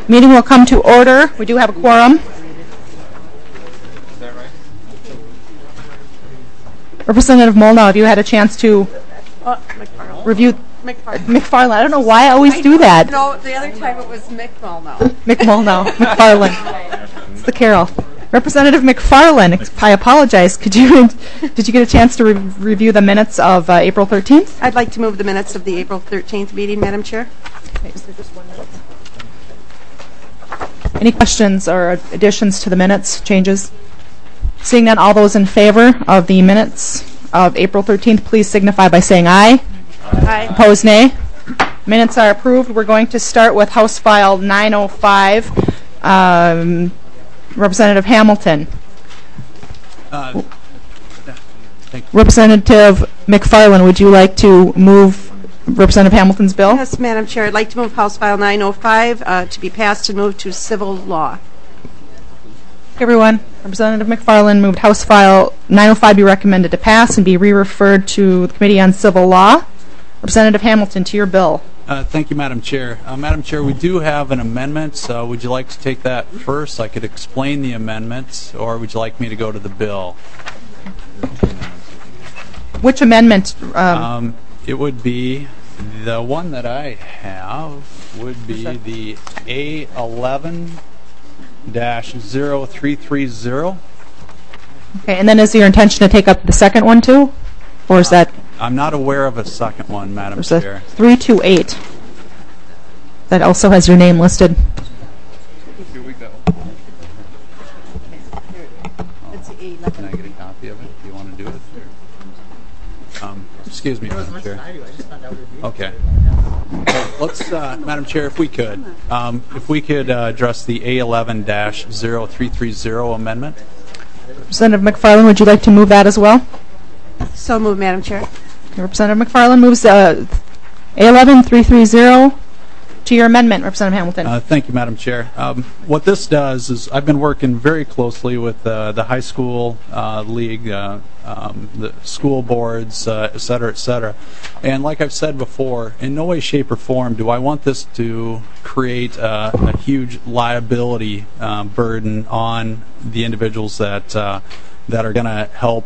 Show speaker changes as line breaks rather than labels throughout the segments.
Meeting will come to order. We do have a quorum.
Is that right?
Representative Molnar, have you had a chance to review McFarland? I don't know why I always do that.
No, the other time it was Mick Molnar.
McFarland. It's the Carol. Representative McFarland, I apologize. Did you get a chance to review the minutes of April 13th?
I'd like to move the minutes of the April 13th meeting, Madam Chair.
Okay, is there just 1 minute? Any questions or additions to the minutes, changes? Seeing none, all those in favor of the minutes of April 13th, please signify by saying aye.
Aye.
Opposed, nay. Minutes are approved. We're going to start with House File 905. Representative Hamilton.
Thank you.
Representative McFarland, would you like to move Representative Hamilton's bill?
Yes, Madam Chair. I'd like to move House File 905 to be passed and moved to civil law.
Everyone, Representative McFarland moved House File 905 be recommended to pass and be re-referred to the Committee on Civil Law. Representative Hamilton, to your bill.
Thank you, Madam Chair. Madam Chair, we do have an amendment. Would you like to take that first? I could explain the amendment, or would you like me to go to the bill?
Which amendment?
It would be the one that I have would be the A11-0330.
Okay, and then is your intention to take up the second one too? Or is that?
I'm not aware of a second one, Madam Chair.
328. That also has your name listed.
Here we go. Can I get a copy of it? Do you want to do it? Excuse me, Madam Chair. Okay. Let's, Madam Chair, if we could address the A11-0330 amendment.
Representative McFarland, would you like to move that as well?
So moved, Madam Chair.
Representative McFarland moves A11-330 to your amendment. Representative Hamilton.
Thank you, Madam Chair. What this does is I've been working very closely with the high school league, the school boards, et cetera, and like I've said before, in no way, shape, or form do I want this to create a huge liability burden on the individuals that are going to help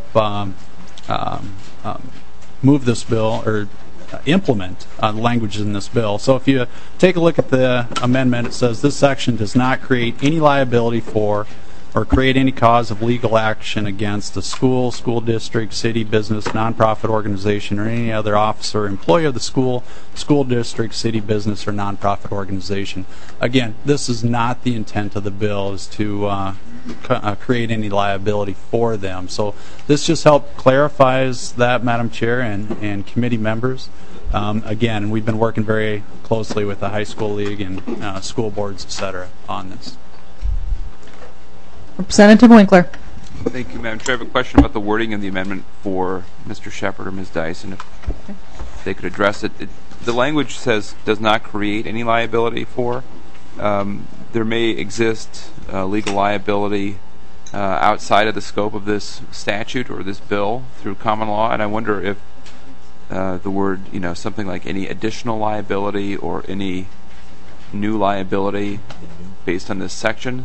move this bill or implement language in this bill. So if you take a look at the amendment, it says this section does not create any liability for or create any cause of legal action against the school, school district, city, business, nonprofit organization, or any other officer or employee of the school, school district, city, business, or nonprofit organization. Again, this is not the intent of the bill, is to create any liability for them. So this just clarifies that, Madam Chair and committee members. Again, we've been working very closely with the high school league and school boards, et cetera, on this.
Representative Winkler.
Thank you, Madam Chair. I have a question about the wording of the amendment for Mr. Shepard or Ms. Dyson, if they could address it. The language says does not create any liability for. There may exist legal liability outside of the scope of this statute or this bill through common law, and I wonder if the word, something like any additional liability or any new liability based on this section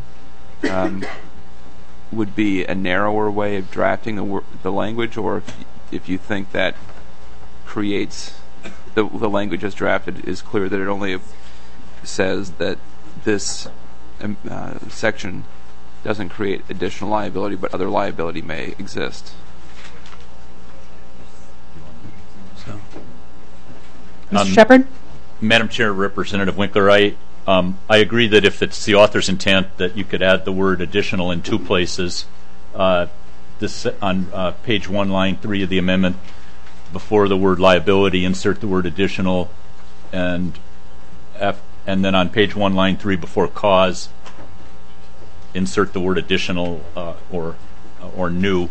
would be a narrower way of drafting the language, or if you think that creates the language as drafted is clear that it only says that this section doesn't create additional liability, but other liability may exist.
Mr. Shepard?
Madam Chair, Representative Winkler, I agree that if it's the author's intent that you could add the word additional in two places. This on page 1, line 3 of the amendment, before the word liability, insert the word additional, and then on page 1, line 3, before cause, insert the word additional or new.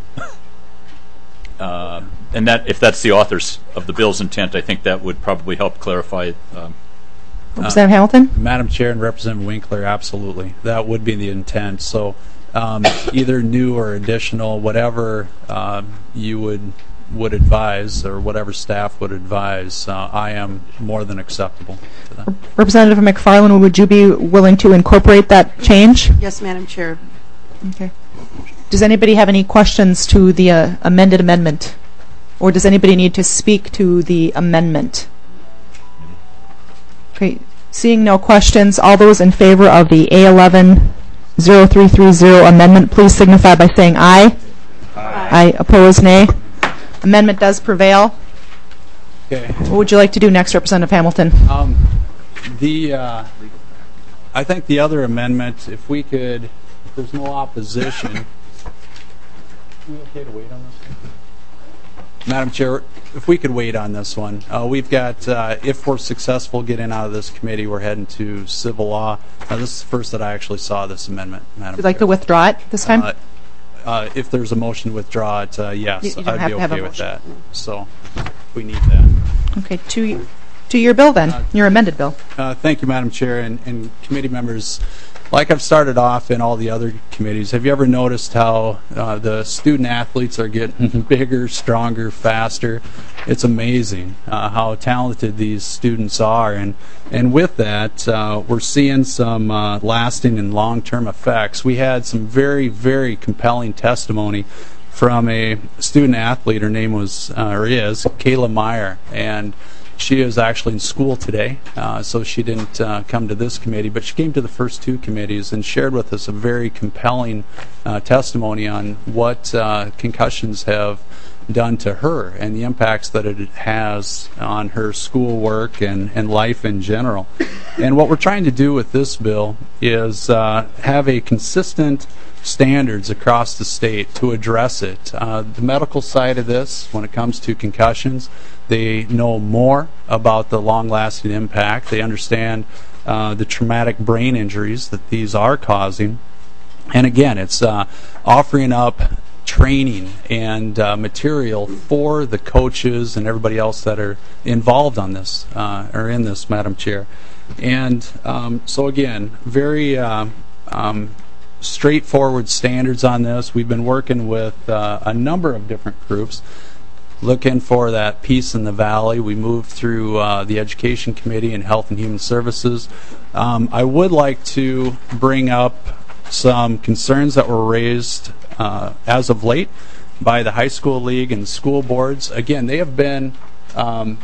And that, if that's the author's of the bill's intent, I think that would probably help clarify it.
Representative Hamilton?
Madam Chair and Representative Winkler, absolutely. That would be the intent. So either new or additional, whatever you would would advise, or whatever staff would advise, I am more than acceptable to that.
Representative McFarland, would you be willing to incorporate that change?
Yes, Madam Chair.
Okay. Does anybody have any questions to the amended amendment? Or does anybody need to speak to the amendment? Okay. Seeing no questions, all those in favor of the A11-0330 amendment, please signify by saying aye. Aye. Opposed, nay. Amendment does prevail.
Okay.
What would you like to do next, Representative Hamilton?
I think the other amendment, if we could, if there's no opposition, are we okay to wait on this one? Madam Chair, if we could wait on this one. We've got, if we're successful getting out of this committee, we're heading to civil law. This is the first that I actually saw this amendment, Madam Chair.
Would you like to withdraw it this time?
If there's a motion to withdraw it, yes,
You don't
I'd
have
be
to have a
okay with
motion.
that. So we need that.
Okay, to your bill then, your amended bill.
Thank you, Madam Chair, and committee members. Like I've started off in all the other committees, have you ever noticed how the student athletes are getting bigger, stronger, faster? It's amazing how talented these students are, and with that, we're seeing some lasting and long-term effects. We had some very, very compelling testimony from a student athlete. Her name was, or is, Kayla Meyer, and she is actually in school today, so she didn't come to this committee, but she came to the first two committees and shared with us a very compelling testimony on what concussions have done to her and the impacts that it has on her schoolwork and life in general. And what we're trying to do with this bill is have a consistent standards across the state to address it. The medical side of this, when it comes to concussions, they know more about the long-lasting impact. They understand the traumatic brain injuries that these are causing. And again, it's offering up training and material for the coaches and everybody else that are involved on this, or in this, Madam Chair. And so again, very straightforward standards on this. We've been working with a number of different groups looking for that peace in the valley. We moved through the Education Committee and Health and Human Services. I would like to bring up some concerns that were raised as of late by the High School League and school boards. Again, they have been, I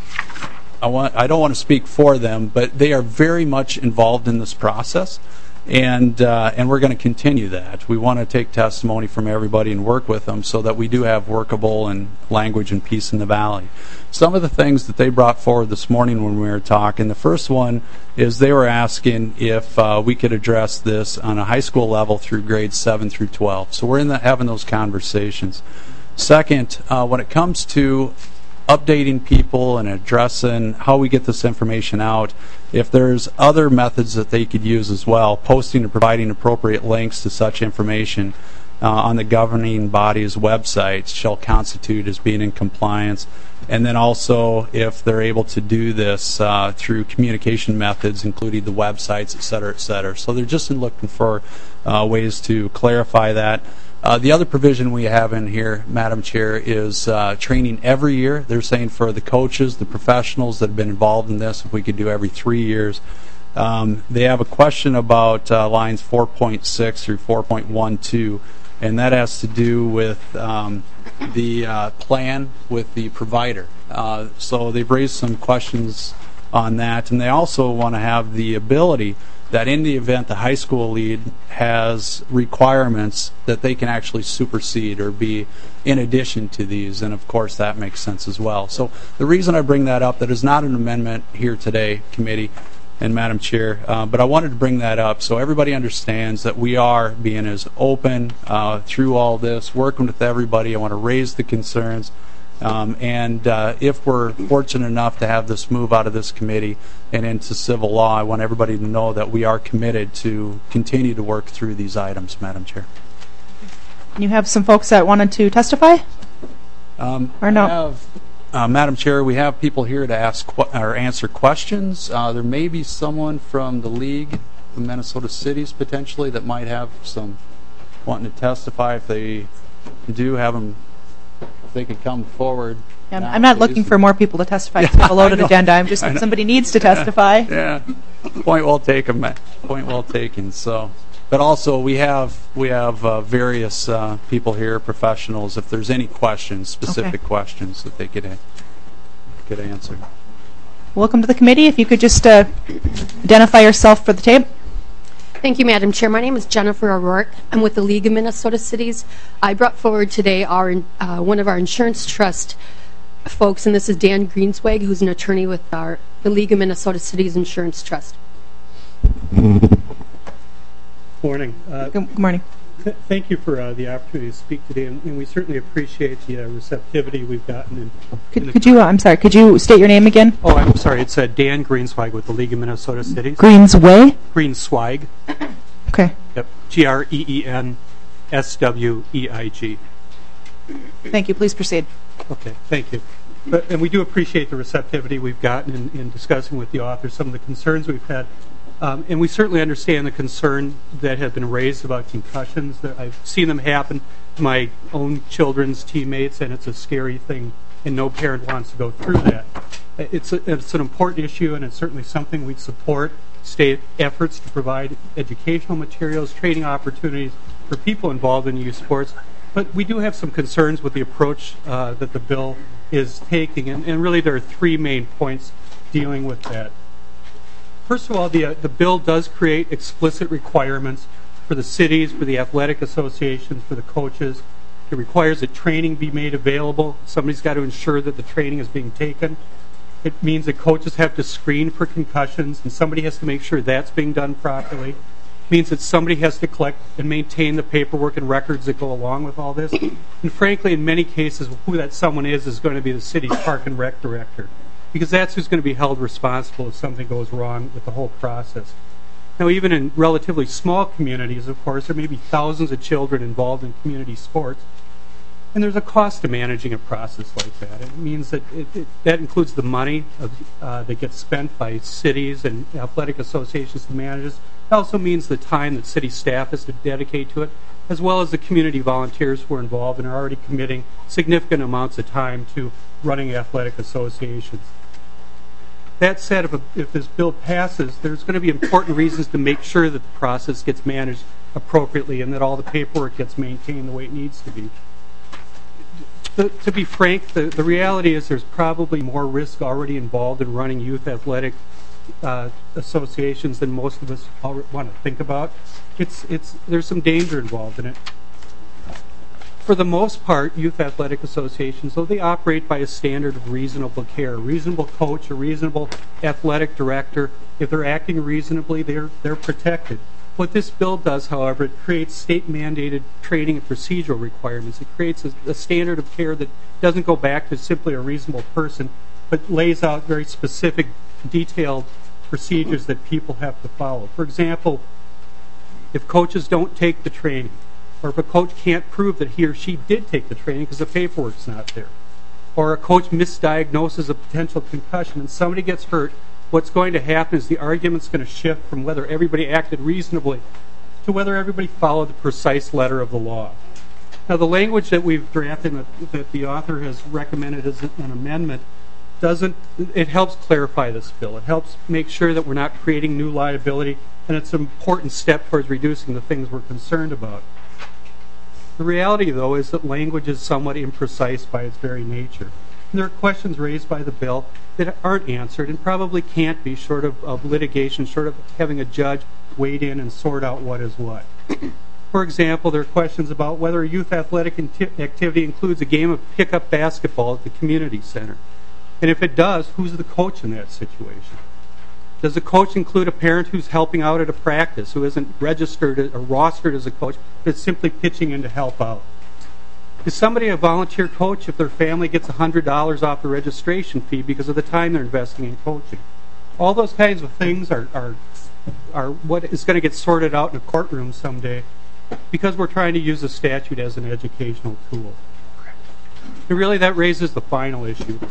don't want to speak for them, but they are very much involved in this process. And we're going to continue that. We want to take testimony from everybody and work with them so that we do have workable and language and peace in the valley. Some of the things that they brought forward this morning when we were talking, the first one is they were asking if we could address this on a high school level through grades 7 through 12. So we're having those conversations. Second, when it comes to updating people and addressing how we get this information out, if there's other methods that they could use as well, posting and providing appropriate links to such information on the governing body's website shall constitute as being in compliance. And then also, if they're able to do this through communication methods, including the websites, et cetera, et cetera. So they're just looking for ways to clarify that. The other provision we have in here, Madam Chair, is training every year. They're saying for the coaches, the professionals that have been involved in this, if we could do every 3 years. They have a question about lines 4.6 through 4.12, and that has to do with the plan with the provider. So they've raised some questions on that, and they also want to have the ability that in the event the high school lead has requirements that they can actually supersede or be in addition to these, and of course that makes sense as well. So the reason I bring that up, that is not an amendment here today, committee and Madam Chair, but I wanted to bring that up so everybody understands that we are being as open through all this, working with everybody. I want to raise the concerns. And if we're fortunate enough to have this move out of this committee and into civil law, I want everybody to know that we are committed to continue to work through these items, Madam Chair.
You have some folks that wanted to testify? Or no?
Madam Chair, we have people here to ask or answer questions. There may be someone from the League of Minnesota Cities potentially that might have some wanting to testify. If they do, have them if they could come forward.
I'm not looking for more people to testify. It's a loaded agenda. I'm just somebody needs to testify.
Yeah, point well taken. Point well taken. So, but also we have various people here, professionals. If there's any questions, specific questions that they could answer.
Welcome to the committee. If you could just identify yourself for the tape.
Thank you, Madam Chair. My name is Jennifer O'Rourke. I'm with the League of Minnesota Cities. I brought forward today one of our insurance trust folks, and this is Dan Greenswag, who's an attorney with the League of Minnesota Cities Insurance Trust.
Morning.
Good morning.
Thank you for the opportunity to speak today, and we certainly appreciate the receptivity we've gotten.
Could you state your name again?
Oh, I'm sorry. It's Dan Greenswag with the League of Minnesota Cities.
Greensway?
Greenswag.
Okay.
Yep. GREENSWEIG.
Thank you. Please proceed.
Okay. Thank you. And we do appreciate the receptivity we've gotten in discussing with the authors some of the concerns we've had. And we certainly understand the concern that have been raised about concussions. I've seen them happen to my own children's teammates, and it's a scary thing, and no parent wants to go through that. It's an important issue, and it's certainly something we'd support, state efforts to provide educational materials, training opportunities for people involved in youth sports. But we do have some concerns with the approach that the bill is taking, and really there are three main points dealing with that. First of all, the bill does create explicit requirements for the cities, for the athletic associations, for the coaches. It requires that training be made available. Somebody's got to ensure that the training is being taken. It means that coaches have to screen for concussions, and somebody has to make sure that's being done properly. It means that somebody has to collect and maintain the paperwork and records that go along with all this. And frankly, in many cases, who that someone is going to be the city's park and rec director, because that's who's going to be held responsible if something goes wrong with the whole process. Now, even in relatively small communities, of course, there may be thousands of children involved in community sports, and there's a cost to managing a process like that. It means that that includes the money that gets spent by cities and athletic associations to manage this. It also means the time that city staff has to dedicate to it, as well as the community volunteers who are involved and are already committing significant amounts of time to running athletic associations. That said, if this bill passes, there's going to be important reasons to make sure that the process gets managed appropriately and that all the paperwork gets maintained the way it needs to be. To be frank, the reality is there's probably more risk already involved in running youth athletic associations than most of us want to think about. There's some danger involved in it. For the most part, youth athletic associations, though, they operate by a standard of reasonable care. A reasonable coach, a reasonable athletic director, if they're acting reasonably, they're protected. What this bill does, however, it creates state-mandated training and procedural requirements. It creates a standard of care that doesn't go back to simply a reasonable person, but lays out very specific, detailed procedures that people have to follow. For example, if coaches don't take the training, or if a coach can't prove that he or she did take the training because the paperwork's not there, or a coach misdiagnoses a potential concussion and somebody gets hurt, what's going to happen is the argument's going to shift from whether everybody acted reasonably to whether everybody followed the precise letter of the law. Now, the language that we've drafted and that the author has recommended as an amendment it helps clarify this bill. It helps make sure that we're not creating new liability, and it's an important step towards reducing the things we're concerned about. The reality, though, is that language is somewhat imprecise by its very nature. And there are questions raised by the bill that aren't answered and probably can't be, short of litigation, short of having a judge wade in and sort out what is what. For example, there are questions about whether a youth athletic activity includes a game of pickup basketball at the community center. And if it does, who's the coach in that situation? Does the coach include a parent who's helping out at a practice, who isn't registered or rostered as a coach, but is simply pitching in to help out? Is somebody a volunteer coach if their family gets $100 off the registration fee because of the time they're investing in coaching? All those kinds of things are what is going to get sorted out in a courtroom someday because we're trying to use the statute as an educational tool. And really, that raises the final issue.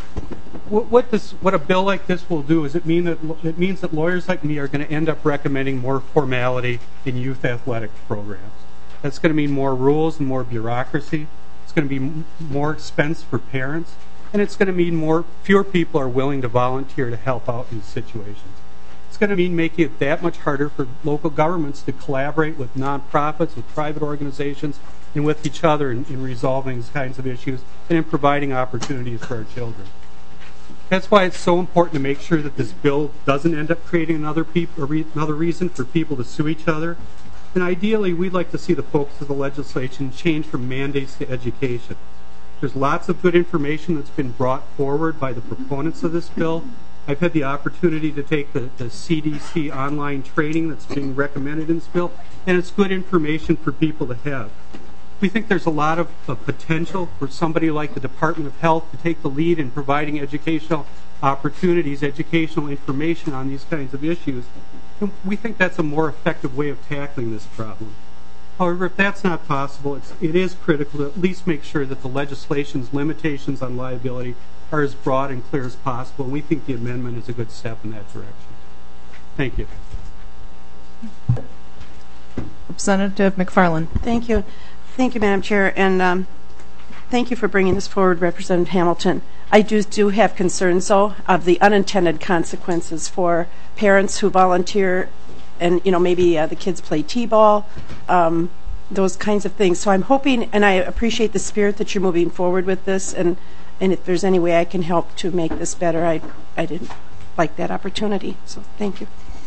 What a bill like this will do is it means that lawyers like me are going to end up recommending more formality in youth athletic programs. That's going to mean more rules and more bureaucracy. It's going to be more expense for parents, and it's going to mean fewer people are willing to volunteer to help out in situations. It's going to mean making it that much harder for local governments to collaborate with nonprofits, with private organizations, and with each other in resolving these kinds of issues and in providing opportunities for our children. That's why it's so important to make sure that this bill doesn't end up creating another reason for people to sue each other. And ideally, we'd like to see the focus of the legislation change from mandates to education. There's lots of good information that's been brought forward by the proponents of this bill. I've had the opportunity to take the CDC online training that's being recommended in this bill, and it's good information for people to have. We think there's a lot of potential for somebody like the Department of Health to take the lead in providing educational opportunities, educational information on these kinds of issues. And we think that's a more effective way of tackling this problem. However, if that's not possible, it is critical to at least make sure that the legislation's limitations on liability are as broad and clear as possible, and we think the amendment is a good step in that direction. Thank you.
Representative McFarland.
Thank you. Thank you, Madam Chair, and thank you for bringing this forward, Representative Hamilton. I do have concerns, though, of the unintended consequences for parents who volunteer and, maybe the kids play t-ball, those kinds of things. So I'm hoping, and I appreciate the spirit that you're moving forward with this, and if there's any way I can help to make this better, I didn't like that opportunity. So thank you.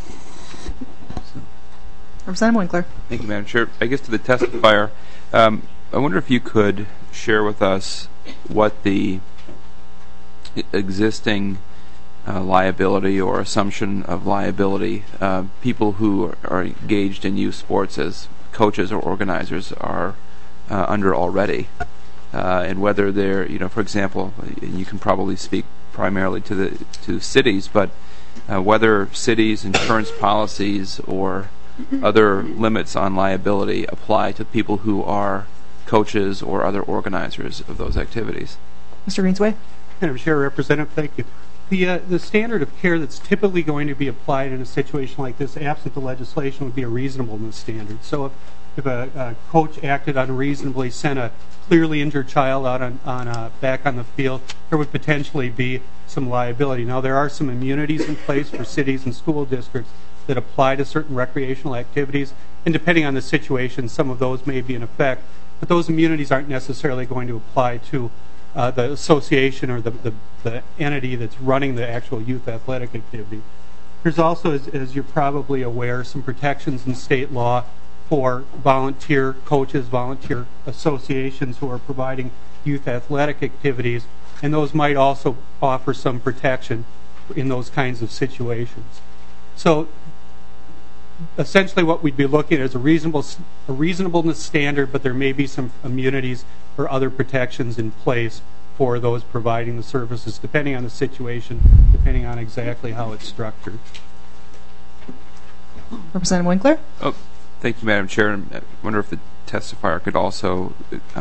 Representative Winkler.
Thank you, Madam Chair. I guess to the testifier, I wonder if you could share with us what the existing liability or assumption of liability people who are engaged in youth sports as coaches or organizers are under already, and whether they're, for example, you can probably speak primarily to cities, but whether cities' insurance policies or other limits on liability apply to people who are coaches or other organizers of those activities.
Mr. Greensway.
Madam Chair, Representative, thank you. The standard of care that's typically going to be applied in a situation like this, absent the legislation, would be a reasonableness standard. So if a coach acted unreasonably, sent a clearly injured child out back on the field, there would potentially be some liability. Now, there are some immunities in place for cities and school districts that apply to certain recreational activities, and depending on the situation, some of those may be in effect, but those immunities aren't necessarily going to apply to the association or the entity that's running the actual youth athletic activity. There's also, as you're probably aware, some protections in state law for volunteer coaches, volunteer associations who are providing youth athletic activities, and those might also offer some protection in those kinds of situations. So essentially what we'd be looking at is a reasonableness standard, but there may be some immunities or other protections in place for those providing the services, depending on the situation, depending on exactly how it's structured.
Representative Winkler.
Oh, thank you, Madam Chair. I wonder if the testifier could also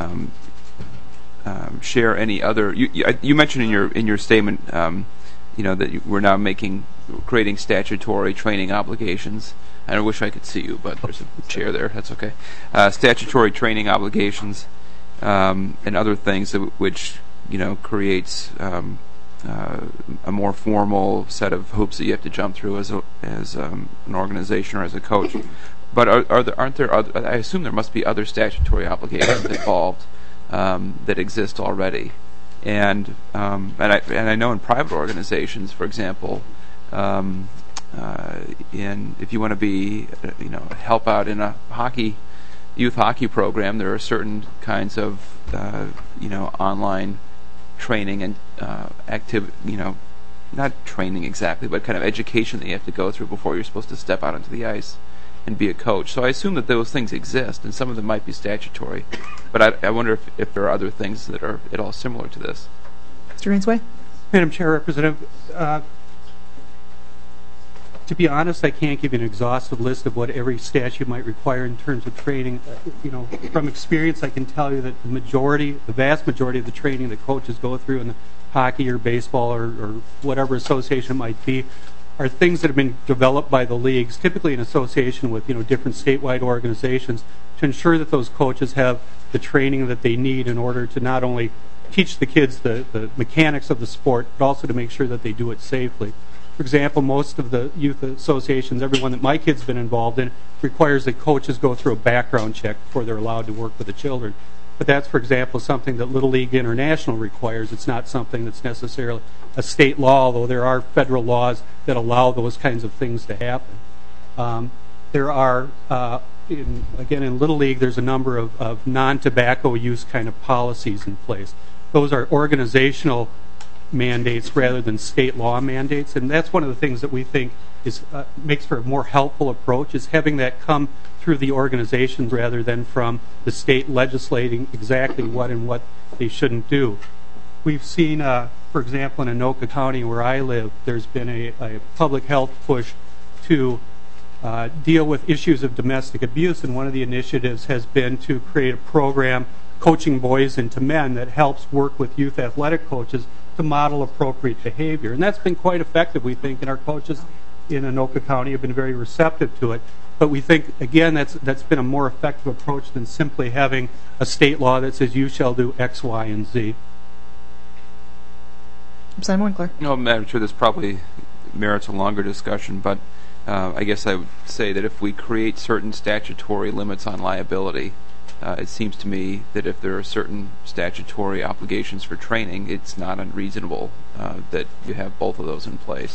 share any other. You mentioned in your statement, that we're now creating statutory training obligations. I wish I could see you, but there's a chair there. That's okay. Statutory training obligations and other things which creates a more formal set of hoops that you have to jump through as an organization or as a coach. But aren't there other? I assume there must be other statutory obligations involved that exist already. And I know in private organizations, for example, if you want to be help out in a youth hockey program, there are certain kinds of online training and not training exactly, but kind of education that you have to go through before you're supposed to step out onto the ice and be a coach. So I assume that those things exist, and some of them might be statutory. But I wonder if there are other things that are at all similar to this.
Mr. Greensway.
Madam Chair, Representative, to be honest, I can't give you an exhaustive list of what every statute might require in terms of training. From experience, I can tell you that the vast majority of the training that coaches go through in the hockey or baseball or whatever association it might be are things that have been developed by the leagues, typically in association with different statewide organizations, to ensure that those coaches have the training that they need in order to not only teach the kids the mechanics of the sport, but also to make sure that they do it safely. For example, most of the youth associations, everyone that my kid's been involved in, requires that coaches go through a background check before they're allowed to work with the children. But that's, for example, something that Little League International requires. It's not something that's necessarily a state law, although there are federal laws that allow those kinds of things to happen. There are, again, in Little League, there's a number of non-tobacco use kind of policies in place. Those are organizational mandates rather than state law mandates, and that's one of the things that we think is makes for a more helpful approach, is having that come through the organizations rather than from the state legislating exactly what and what they shouldn't do. We've seen, for example, in Anoka County where I live, there's been a public health push to deal with issues of domestic abuse, and one of the initiatives has been to create a program, Coaching Boys into Men, that helps work with youth athletic coaches to model appropriate behavior. And that's been quite effective, we think, and our coaches in Anoka County have been very receptive to it. But we think, again, that's been a more effective approach than simply having a state law that says you shall do X, Y, and Z.
Representative Winkler.
No, Madam Chair, this probably merits a longer discussion, but I guess I would say that if we create certain statutory limits on liability, it seems to me that if there are certain statutory obligations for training, it's not unreasonable that you have both of those in place.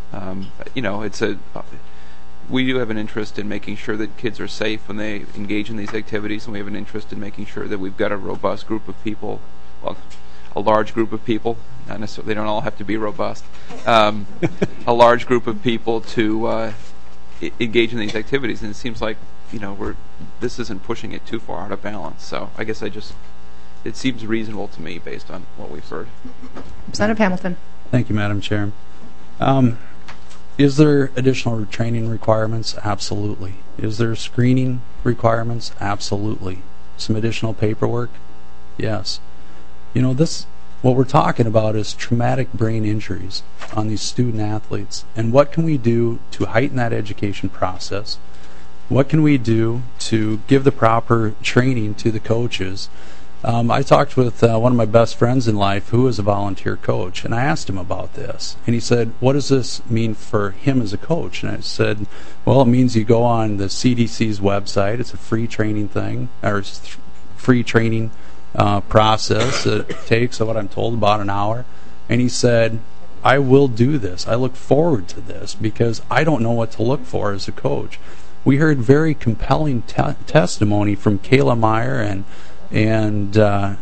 We do have an interest in making sure that kids are safe when they engage in these activities, and we have an interest in making sure that we've got a robust group of people, well, a large group of people, not necessarily, they don't all have to be robust, a large group of people to engage in these activities, and it seems like this isn't pushing it too far out of balance. So I guess it seems reasonable to me based on what we've heard.
Representative Hamilton.
Thank you, Madam Chair. Is there additional training requirements? Absolutely. Is there screening requirements? Absolutely. Some additional paperwork? Yes. What we're talking about is traumatic brain injuries on these student athletes. And what can we do to heighten that education process? What can we do to give the proper training to the coaches? I talked with one of my best friends in life who is a volunteer coach, and I asked him about this. And he said, what does this mean for him as a coach? And I said, well, it means you go on the CDC's website. It's a free training thing, or free training process. It takes, what I'm told, about an hour. And he said, I will do this. I look forward to this because I don't know what to look for as a coach. We heard very compelling testimony from Kayla Meyer and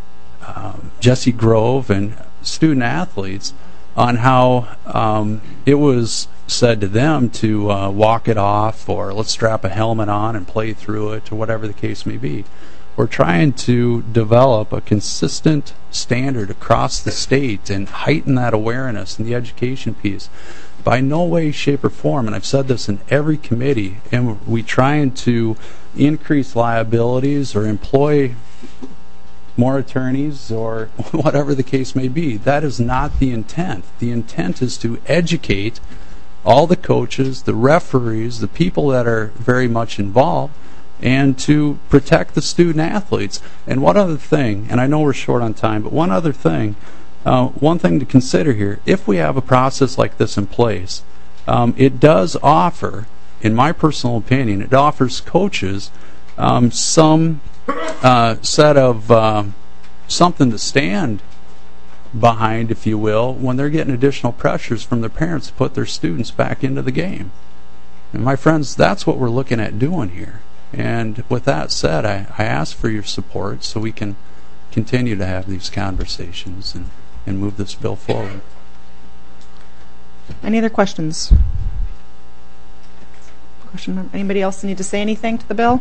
Jesse Grove and student athletes on how it was said to them to walk it off, or let's strap a helmet on and play through it, or whatever the case may be. We're trying to develop a consistent standard across the state and heighten that awareness in the education piece. By no way, shape, or form, and I've said this in every committee, and we trying to increase liabilities or employ more attorneys or whatever the case may be. That is not the intent. The intent is to educate all the coaches, the referees, the people that are very much involved, and to protect the student athletes. And one other thing, and I know we're short on time, but one other thing, one thing to consider here, if we have a process like this in place, it does offer, in my personal opinion, it offers coaches some set of something to stand behind, if you will, when they're getting additional pressures from their parents to put their students back into the game. And my friends, that's what we're looking at doing here. And with that said, I ask for your support so we can continue to have these conversations and move this bill forward.
Any other questions? Anybody else need to say anything to the bill?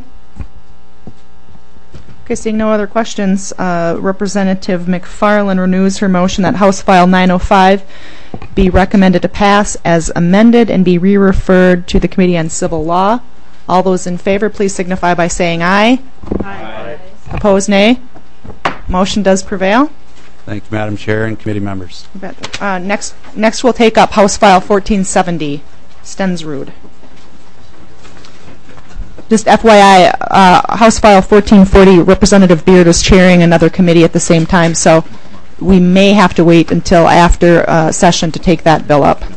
Okay, seeing no other questions, Representative McFarland renews her motion that House File 905 be recommended to pass as amended and be re-referred to the Committee on Civil Law. All those in favor, please signify by saying aye. Aye. Opposed, nay. Motion does prevail.
Thank you, Madam Chair and committee members.
Next we'll take up House File 1470. Stensrud. Just FYI, House File 1440, Representative Beard is chairing another committee at the same time, so we may have to wait until after session to take that bill up.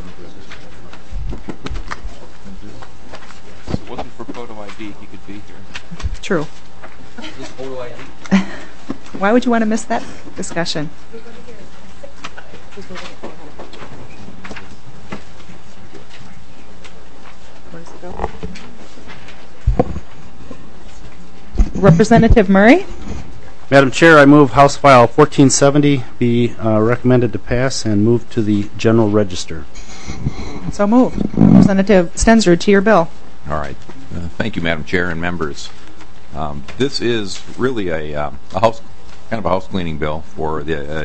If it wasn't for photo ID, he could be here.
True. Why would you want to miss that discussion? Representative Murray?
Madam Chair, I move House File 1470 be recommended to pass and move to the General Register.
So moved. Representative Stensrud, to your bill.
All right. Thank you, Madam Chair and members. This is really a house, kind of a house cleaning bill for the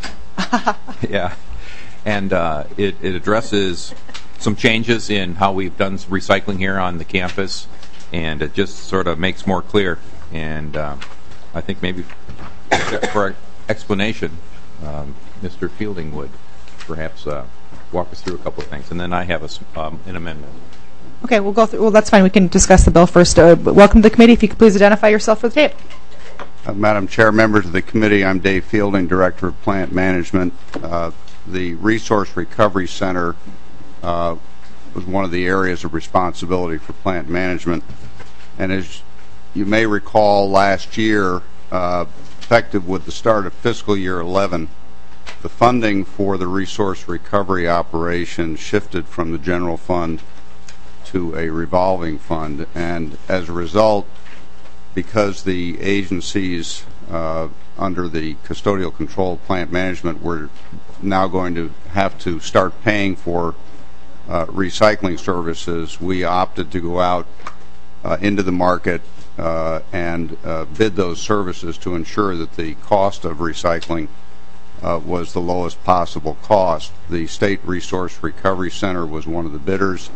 yeah, and it addresses some changes in how we've done recycling here on the campus, and it just sort of makes more clear. And I think maybe for explanation, Mr. Fielding would perhaps walk us through a couple of things, and then I have an amendment.
Okay, we'll go through. Well, that's fine. We can discuss the bill first. Welcome to the committee. If you could please identify yourself for the tape.
Madam Chair, members of the committee, I'm Dave Fielding, Director of Plant Management. The Resource Recovery Center was one of the areas of responsibility for plant management. And as you may recall, last year, effective with the start of fiscal year 11, the funding for the resource recovery operation shifted from the general fund to a revolving fund. And as a result, because the agencies under the custodial control plant management were now going to have to start paying for recycling services, we opted to go out into the market and bid those services to ensure that the cost of recycling was the lowest possible cost. The State Resource Recovery Center was one of the bidders,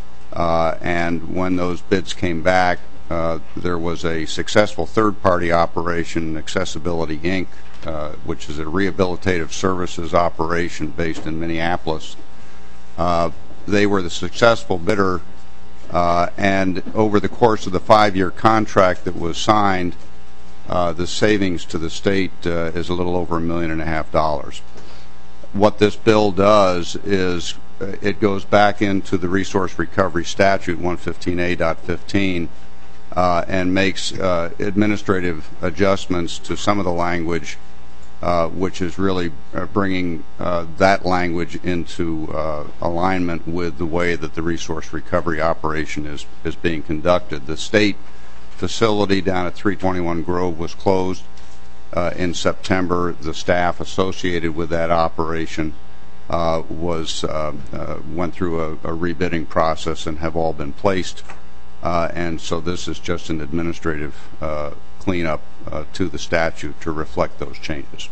and when those bids came back, there was a successful third-party operation, Accessibility Inc., which is a rehabilitative services operation based in Minneapolis. They were the successful bidder, and over the course of the 5-year contract that was signed, the savings to the state is a little over $1.5 million. What this bill does is it goes back into the Resource Recovery Statute 115A.15 and makes administrative adjustments to some of the language, which is really bringing that language into alignment with the way that the resource recovery operation is being conducted. The state facility down at 321 Grove was closed in September. The staff associated with that operation went through a rebidding process and have all been placed. And so this is just an administrative cleanup to the statute to reflect those changes.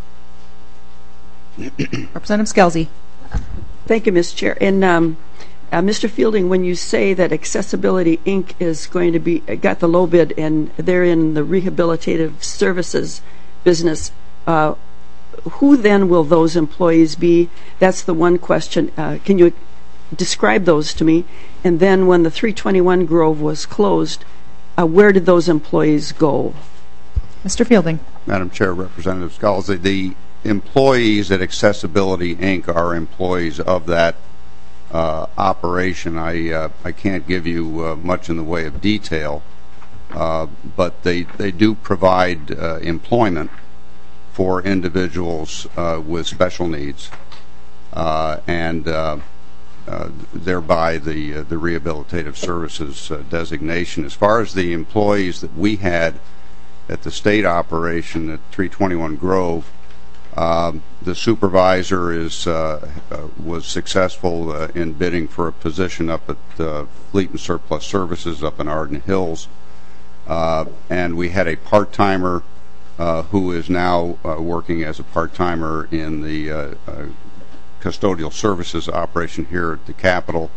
Representative Scelzi.
Thank you, Ms. Chair. And Mr. Fielding, when you say that Accessibility Inc. is going to be got the low bid and they're in the rehabilitative services business, who then will those employees be? That's the one question. Can you describe those to me? And then when the 321 Grove was closed, where did those employees go?
Mr. Fielding.
Madam Chair, Representative Scelzi, the employees at Accessibility Inc. are employees of that operation. I can't give you much in the way of detail, but they do provide employment for individuals with special needs, and thereby the rehabilitative services designation. As far as the employees that we had at the state operation at 321 Grove, the supervisor was successful in bidding for a position up at Fleet and Surplus Services up in Arden Hills, and we had a part-timer who is now working as a part-timer in the custodial services operation here at the Capitol.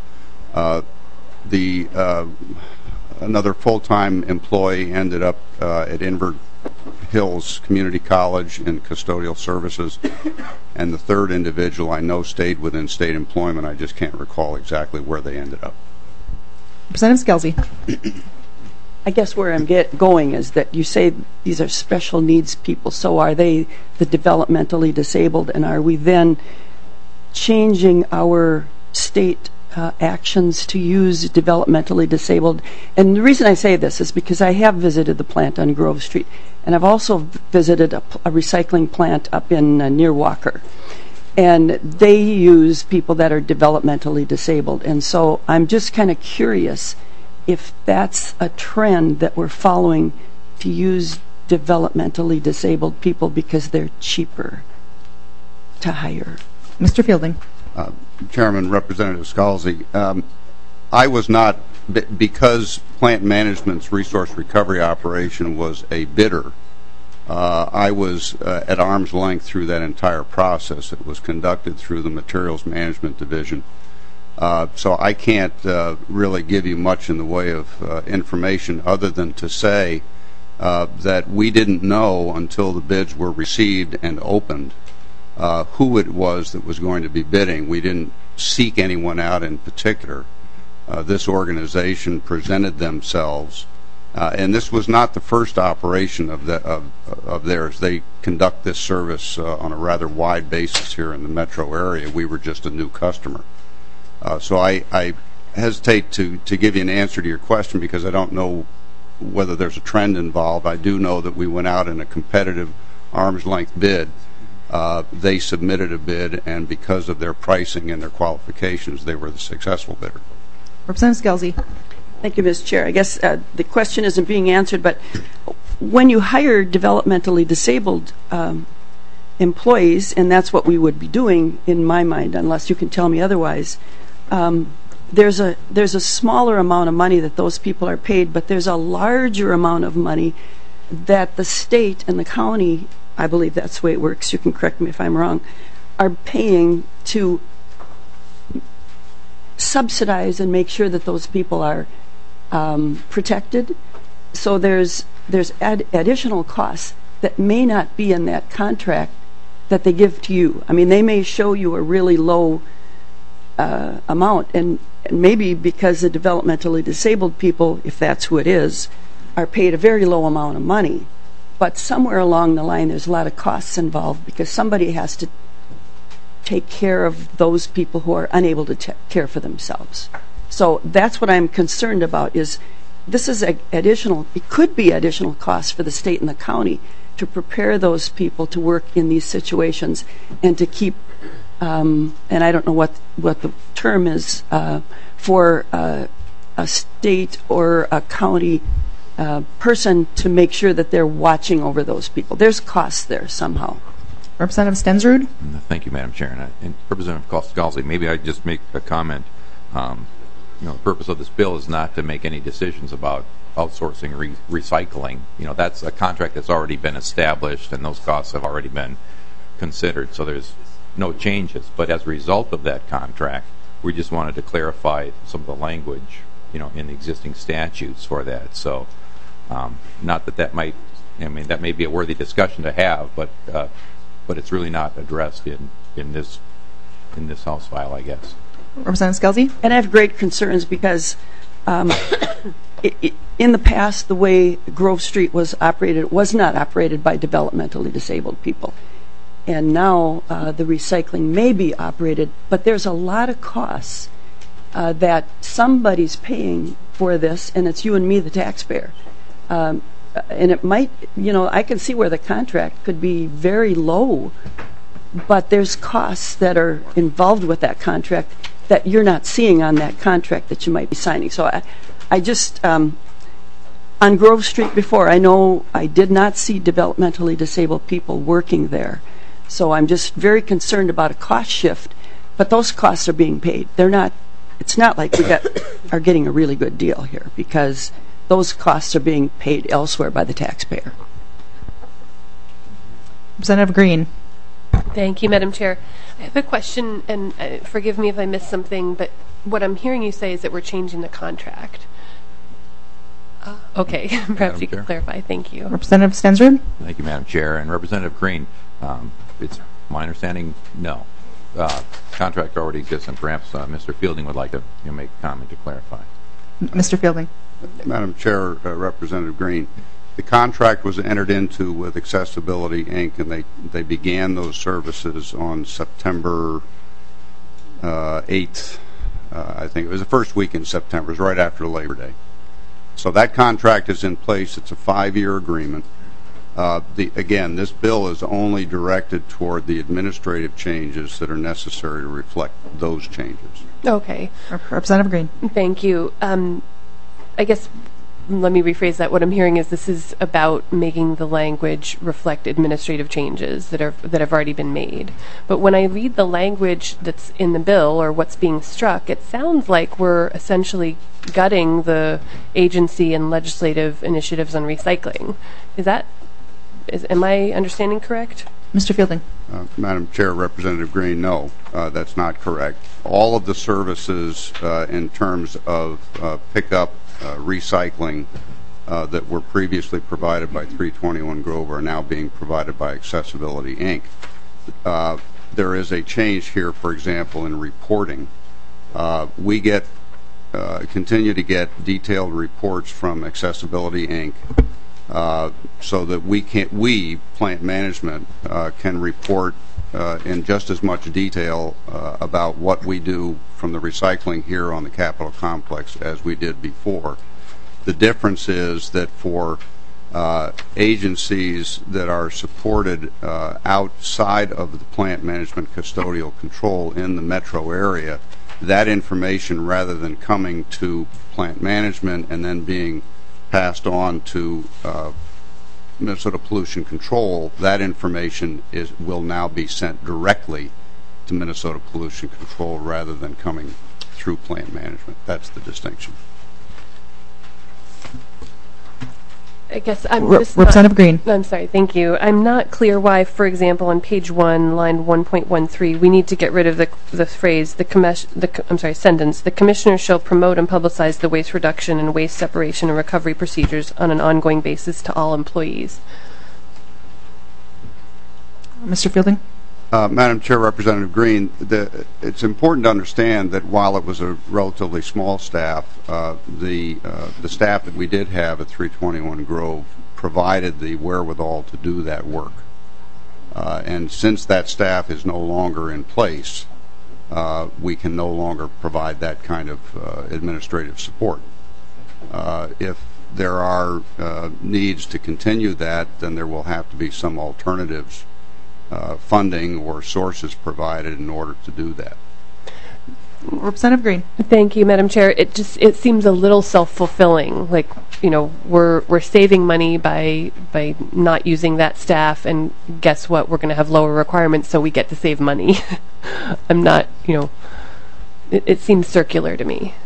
Another full-time employee ended up at Inver Hills Community College in custodial services. And the third individual I know stayed within state employment. I just can't recall exactly where they ended up.
Representative Scelsi.
I guess where I'm going is that you say these are special needs people, so are they the developmentally disabled, and are we then changing our state actions to use developmentally disabled? And the reason I say this is because I have visited the plant on Grove Street, and I've also visited a recycling plant up in near Walker, and they use people that are developmentally disabled. And so I'm just kind of curious if that's a trend that we're following, to use developmentally disabled people because they're cheaper to hire.
Mr. Fielding.
Chairman, Representative Scalzi, I was not, because Plant Management's resource recovery operation was a bidder, I was at arm's length through that entire process. It was conducted through the Materials Management Division. So I can't really give you much in the way of information other than to say that we didn't know until the bids were received and opened who it was that was going to be bidding. We didn't seek anyone out in particular. This organization presented themselves, and this was not the first operation of theirs. They conduct this service on a rather wide basis here in the metro area. We were just a new customer. So I hesitate to give you an answer to your question because I don't know whether there's a trend involved. I do know that we went out in a competitive arm's-length bid. They submitted a bid, and because of their pricing and their qualifications, they were the successful bidder.
Representative Scelsi.
Thank you, Ms. Chair. I guess the question isn't being answered, but when you hire developmentally disabled employees, and that's what we would be doing in my mind, unless you can tell me otherwise, there's a smaller amount of money that those people are paid, but there's a larger amount of money that the state and the county, I believe that's the way it works, you can correct me if I'm wrong, are paying to subsidize and make sure that those people are protected. So there's additional costs that may not be in that contract that they give to you. I mean, they may show you a really low amount, and maybe because the developmentally disabled people, if that's who it is, are paid a very low amount of money. But somewhere along the line, there's a lot of costs involved because somebody has to take care of those people who are unable to care for themselves. So that's what I'm concerned about, is this is additional, it could be additional costs for the state and the county to prepare those people to work in these situations and to keep, and I don't know what the term is, for a state or a county person to make sure that they're watching over those people. There's costs there somehow.
Representative Stensrud.
Thank you, Madam Chair. And Representative Scalzi, maybe I just make a comment. The purpose of this bill is not to make any decisions about outsourcing recycling. That's a contract that's already been established, and those costs have already been considered. So there's no changes. But as a result of that contract, we just wanted to clarify some of the language, in the existing statutes for that. So, not that might, that may be a worthy discussion to have, but it's really not addressed in this House file, I guess.
Representative Scelsi.
And I have great concerns because in the past, the way Grove Street was operated, it was not operated by developmentally disabled people. And now the recycling may be operated, but there's a lot of costs that somebody's paying for this, and it's you and me, the taxpayer. And it might, I can see where the contract could be very low, but there's costs that are involved with that contract that you're not seeing on that contract that you might be signing. So I just, on Grove Street before, I know I did not see developmentally disabled people working there. So I'm just very concerned about a cost shift, but those costs are being paid. It's not like we are getting a really good deal here because those costs are being paid elsewhere by the taxpayer.
Representative Green.
Thank you, Madam Chair. I have a question, and forgive me if I missed something, but what I'm hearing you say is that we're changing the contract. Okay, perhaps you
Chair.
could clarify. Thank you.
Representative Stensrud?
Thank you, Madam Chair. And Representative Green, it's my understanding, no. Contract already exists, and perhaps Mr. Fielding would like to make a comment to clarify.
Mr. Fielding?
Madam Chair, Representative Green, the contract was entered into with Accessibility, Inc., and they began those services on September 8th. I think it was the first week in September. It was right after Labor Day. So that contract is in place. It's a 5-year agreement. Again, this bill is only directed toward the administrative changes that are necessary to reflect those changes.
Okay.
Representative Green?
Thank you. I guess let me rephrase that. What I'm hearing is this is about making the language reflect administrative changes that have already been made. But when I read the language that's in the bill or what's being struck, it sounds like we're essentially gutting the agency and legislative initiatives on recycling. Am I understanding correct?
Mr. Fielding?
Madam Chair, Representative Green, no, that's not correct. All of the services in terms of pickup, recycling that were previously provided by 321 Grove are now being provided by Accessibility, Inc. There is a change here, for example, in reporting. We continue to get detailed reports from Accessibility, Inc., so that we, plant management, can report in just as much detail about what we do from the recycling here on the Capitol Complex as we did before. The difference is that for agencies that are supported outside of the plant management custodial control in the metro area, that information, rather than coming to plant management and then being passed on to Minnesota Pollution Control, that information will now be sent directly to Minnesota Pollution Control rather than coming through plant management. That's the distinction.
I guess I'm just
Representative Green.
I'm sorry, thank you. I'm not clear why, for example, on page 1, line 1.13, we need to get rid of the phrase, sentence, the commissioner shall promote and publicize the waste reduction and waste separation and recovery procedures on an ongoing basis to all employees.
Mr. Fielding?
Madam Chair, Representative Green, it's important to understand that while it was a relatively small staff, the staff that we did have at 321 Grove provided the wherewithal to do that work. And since that staff is no longer in place, we can no longer provide that kind of administrative support. If there are needs to continue that, then there will have to be some alternatives, funding or sources provided in order to do that.
Representative Green.
Thank you, Madam Chair. It seems a little self-fulfilling. Like, we're saving money by not using that staff, and guess what? We're going to have lower requirements, so we get to save money. I'm not, it seems circular to me.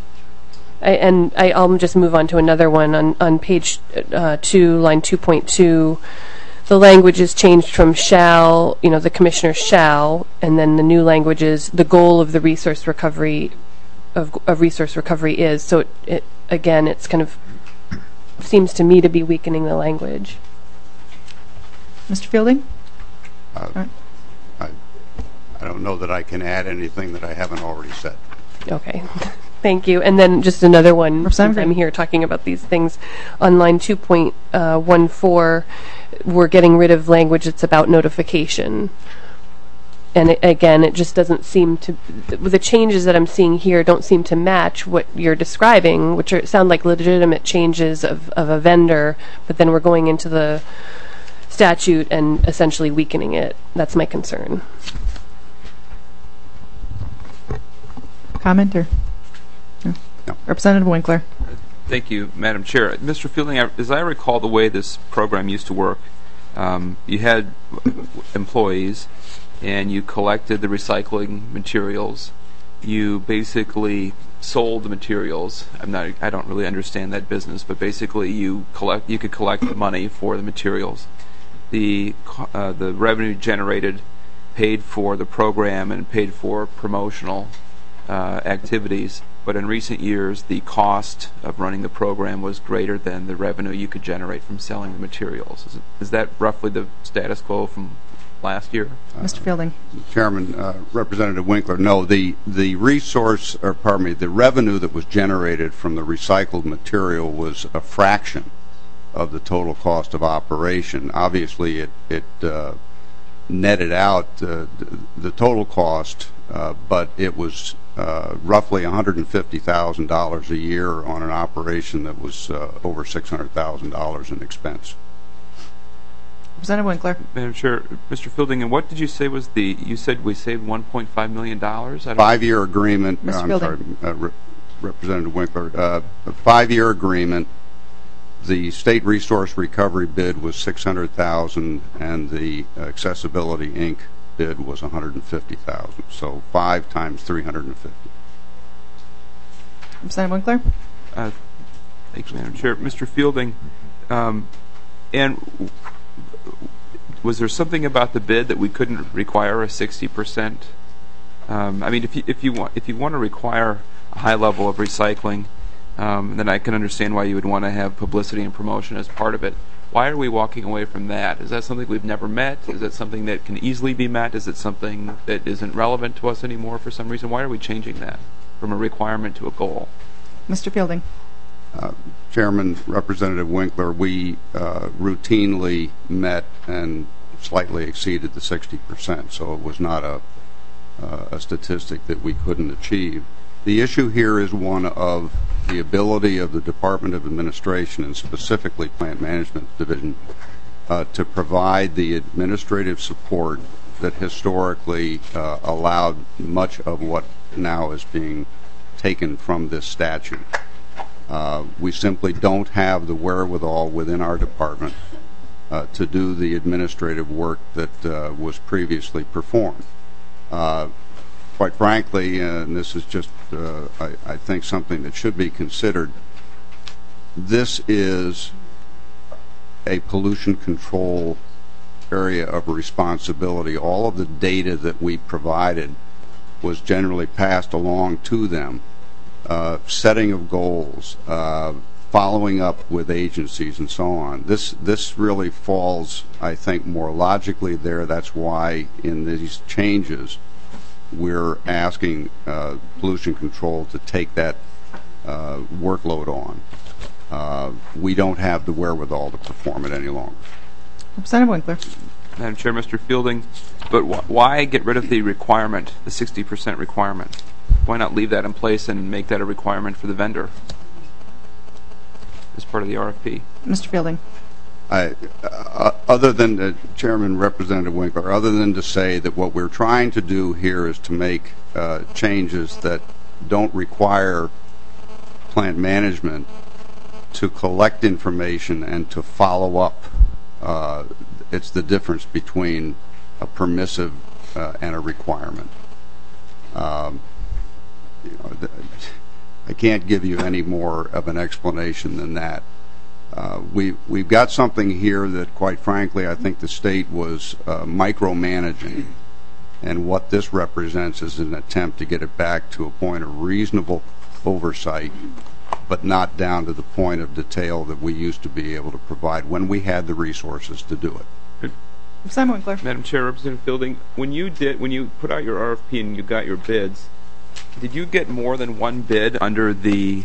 I'll just move on to another one on page 2, line 2.2. The language is changed from shall, the commissioner shall, and then the new language is the goal of the resource recovery of resource recovery is. So again, it's kind of seems to me to be weakening the language.
Mr. Fielding?
I don't know that I can add anything that I haven't already said.
Okay. Thank you. And then just another one, since I'm here talking about these things. On line 2.14, we're getting rid of language that's about notification. And again, it just doesn't seem to, the changes that I'm seeing here don't seem to match what you're describing, which sound like legitimate changes of a vendor, but then we're going into the statute and essentially weakening it. That's my concern.
Comment or? No. Representative Winkler.
Thank you, Madam Chair. Mr. Fielding, as I recall the way this program used to work, you had employees and you collected the recycling materials. You basically sold the materials. I don't really understand that business, but basically you could collect the money for the materials. The revenue generated paid for the program and paid for promotional activities, but in recent years the cost of running the program was greater than the revenue you could generate from selling the materials. Is that roughly the status quo from last year?
Mr. Fielding.
Chairman, Representative Winkler, no, the revenue that was generated from the recycled material was a fraction of the total cost of operation. Obviously, it netted out the total cost, but it was roughly $150,000 a year on an operation that was over $600,000 in expense.
Representative Winkler.
Madam Chair, Mr. Fielding, and what did you say was you said we saved $1.5 million?
5-year agreement.
Mr. Fielding.
Sorry, Representative Winkler. A 5-year agreement. The state resource recovery bid was $600,000, and the Accessibility Inc. bid was $150,000. So 5 times $350,000.
Representative Winkler.
Thank you, Madam Chair. Mr. Fielding, and was there something about the bid that we couldn't require a 60%? I mean, if you want to require a high level of recycling, then I can understand why you would want to have publicity and promotion as part of it. Why are we walking away from that? Is that something we've never met? Is that something that can easily be met? Is it something that isn't relevant to us anymore for some reason? Why are we changing that from a requirement to a goal?
Mr. Fielding.
Chairman, Representative Winkler, we routinely met and slightly exceeded the 60%, so it was not a statistic that we couldn't achieve. The issue here is one of the ability of the Department of Administration, and specifically Plant Management Division, to provide the administrative support that historically allowed much of what now is being taken from this statute. We simply don't have the wherewithal within our department to do the administrative work that was previously performed. Quite frankly, and this is just, I think, something that should be considered, this is a pollution control area of responsibility. All of the data that we provided was generally passed along to them. Setting of goals, following up with agencies, and so on. This really falls, I think, more logically there. That's why in these changes we're asking pollution control to take that workload on. We don't have the wherewithal to perform it any longer.
Representative Winkler.
Madam Chair, Mr. Fielding, but why get rid of the requirement, the 60% requirement? Why not leave that in place and make that a requirement for the vendor as part of the RFP?
Mr. Fielding.
Other than Chairman, Representative Winkler, other than to say that what we're trying to do here is to make changes that don't require plant management to collect information and to follow up. It's the difference between a permissive and a requirement. I can't give you any more of an explanation than that. We've got something here that, quite frankly, I think the state was micromanaging, and what this represents is an attempt to get it back to a point of reasonable oversight, but not down to the point of detail that we used to be able to provide when we had the resources to do it.
Simon Winkler.
Madam Chair, Representative Fielding, when you put out your RFP and you got your bids, did you get more than one bid under the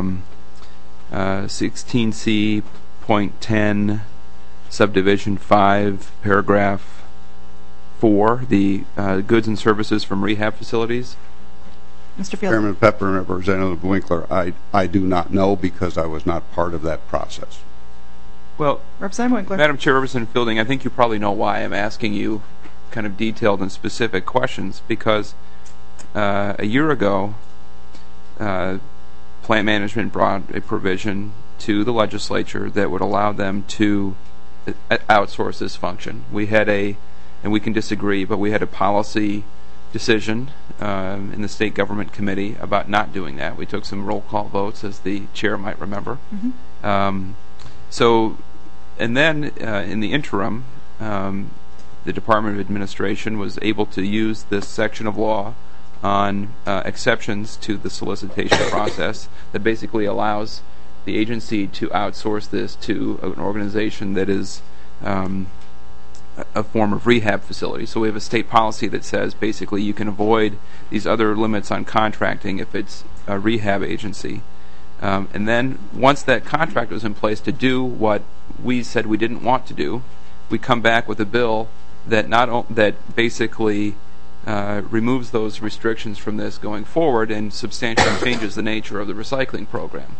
16C.10 subdivision 5 paragraph 4, the goods and services from rehab facilities?
Mr. Fielding.
Chairman Pepper and Representative Winkler, I do not know because I was not part of that process.
Well,
Representative Winkler.
Madam Chair, Representative Fielding, I think you probably know why I'm asking you kind of detailed and specific questions, because a year ago, Plant Management brought a provision to the legislature that would allow them to outsource this function. We had and we can disagree, but we had a policy decision in the State Government Committee about not doing that. We took some roll call votes, as the chair might remember. Mm-hmm. And then in the interim, the Department of Administration was able to use this section of law on exceptions to the solicitation process that basically allows the agency to outsource this to an organization that is a form of rehab facility. So we have a state policy that says basically you can avoid these other limits on contracting if it's a rehab agency. And then once that contract was in place to do what we said we didn't want to do, we come back with a bill that that basically removes those restrictions from this going forward and substantially changes the nature of the recycling program.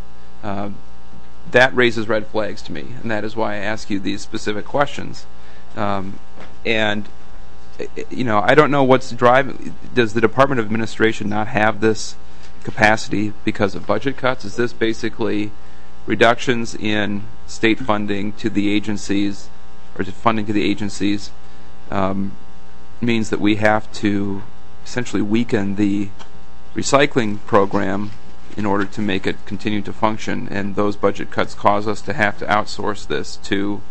That raises red flags to me, and that is why I ask you these specific questions. And I don't know what's driving. Does the Department of Administration not have this capacity because of budget cuts? Is this basically reductions in state funding to the agencies, or funding to the agencies, means that we have to essentially weaken the recycling program in order to make it continue to function, and those budget cuts cause us to have to outsource this to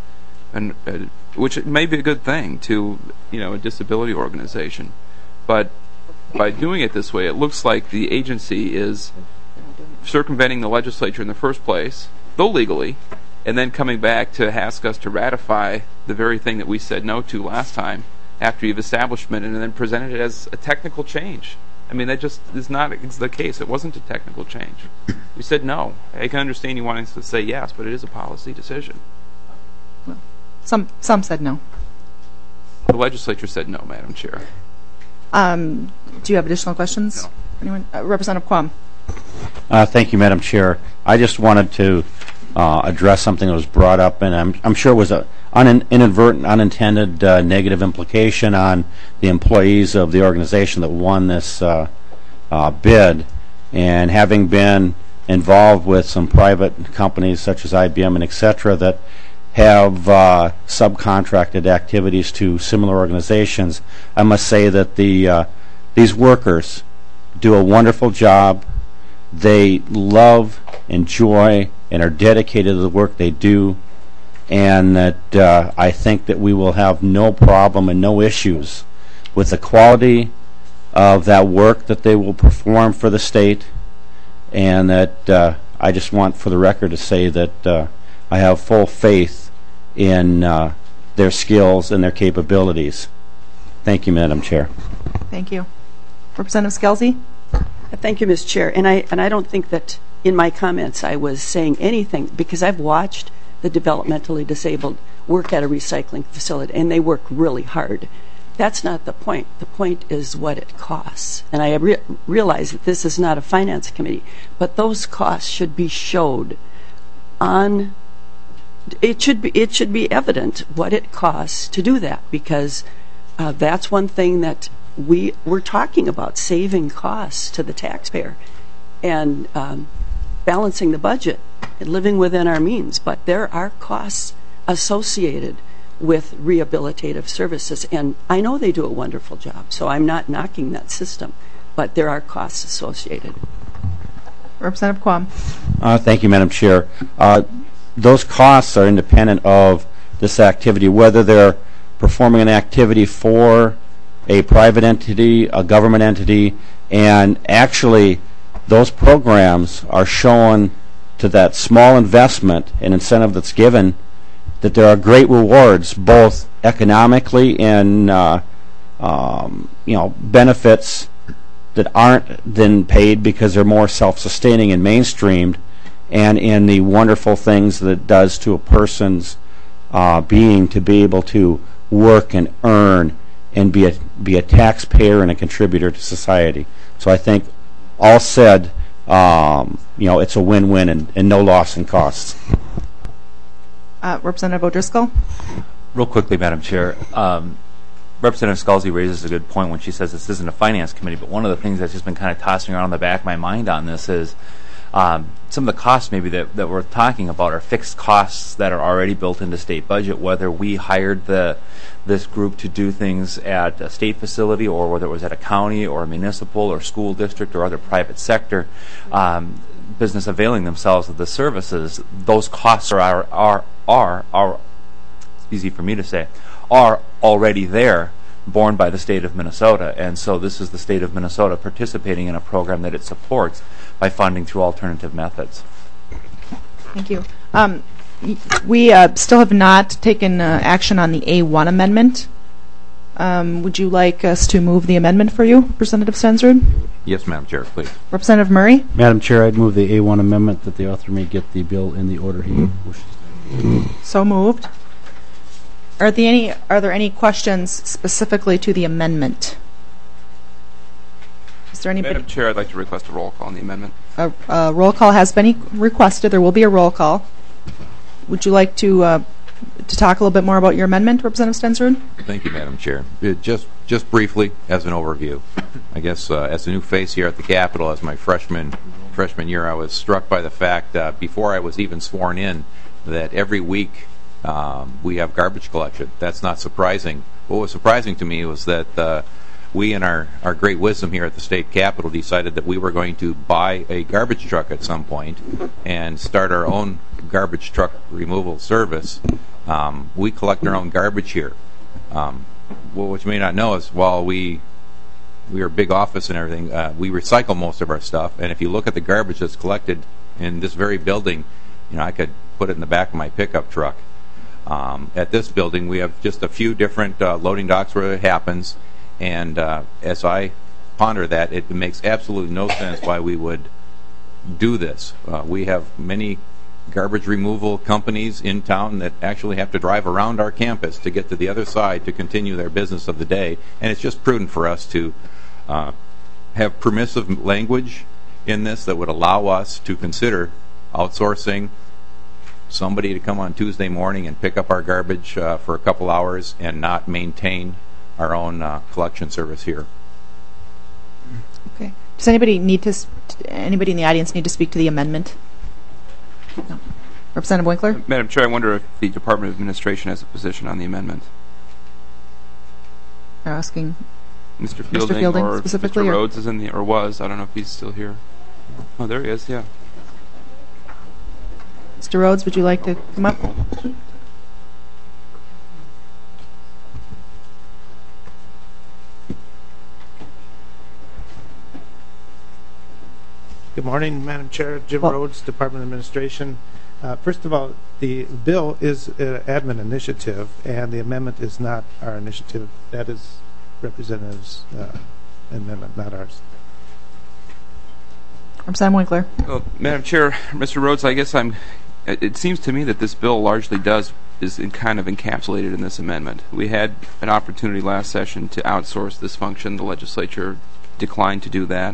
which may be a good thing, to a disability organization. But by doing it this way, it looks like the agency is circumventing the legislature in the first place, though legally, and then coming back to ask us to ratify the very thing that we said no to last time after you've established it, and then presented it as a technical change. I mean, that just is not the case. It wasn't a technical change. We said no. I can understand you wanting to say yes, but it is a policy decision.
Well, some said no.
The legislature said no, Madam Chair.
Do you have additional questions?
No.
Anyone? Representative Quam.
Thank you, Madam Chair. I just wanted to address something that was brought up, and I'm sure it was an inadvertent, unintended negative implication on the employees of the organization that won this bid. And having been involved with some private companies such as IBM and et cetera that have subcontracted activities to similar organizations, I must say that these workers do a wonderful job. They love, enjoy, and are dedicated to the work they do, and that I think that we will have no problem and no issues with the quality of that work that they will perform for the state, and that I just want for the record to say that I have full faith in their skills and their capabilities. Thank you, Madam Chair.
Thank you. Representative Scelsi?
Thank you, Ms. Chair. And I don't think that in my comments I was saying anything, because I've watched the developmentally disabled work at a recycling facility, and they work really hard. That's not the point. The point is what it costs. And I realize that this is not a finance committee, but those costs should be showed on. It should be evident what it costs to do that, because that's one thing that we're talking about, saving costs to the taxpayer and balancing the budget and living within our means. But there are costs associated with rehabilitative services, and I know they do a wonderful job, so I'm not knocking that system, but there are costs associated.
Representative Quam.
Thank you, Madam Chair. Those costs are independent of this activity, whether they're performing an activity for a private entity, a government entity, and actually those programs are showing to that small investment and incentive that's given that there are great rewards, both economically and benefits that aren't then paid because they're more self-sustaining and mainstreamed, and in the wonderful things that it does to a person's being to be able to work and earn and be a taxpayer and a contributor to society. So I think, all said, it's a win-win and no loss in costs.
Representative O'Driscoll.
Real quickly, Madam Chair. Representative Scelsi raises a good point when she says this isn't a finance committee, but one of the things that's just been kind of tossing around in the back of my mind on this is some of the costs maybe that we're talking about are fixed costs that are already built into state budget, whether we hired this group to do things at a state facility or whether it was at a county or a municipal or school district or other private sector business availing themselves of the services. Those costs are easy for me to say, are already there borne by the state of Minnesota. And so this is the state of Minnesota participating in a program that it supports by funding through alternative methods.
Thank you. We still have not taken action on the A1 amendment. Would you like us to move the amendment for you, Representative Stensrud?
Yes, Madam Chair, please.
Representative Murray?
Madam Chair, I'd move the A1 amendment that the author may get the bill in the order he wishes.
So moved. Are there any questions specifically to the amendment? Is there anybody?
Madam Chair, I'd like to request a roll call on the amendment.
A roll call has been requested. There will be a roll call. Would you like to talk a little bit more about your amendment, Representative Stensrud?
Thank you, Madam Chair. Just briefly, as an overview, I guess as a new face here at the Capitol, as my freshman year, I was struck by the fact before I was even sworn in that every week we have garbage collection. That's not surprising. What was surprising to me was that we, in our great wisdom here at the state capitol, decided that we were going to buy a garbage truck at some point and start our own garbage truck removal service. We collect our own garbage here. What you may not know is while we are a big office and everything, we recycle most of our stuff. And if you look at the garbage that's collected in this very building, I could put it in the back of my pickup truck. At this building, we have just a few different loading docks where it happens. And as I ponder that, it makes absolutely no sense why we would do this. We have many garbage removal companies in town that actually have to drive around our campus to get to the other side to continue their business of the day. And it's just prudent for us to have permissive language in this that would allow us to consider outsourcing somebody to come on Tuesday morning and pick up our garbage for a couple hours and not maintain our own collection service here.
Okay. Does anybody in the audience need to speak to the amendment? No. Representative Winkler?
Madam Chair, I wonder if the Department of Administration has a position on the amendment.
They're asking
Mr. Fielding or
specifically,
Mr. Rhodes is in the, or was. I don't know if he's still here. Oh, there he is, yeah.
Mr. Rhodes, would you like to come up?
Good morning, Madam Chair. Jim Rhodes, Department of Administration. First of all, the bill is an admin initiative, and the amendment is not our initiative. That is Representative's amendment, not ours.
Representative Winkler.
Well, Madam Chair, Mr. Rhodes, I guess it seems to me that this bill largely is kind of encapsulated in this amendment. We had an opportunity last session to outsource this function. The legislature declined to do that.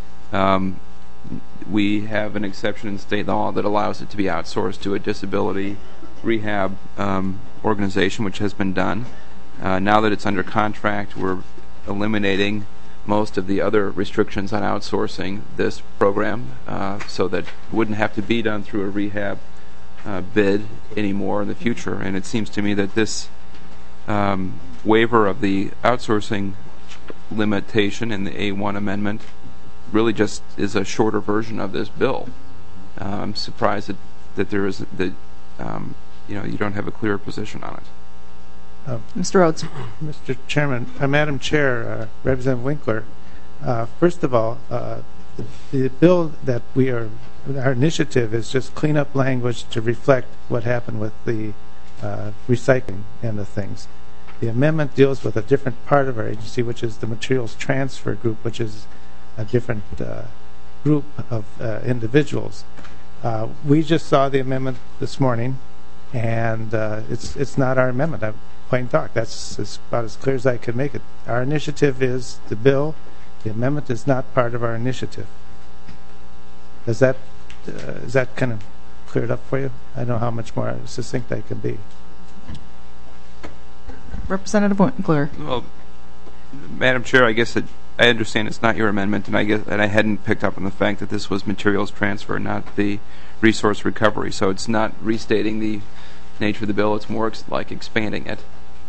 We have an exception in state law that allows it to be outsourced to a disability rehab organization, which has been done. Now that it's under contract, we're eliminating most of the other restrictions on outsourcing this program so that it wouldn't have to be done through a rehab bid anymore in the future. And it seems to me that this waiver of the outsourcing limitation in the A1 amendment really just is a shorter version of this bill. I'm surprised that there is you don't have a clear position on it.
Mr. Rhodes.
Mr. Chairman, Madam Chair, Representative Winkler. First of all, the bill that our initiative is just clean up language to reflect what happened with the recycling and the things. The amendment deals with a different part of our agency, which is the materials transfer group, which is a different group of individuals. We just saw the amendment this morning, and it's not our amendment. Plain talk. That's about as clear as I can make it. Our initiative is the bill. The amendment is not part of our initiative. Is that kind of cleared up for you? I don't know how much more succinct I can be.
Representative Winkler.
Well, Madam Chair, I guess I understand it's not your amendment, and I hadn't picked up on the fact that this was materials transfer, not the resource recovery. So it's not restating the nature of the bill. It's more like expanding it.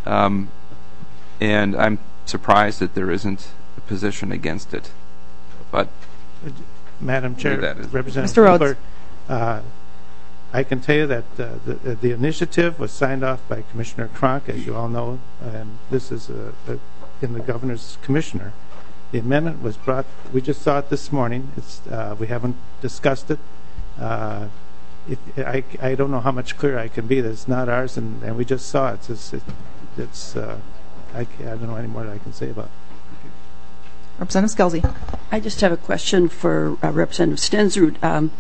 And I'm surprised that there isn't a position against it. But
Madam Chair, Representative
Mr. Rhodes.
Winkler, I can tell you that the initiative was signed off by Commissioner Cronk, as you all know, and this is in the governor's commissioner. The amendment was brought, we just saw it this morning. We haven't discussed it. I don't know how much clearer I can be that it's not ours, and we just saw it. I don't know any more that I can say about it.
Representative Scelzi.
I just have a question for Representative Stensrud.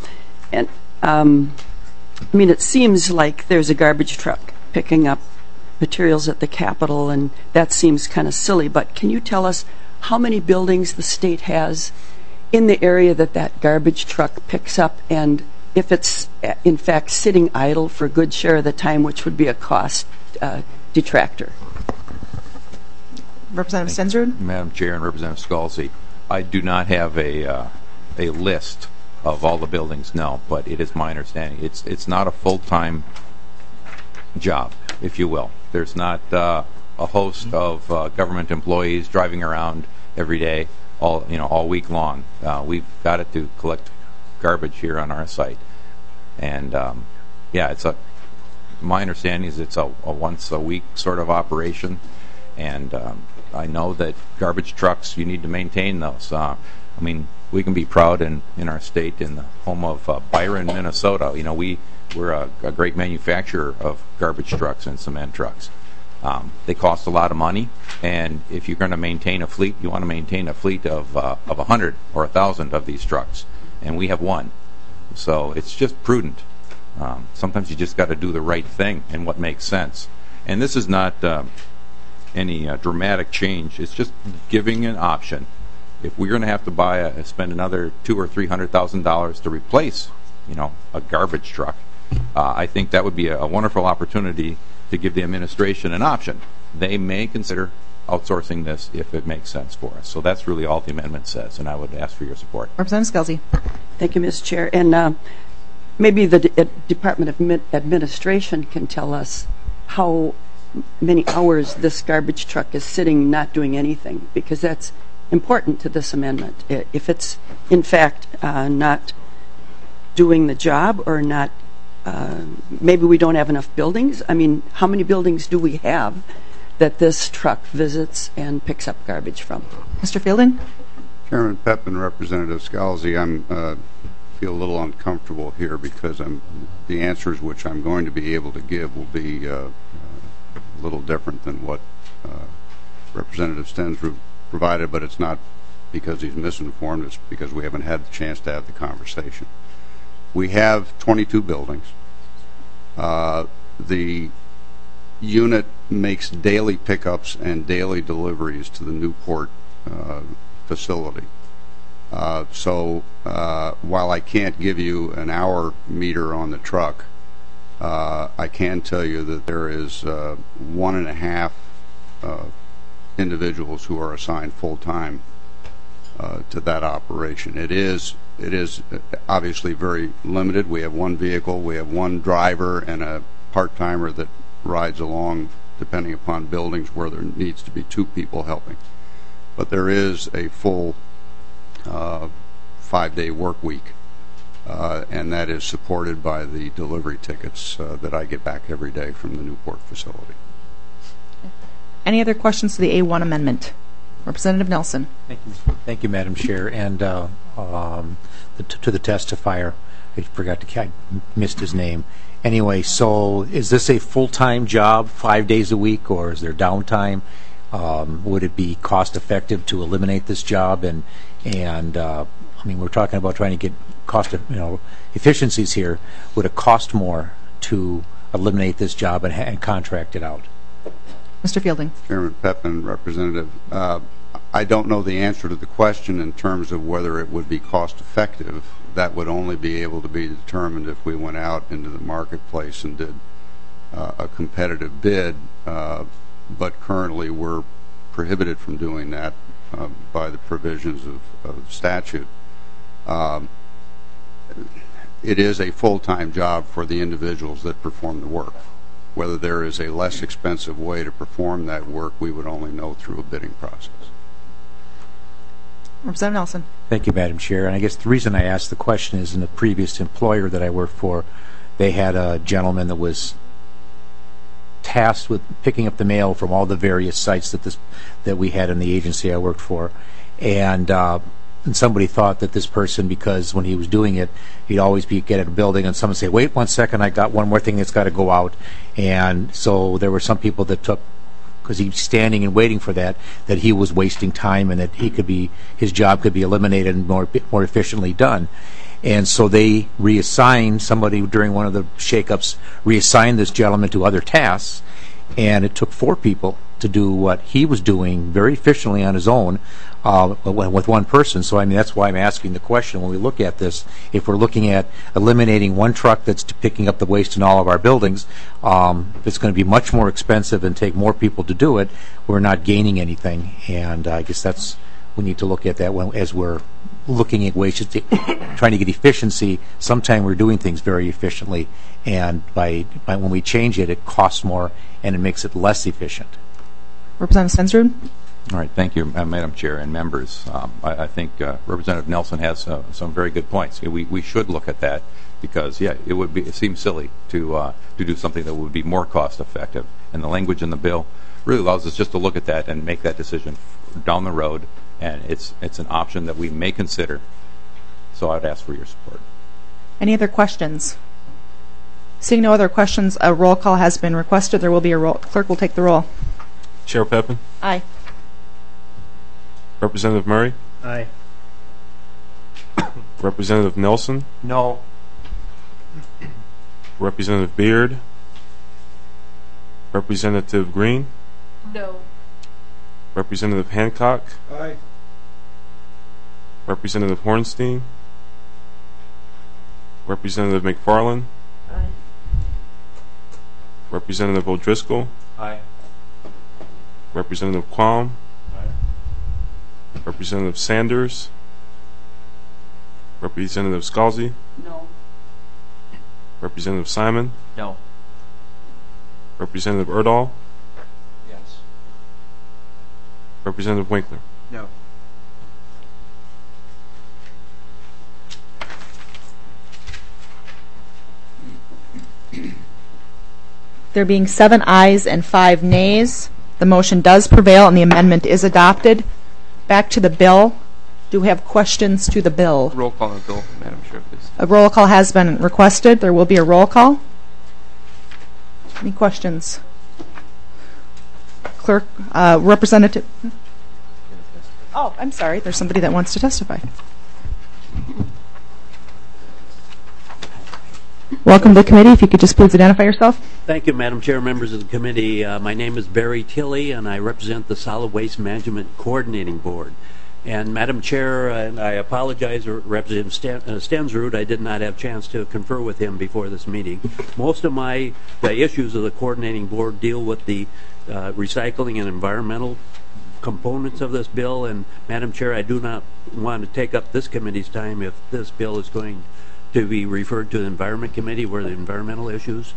It seems like there's a garbage truck picking up materials at the Capitol, and that seems kind of silly, but can you tell us how many buildings the state has in the area that garbage truck picks up, and if it's in fact sitting idle for a good share of the time, which would be a cost detractor?
Representative Stensrud.
Madam Chair and Representative Scelzi, I do not have a list of all the buildings, no, but it is my understanding it's not a full-time job, if you will. There's not a host of government employees driving around every day, all week long. We've got it to collect garbage here on our site, and my understanding is it's a once a week sort of operation, and I know that garbage trucks, you need to maintain those. We can be proud in our state, in the home of Byron, Minnesota. We're a great manufacturer of garbage trucks and cement trucks. They cost a lot of money, and if you're going to maintain a fleet, you want to maintain a fleet of 100 or 1,000 of these trucks, and we have one. So it's just prudent. Sometimes you just got to do the right thing and what makes sense. And this is not any dramatic change. It's just giving an option. If we're going to have to spend another $200,000 or $300,000 to replace, a garbage truck, I think that would be a wonderful opportunity to give the administration an option. They may consider outsourcing this if it makes sense for us. So that's really all the amendment says, and I would ask for your support.
Representative Scelzi.
Thank you, Ms. Chair. And maybe the Department of Administration can tell us how many hours this garbage truck is sitting not doing anything, because that's important to this amendment. If it's in fact not doing the job, or not, maybe we don't have enough buildings. How many buildings do we have that this truck visits and picks up garbage from?
Mr. Fielding.
Chairman Pepin, Representative Scelzi, I feel a little uncomfortable here because the answers which I'm going to be able to give will be a little different than what Representative Stensrud provided, but it's not because he's misinformed, it's because we haven't had the chance to have the conversation. We have 22 buildings. The unit makes daily pickups and daily deliveries to the Newport facility. So while I can't give you an hour meter on the truck, I can tell you that there is 1.5 individuals who are assigned full-time to that operation. It is obviously very limited. We have one vehicle, we have one driver, and a part-timer that rides along depending upon buildings where there needs to be 2 people helping. But there is a full 5-day work week, and that is supported by the delivery tickets that I get back every day from the Newport facility.
Any other questions to the A1 amendment? Representative Nelson.
Thank you, Madam Chair. And to the testifier, I missed his name. Anyway, so is this a full-time job, 5 days a week, or is there downtime? Would it be cost-effective to eliminate this job? And we're talking about trying to get efficiencies here. Would it cost more to eliminate this job and contract it out?
Mr. Fielding.
Chairman Pepin, Representative, I don't know the answer to the question in terms of whether it would be cost effective. That would only be able to be determined if we went out into the marketplace and did a competitive bid, but currently we're prohibited from doing that by the provisions of statute. It is a full-time job for the individuals that perform the work. Whether there is a less expensive way to perform that work, we would only know through a bidding process.
Representative Nelson.
Thank you, Madam Chair. And I guess the reason I asked the question is in the previous employer that I worked for, they had a gentleman that was tasked with picking up the mail from all the various sites that we had in the agency I worked for, and somebody thought that this person, because when he was doing it, he'd always get at a building, and someone would say, "Wait 1 second, I got one more thing that's got to go out," and so there were some people that took, because he was standing and waiting for that he was wasting time and that his job could be eliminated and more efficiently done. And so they reassigned somebody during one of the shakeups, reassigned this gentleman to other tasks, and it took 4 people to do what he was doing very efficiently on his own with one person. So I mean, that's why I'm asking the question when we look at this. If we're looking at eliminating one truck that's picking up the waste in all of our buildings, it's going to be much more expensive and take more people to do it. We're not gaining anything, and I guess we need to look at that as we're looking at ways to trying to get efficiency. Sometimes we're doing things very efficiently, and by when we change it, it costs more and it makes it less efficient.
Representative Stensrud?
All right, thank you, Madam Chair and members. I think Representative Nelson has some very good points. We should look at that because, yeah, it seems silly to do something that would be more cost effective, and the language in the bill really allows us just to look at that and make that decision down the road. And it's an option that we may consider. So I'd ask for your support.
Any other questions? Seeing no other questions, a roll call has been requested. There will be a roll. Clerk will take the roll.
Chair Pepin?
Aye.
Representative Murray?
Aye.
Representative Nelson?
No.
Representative Beard? Representative Green?
No.
Representative Hancock?
Aye.
Representative Hornstein? Representative McFarland?
Aye.
Representative O'Driscoll?
Aye.
Representative Quam?
Aye.
Representative Sanders? Representative Scalzi?
No.
Representative Simon?
No.
Representative Erdahl?
Yes.
Representative Winkler?
No.
There being 7 ayes and 5 nays, the motion does prevail and the amendment is adopted. Back to the bill. Do we have questions to the bill?
Roll call on the bill, Madam Chair, please.
A roll call has been requested. There will be a roll call. Any questions? Clerk, Representative. Oh, I'm sorry. There's somebody that wants to testify. Welcome to the committee. If you could just please identify yourself.
Thank you, Madam Chair, members of the committee. My name is Barry Tilley, and I represent the Solid Waste Management Coordinating Board. And Madam Chair, and I apologize, Representative Stensrud, I did not have a chance to confer with him before this meeting. Most of the issues of the Coordinating Board deal with the recycling and environmental components of this bill. And Madam Chair, I do not want to take up this committee's time if this bill is going to be referred to the Environment Committee where the environmental issues.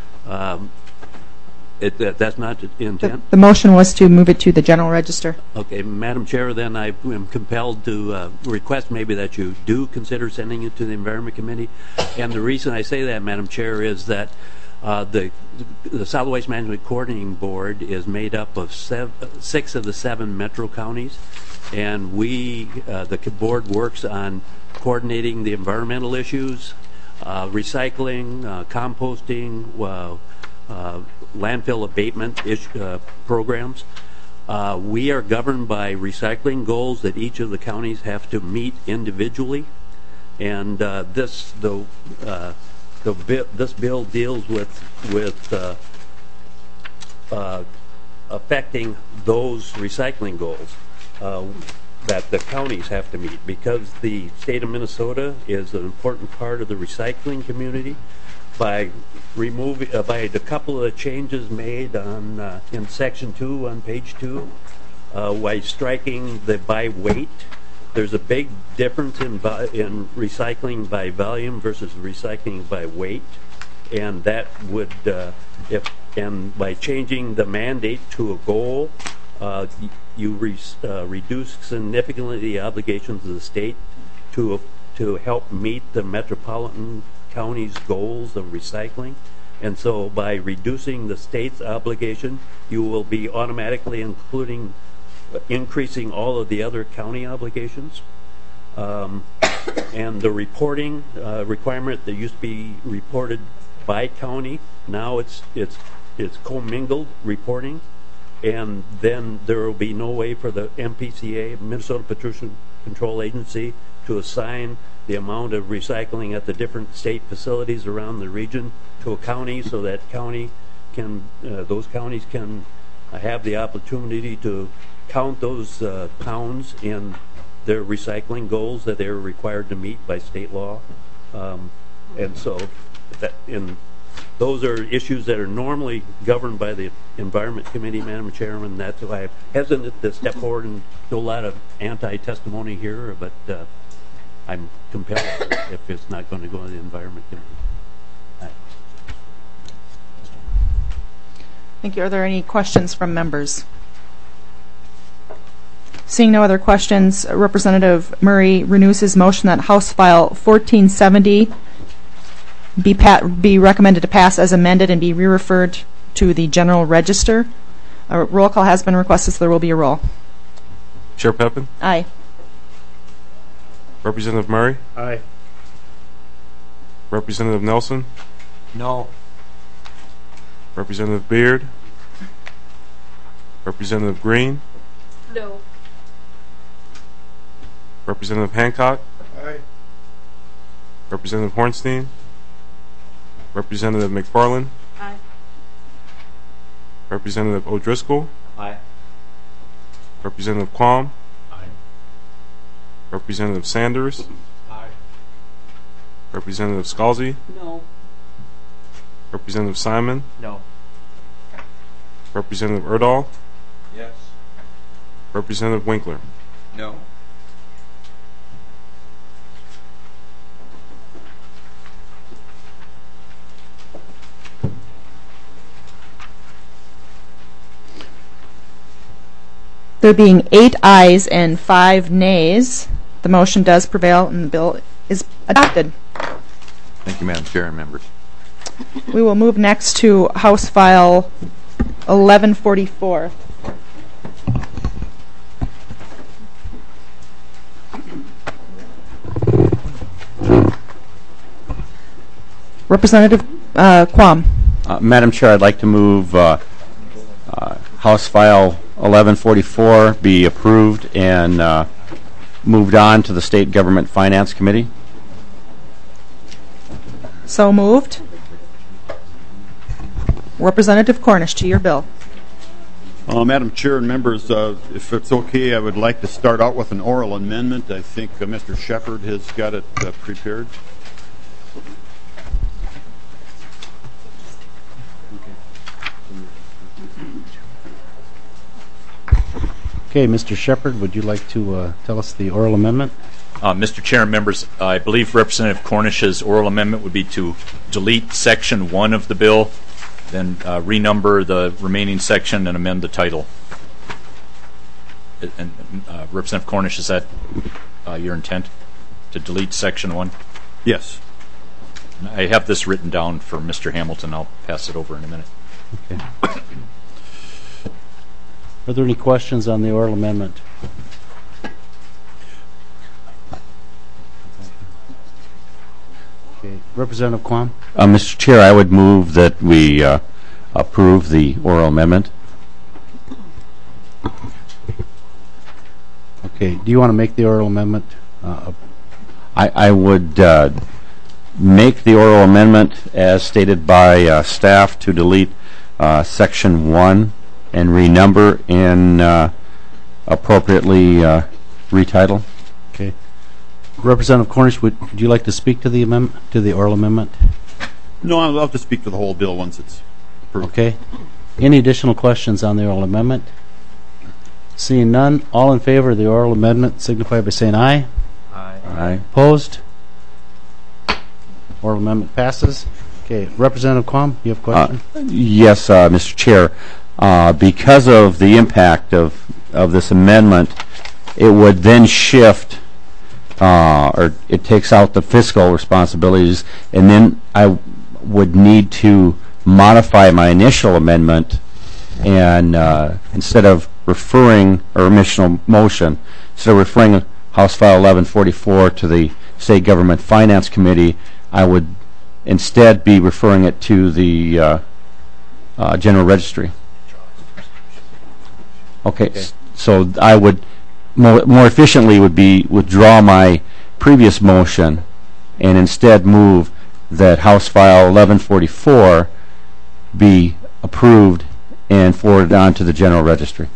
That's not the intent?
The motion was to move it to the General Register.
Okay, Madam Chair, then I am compelled to request maybe that you do consider sending it to the Environment Committee. And the reason I say that, Madam Chair, is that the Solid Waste Management Coordinating Board is made up of 6 of the 7 metro counties. And the board works on coordinating the environmental issues, recycling, composting, landfill abatement programs. We are governed by recycling goals that each of the counties have to meet individually, and this bill deals with affecting those recycling goals that the counties have to meet, because the state of Minnesota is an important part of the recycling community. By removing by a couple of changes made on in section 2 on page 2, by striking the by weight, there's a big difference in recycling by volume versus recycling by weight, and that would and by changing the mandate to a goal, you reduce significantly the obligations of the state to help meet the metropolitan county's goals of recycling. And so by reducing the state's obligation, you will be automatically increasing all of the other county obligations. And the reporting requirement that used to be reported by county, now it's commingled reporting. And then there will be no way for the MPCA, Minnesota Pollution Control Agency, to assign the amount of recycling at the different state facilities around the region to a county, so that those counties can have the opportunity to count those pounds in their recycling goals that they're required to meet by state law. And so those are issues that are normally governed by the Environment Committee, Madam Chairman. That's why I'm hesitant to step forward and do a lot of anti-testimony here, but I'm compelled if it's not going to go to the Environment Committee.
Thank you. Are there any questions from members? Seeing no other questions, Representative Murray renews his motion that House File 1470 be recommended to pass as amended and be re-referred to the General Register. A roll call has been requested, so there will be a roll.
Chair Pepin?
Aye.
Representative Murray?
Aye.
Representative Nelson?
No.
Representative Beard? Representative Green?
No.
Representative Hancock?
Aye.
Representative Hornstein? Representative McFarland?
Aye.
Representative O'Driscoll?
Aye.
Representative Quam?
Aye.
Representative Sanders?
Aye.
Representative Scalzi?
No.
Representative Simon?
No.
Representative Erdahl?
Yes.
Representative Winkler?
No.
There being 8 ayes and 5 nays, the motion does prevail and the bill is adopted.
Thank you, Madam Chair and members.
We will move next to House File 1144. Representative Quam.
Madam Chair, I'd like to move House File 1144 be approved and moved on to the State Government Finance Committee.
So moved. Representative Cornish, to your bill.
Madam Chair and members, if it's okay, I would like to start out with an oral amendment. I think Mr. Shepard has got it prepared.
Okay, Mr. Shepard, would you like to tell us the oral amendment?
Mr. Chair and members, I believe Representative Cornish's oral amendment would be to delete Section 1 of the bill, then renumber the remaining section and amend the title. And Representative Cornish, is that your intent, to delete Section 1?
Yes.
I have this written down for Mr. Hamilton. I'll pass it over in a minute.
Okay. Are there any questions on the oral amendment? Okay. Representative Quam? Mr. Chair, I would move that we approve the oral amendment. Okay. Do you want to make the oral amendment? I would make the oral amendment as stated by staff to delete Section 1 and renumber and appropriately retitle. Okay. Representative Cornish, would you like to speak to the amendment, to the oral amendment?
No, I'd love to speak to the whole bill once it's approved.
Okay. Any additional questions on the oral amendment? Seeing none, all in favor of the oral amendment signify by saying aye.
Aye.
Aye. Opposed? Oral amendment passes. Okay. Representative Quam, you have a question? Yes, Mr. Chair. Because of the impact of this amendment, it would then shift or it takes out the fiscal responsibilities, and then I would need to modify my initial amendment, and instead of referring, or initial motion, instead of referring House File 1144 to the State Government Finance Committee, I would instead be referring it to the General Registry. Okay, so I would more efficiently would be withdraw my previous motion and instead move that House File 1144 be approved and forwarded on to the General Registry.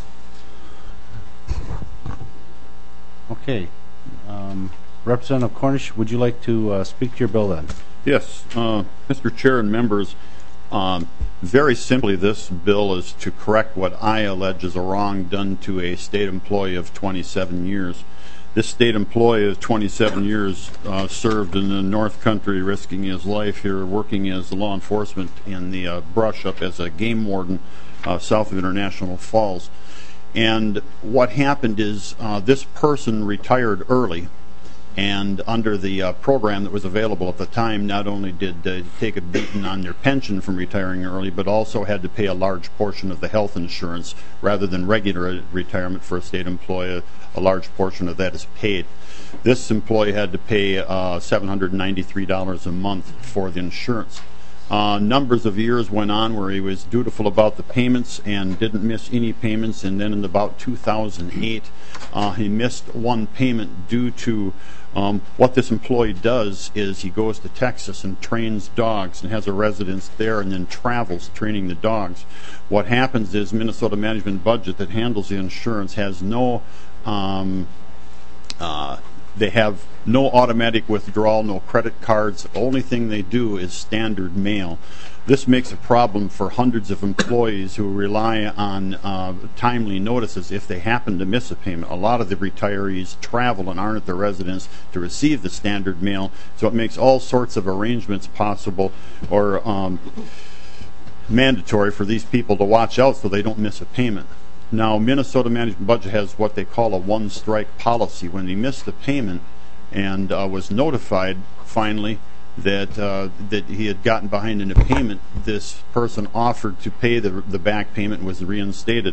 Okay. Representative Cornish, would you like to speak to your bill then?
Yes, Mr. Chair and members, very simply, this bill is to correct what I allege is a wrong done to a state employee of 27 years. This state employee of 27 years served in the North Country, risking his life here, working as law enforcement in the brush up as a game warden south of International Falls. And what happened is this person retired early, and under the program that was available at the time, not only did they take a beating on their pension from retiring early, but also had to pay a large portion of the health insurance. Rather than regular retirement for a state employee, a large portion of that is paid. This employee had to pay $793 a month for the insurance. Numbers of years went on where he was dutiful about the payments and didn't miss any payments, and then in about 2008 he missed one payment due to what this employee does is he goes to Texas and trains dogs and has a residence there and then travels training the dogs. What happens is Minnesota Management Budget that handles the insurance has no they have no automatic withdrawal, no credit cards. The only thing they do is standard mail. This makes a problem for hundreds of employees who rely on timely notices if they happen to miss a payment. A lot of the retirees travel and aren't at their residence to receive the standard mail, so it makes all sorts of arrangements possible or mandatory for these people to watch out so they don't miss a payment. Now, Minnesota Management Budget has what they call a one-strike policy. When he missed the payment and was notified finally that that he had gotten behind in a payment, this person offered to pay the back payment and was reinstated.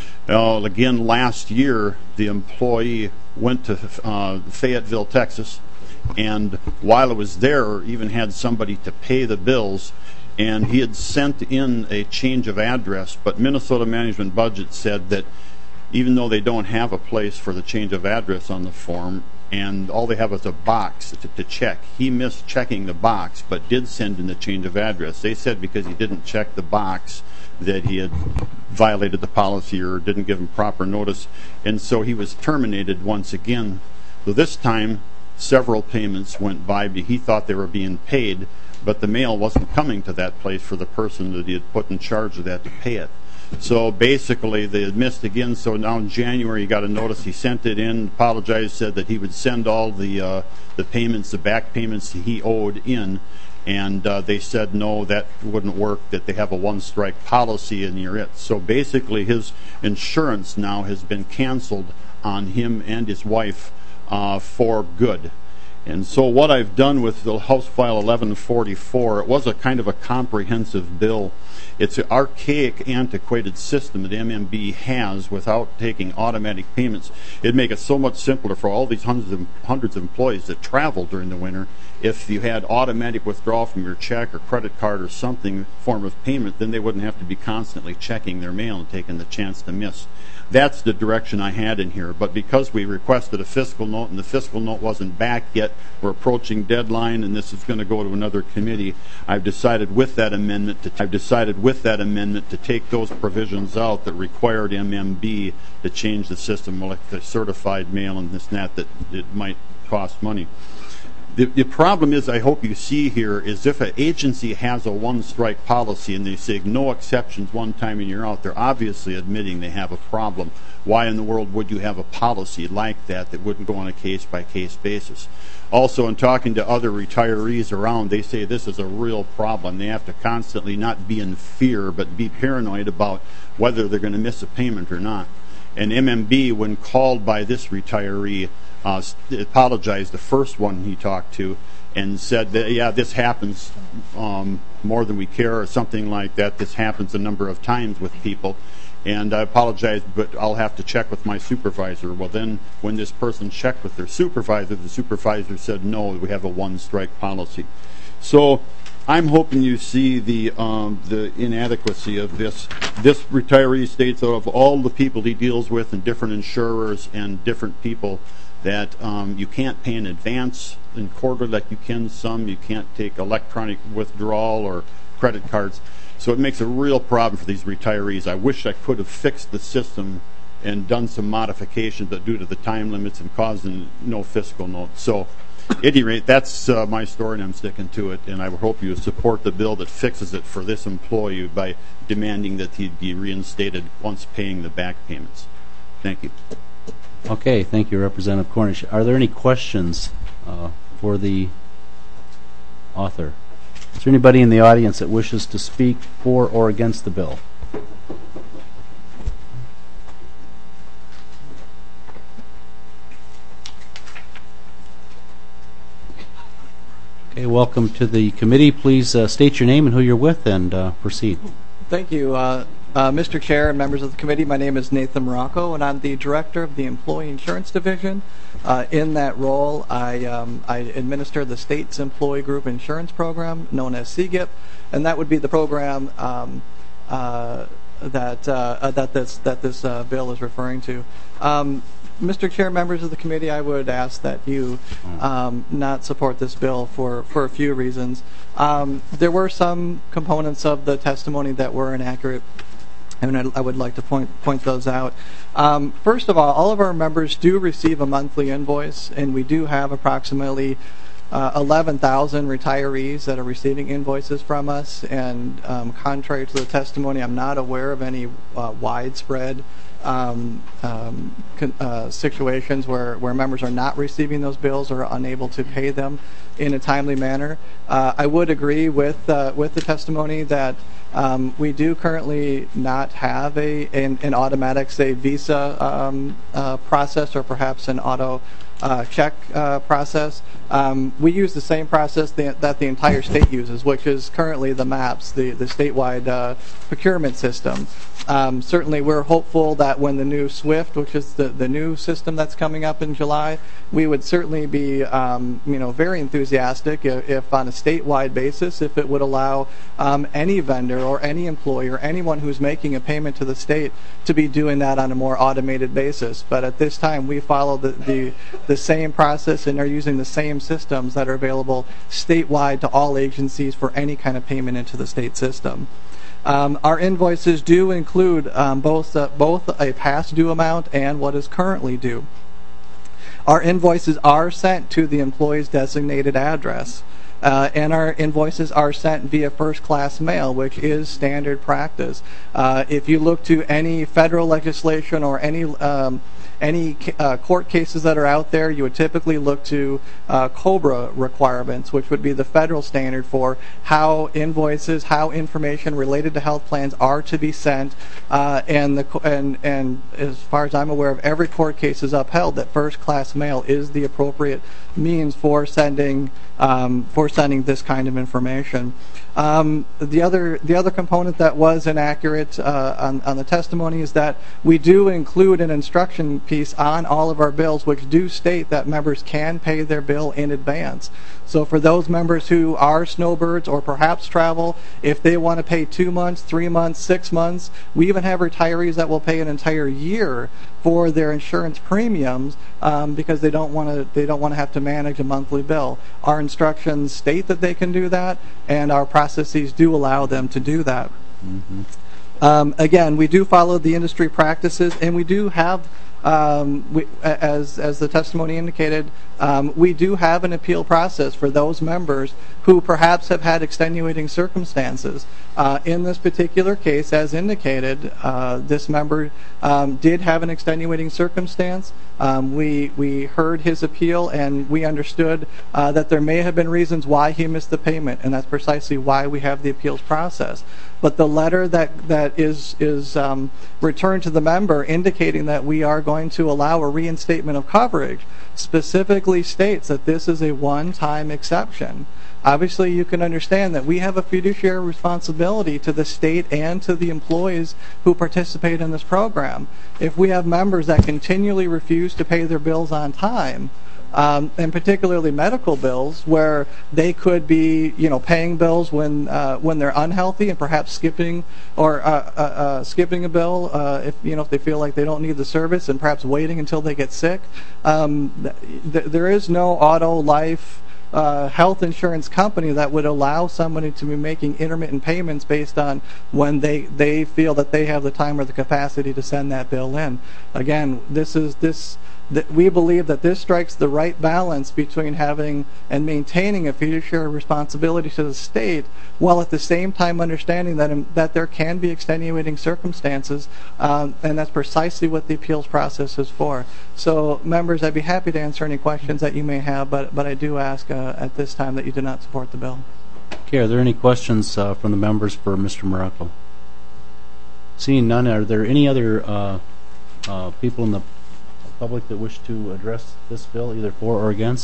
Again, last year, the employee went to Fayetteville, Texas, and while it was there, even had somebody to pay the bills, and he had sent in a change of address, but Minnesota Management Budget said that even though they don't have a place for the change of address on the form, and all they have is a box to check, he missed checking the box, but did send in the change of address. They said because he didn't check the box that he had violated the policy or didn't give him proper notice, and so he was terminated once again. So this time, several payments went by. He thought they were being paid, but the mail wasn't coming to that place for the person that he had put in charge of that to pay it. So basically, they had missed again. So now in January, he got a notice. He sent it in, apologized, said that he would send all the payments, the back payments he owed in, and they said no, that wouldn't work. That they have a one-strike policy, and you're it. So basically, his insurance now has been canceled on him and his wife for good. And so what I've done with the House File 1144, it was a kind of a comprehensive bill. It's an archaic, antiquated system that MMB has without taking automatic payments. It'd make it so much simpler for all these hundreds of employees that travel during the winter. If you had automatic withdrawal from your check or credit card or something form of payment, then they wouldn't have to be constantly checking their mail and taking the chance to miss. That's the direction I had in here. But because we requested a fiscal note and the fiscal note wasn't back yet, we're approaching deadline, and this is going to go to another committee. I've decided with that amendment to take those provisions out that required MMB to change the system, like the certified mail and this and that it might cost money. The problem is, I hope you see here, is if an agency has a one-strike policy and they say no exceptions one time and you're out, they're obviously admitting they have a problem. Why in the world would you have a policy like that that wouldn't go on a case-by-case basis? Also, in talking to other retirees around, they say this is a real problem. They have to constantly not be in fear, but be paranoid about whether they're going to miss a payment or not. And MMB, when called by this retiree, apologized, the first one he talked to, and said that, yeah, this happens more than we care, or something like that. This happens a number of times with people. And I apologize, but I'll have to check with my supervisor. Well, then when this person checked with their supervisor, the supervisor said, no, we have a one-strike policy. So I'm hoping you see the inadequacy of this. This retiree states that of all the people he deals with and different insurers and different people, that you can't pay in advance in quarter like you can some. You can't take electronic withdrawal or credit cards. So it makes a real problem for these retirees. I wish I could have fixed the system and done some modifications, but due to the time limits and causing no fiscal note. So at any rate, that's my story, and I'm sticking to it. And I hope you support the bill that fixes it for this employee by demanding that he be reinstated once paying the back payments. Thank you.
Okay, thank you, Representative Cornish. Are there any questions for the author? Is there anybody in the audience that wishes to speak for or against the bill? Okay, welcome to the committee. Please state your name and who you're with, and proceed.
Thank you. Mr. Chair and members of the committee, my name is Nathan Morocco, and I'm the director of the Employee Insurance Division. In that role, I administer the state's employee group insurance program, known as CGIP, and that would be the program that this bill is referring to. Mr. Chair, members of the committee, I would ask that you not support this bill for a few reasons. There were some components of the testimony that were inaccurate, and I would like to point those out. First of all of our members do receive a monthly invoice, and we do have approximately 11,000 retirees that are receiving invoices from us. And contrary to the testimony, I'm not aware of any widespread situations where members are not receiving those bills or are unable to pay them in a timely manner. I would agree with the testimony that we do currently not have an automatic, say, Visa process, or perhaps an auto check process. We use the same process that the entire state uses, which is currently the MAPS, the statewide procurement system. Certainly we're hopeful that when the new SWIFT, which is the new system that's coming up in July, we would certainly be very enthusiastic if on a statewide basis, if it would allow any vendor or any employee or anyone who's making a payment to the state to be doing that on a more automated basis. But at this time, we follow the same process and are using the same systems that are available statewide to all agencies for any kind of payment into the state system. Our invoices do include both a past due amount and what is currently due. Our invoices are sent to the employee's designated address, and our invoices are sent via first-class mail, which is standard practice. If you look to any federal legislation or any court cases that are out there, you would typically look to COBRA requirements, which would be the federal standard for how invoices, how information related to health plans are to be sent. And as far as I'm aware of, every court case is upheld that first-class mail is the appropriate means for sending this kind of information. The other component that was inaccurate on the testimony is that we do include an instruction piece on all of our bills which do state that members can pay their bill in advance. So for those members who are snowbirds or perhaps travel, if they want to pay 2 months, 3 months, 6 months, we even have retirees that will pay an entire year for their insurance premiums because they don't want to have to manage a monthly bill. Our instructions state that they can do that, and our processes do allow them to do that. Mm-hmm. Again, we do follow the industry practices, and we do have, as the testimony indicated, we do have an appeal process for those members who perhaps have had extenuating circumstances. In this particular case, as indicated, this member did have an extenuating circumstance. We heard his appeal, and we understood that there may have been reasons why he missed the payment, and that's precisely why we have the appeals process. But the letter that is returned to the member indicating that we are going going to allow a reinstatement of coverage specifically states that this is a one-time exception. Obviously, you can understand that we have a fiduciary responsibility to the state and to the employees who participate in this program. If we have members that continually refuse to pay their bills on time, and particularly medical bills, where they could be, paying bills when they're unhealthy and perhaps skipping a bill if they feel like they don't need the service, and perhaps waiting until they get sick. There is no auto, life, health insurance company that would allow somebody to be making intermittent payments based on when they feel that they have the time or the capacity to send that bill in. Again, we believe that this strikes the right balance between having and maintaining a fiduciary responsibility to the state, while at the same time understanding that there can be extenuating circumstances, and that's precisely what the appeals process is for. So, members, I'd be happy to answer any questions that you may have, but I do ask at this time that you do not support the bill.
Okay, are there any questions from the members for Mr. Marocco? Seeing none, are there any other people in the public that wish to address this bill, either for or against?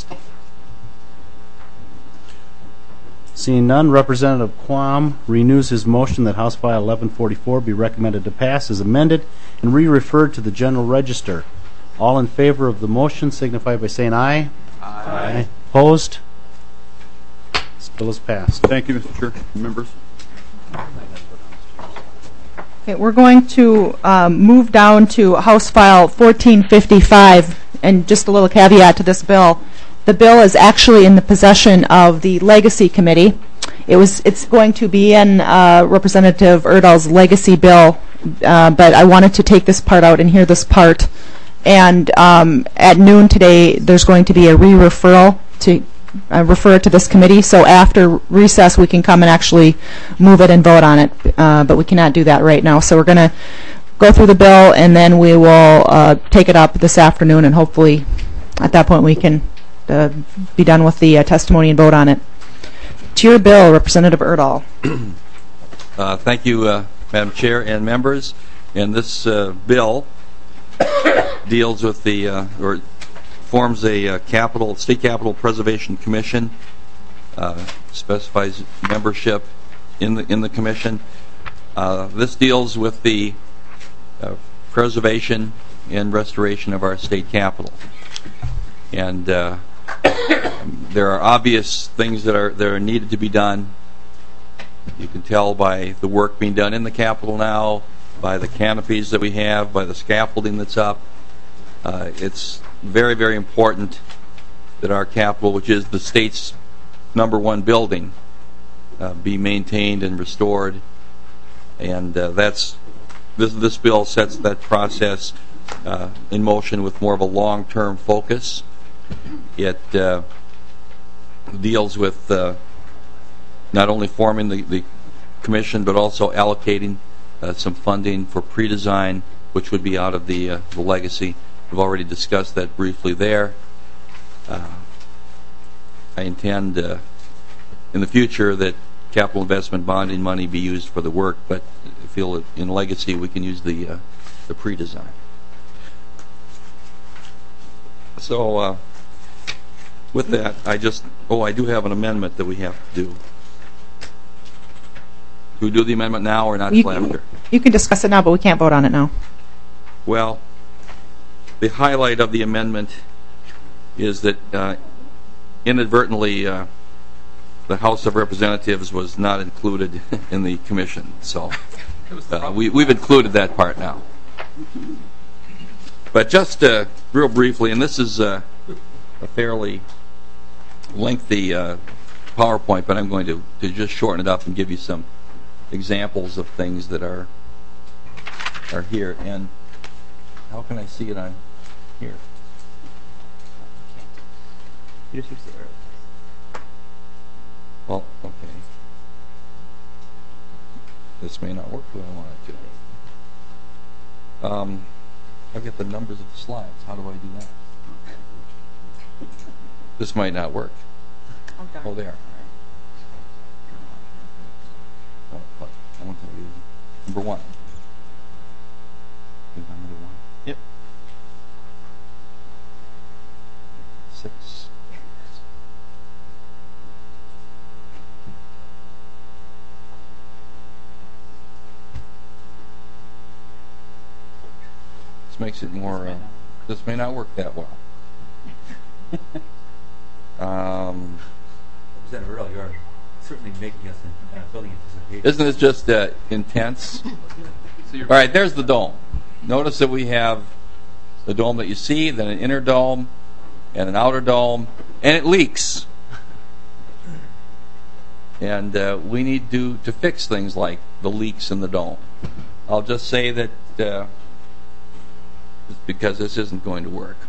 Seeing none, Representative Quam renews his motion that House File 1144 be recommended to pass as amended and re-referred to the General Register. All in favor of the motion signify by saying aye. Aye. Opposed? This bill is passed.
Thank you, Mr. Chair. Members.
Okay, we're going to move down to House File 1455, and just a little caveat to this bill. The bill is actually in the possession of the Legacy Committee. It's going to be in Representative Erdahl's legacy bill, but I wanted to take this part out and hear this part. And at noon today, there's going to be a re-referral to refer it to this committee, so after recess we can come and actually move it and vote on it, but we cannot do that right now. So we're going to go through the bill, and then we will take it up this afternoon, and hopefully at that point we can be done with the testimony and vote on it. To your bill, Representative Erdahl.
Thank you, Madam Chair and members. And this bill deals with or forms a state capital preservation commission, specifies membership in the commission. This deals with the preservation and restoration of our state capitol, and there are obvious things that are needed to be done. You can tell by the work being done in the capitol now, by the canopies that we have, by the scaffolding that's up. It's very, very important that our capitol, which is the state's #1 building, be maintained and restored. And this bill sets that process in motion with more of a long-term focus. It deals with not only forming the commission, but also allocating some funding for pre-design, which would be out of the legacy. We've already discussed that briefly there. I intend in the future that capital investment bonding money be used for the work, but I feel that in legacy we can use the pre-design. So with that, I do have an amendment that we have to do. Do we do the amendment now or not until after?
You can discuss it now, but we can't vote on it now.
Well, the highlight of the amendment is that inadvertently the House of Representatives was not included in the commission. So we've included that part now. But just real briefly, and this is a fairly lengthy PowerPoint, but I'm going to just shorten it up and give you some examples of things that are here. And how can I see it on here? Well, okay. This may not work the way I want it to. I've got the numbers of the slides. How do I do that? This might not work. Oh, there. I want to read number 1. Yep. This makes it more, this may not work that well.
Representative Earl, you're certainly making us building anticipation.
Isn't this just intense? All right, there's the dome. Notice that we have the dome that you see, then an inner dome, and an outer dome, and it leaks. And we need to fix things like the leaks in the dome. I'll just say that just because this isn't going to work.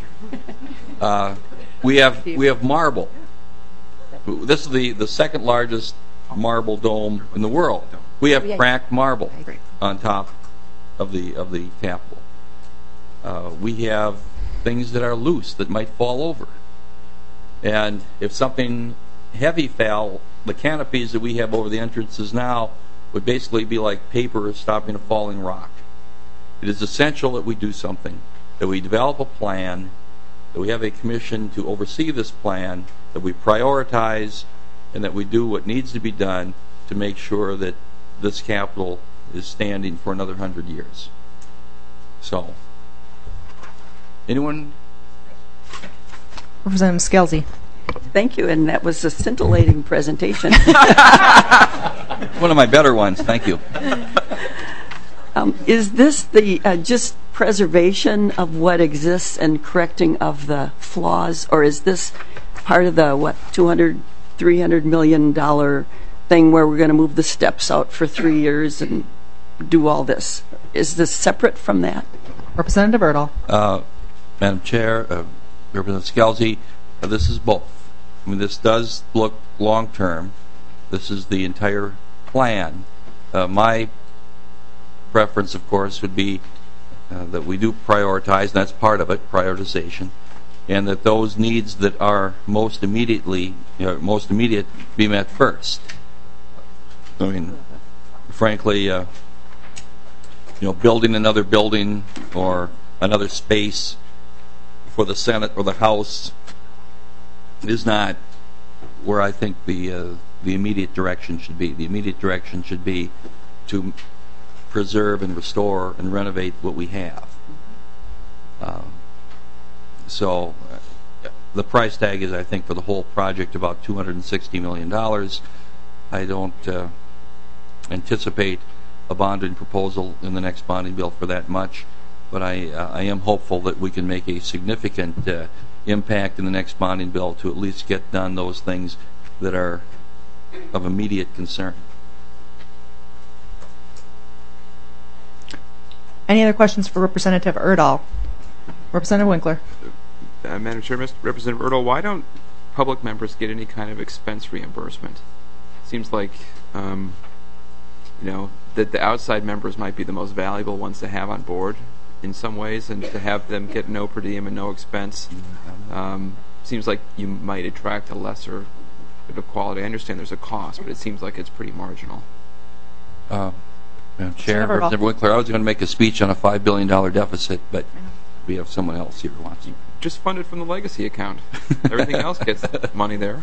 We have marble. This is the second largest marble dome in the world. We have cracked marble on top of the Capitol. We have things that are loose that might fall over. And if something heavy fell, the canopies that we have over the entrances now would basically be like paper stopping a falling rock. It is essential that we do something, that we develop a plan, that we have a commission to oversee this plan, that we prioritize, and that we do what needs to be done to make sure that this Capitol is standing for another 100 years. So, anyone?
Representative Scalzi.
Thank you, and that was a scintillating presentation.
One of my better ones, thank you.
Is this the just preservation of what exists and correcting of the flaws, or is this part of the, $200, $300 million thing where we're going to move the steps out for 3 years and do all this? Is this separate from that?
Representative Erdahl.
Madam Chair, Representative Scalzi, this is both. I mean, this does look long-term. This is the entire plan. My preference, of course, would be that we do prioritize, and that's part of it, prioritization, and that those needs that are most immediate be met first. I mean, frankly, building another building or another space for the Senate or the House is not where I think the immediate direction should be. The immediate direction should be to preserve and restore and renovate what we have. So the price tag is, I think, for the whole project about $260 million. I don't anticipate a bonding proposal in the next bonding bill for that much, but I am hopeful that we can make a significant impact in the next bonding bill to at least get done those things that are of immediate concern.
Any other questions for Representative Erdahl? Representative Winkler.
Madam Chair, Representative Erdahl, why don't public members get any kind of expense reimbursement? Seems like that the outside members might be the most valuable ones to have on board in some ways, and to have them get no per diem and no expense seems like you might attract a lesser bit of quality. I understand there's a cost, but it seems like it's pretty marginal.
Madam Chair, Representative Winkler, I was going to make a speech on a $5 billion deficit, but we have someone else here who wants to.
Just fund it from the legacy account. Everything else gets money there.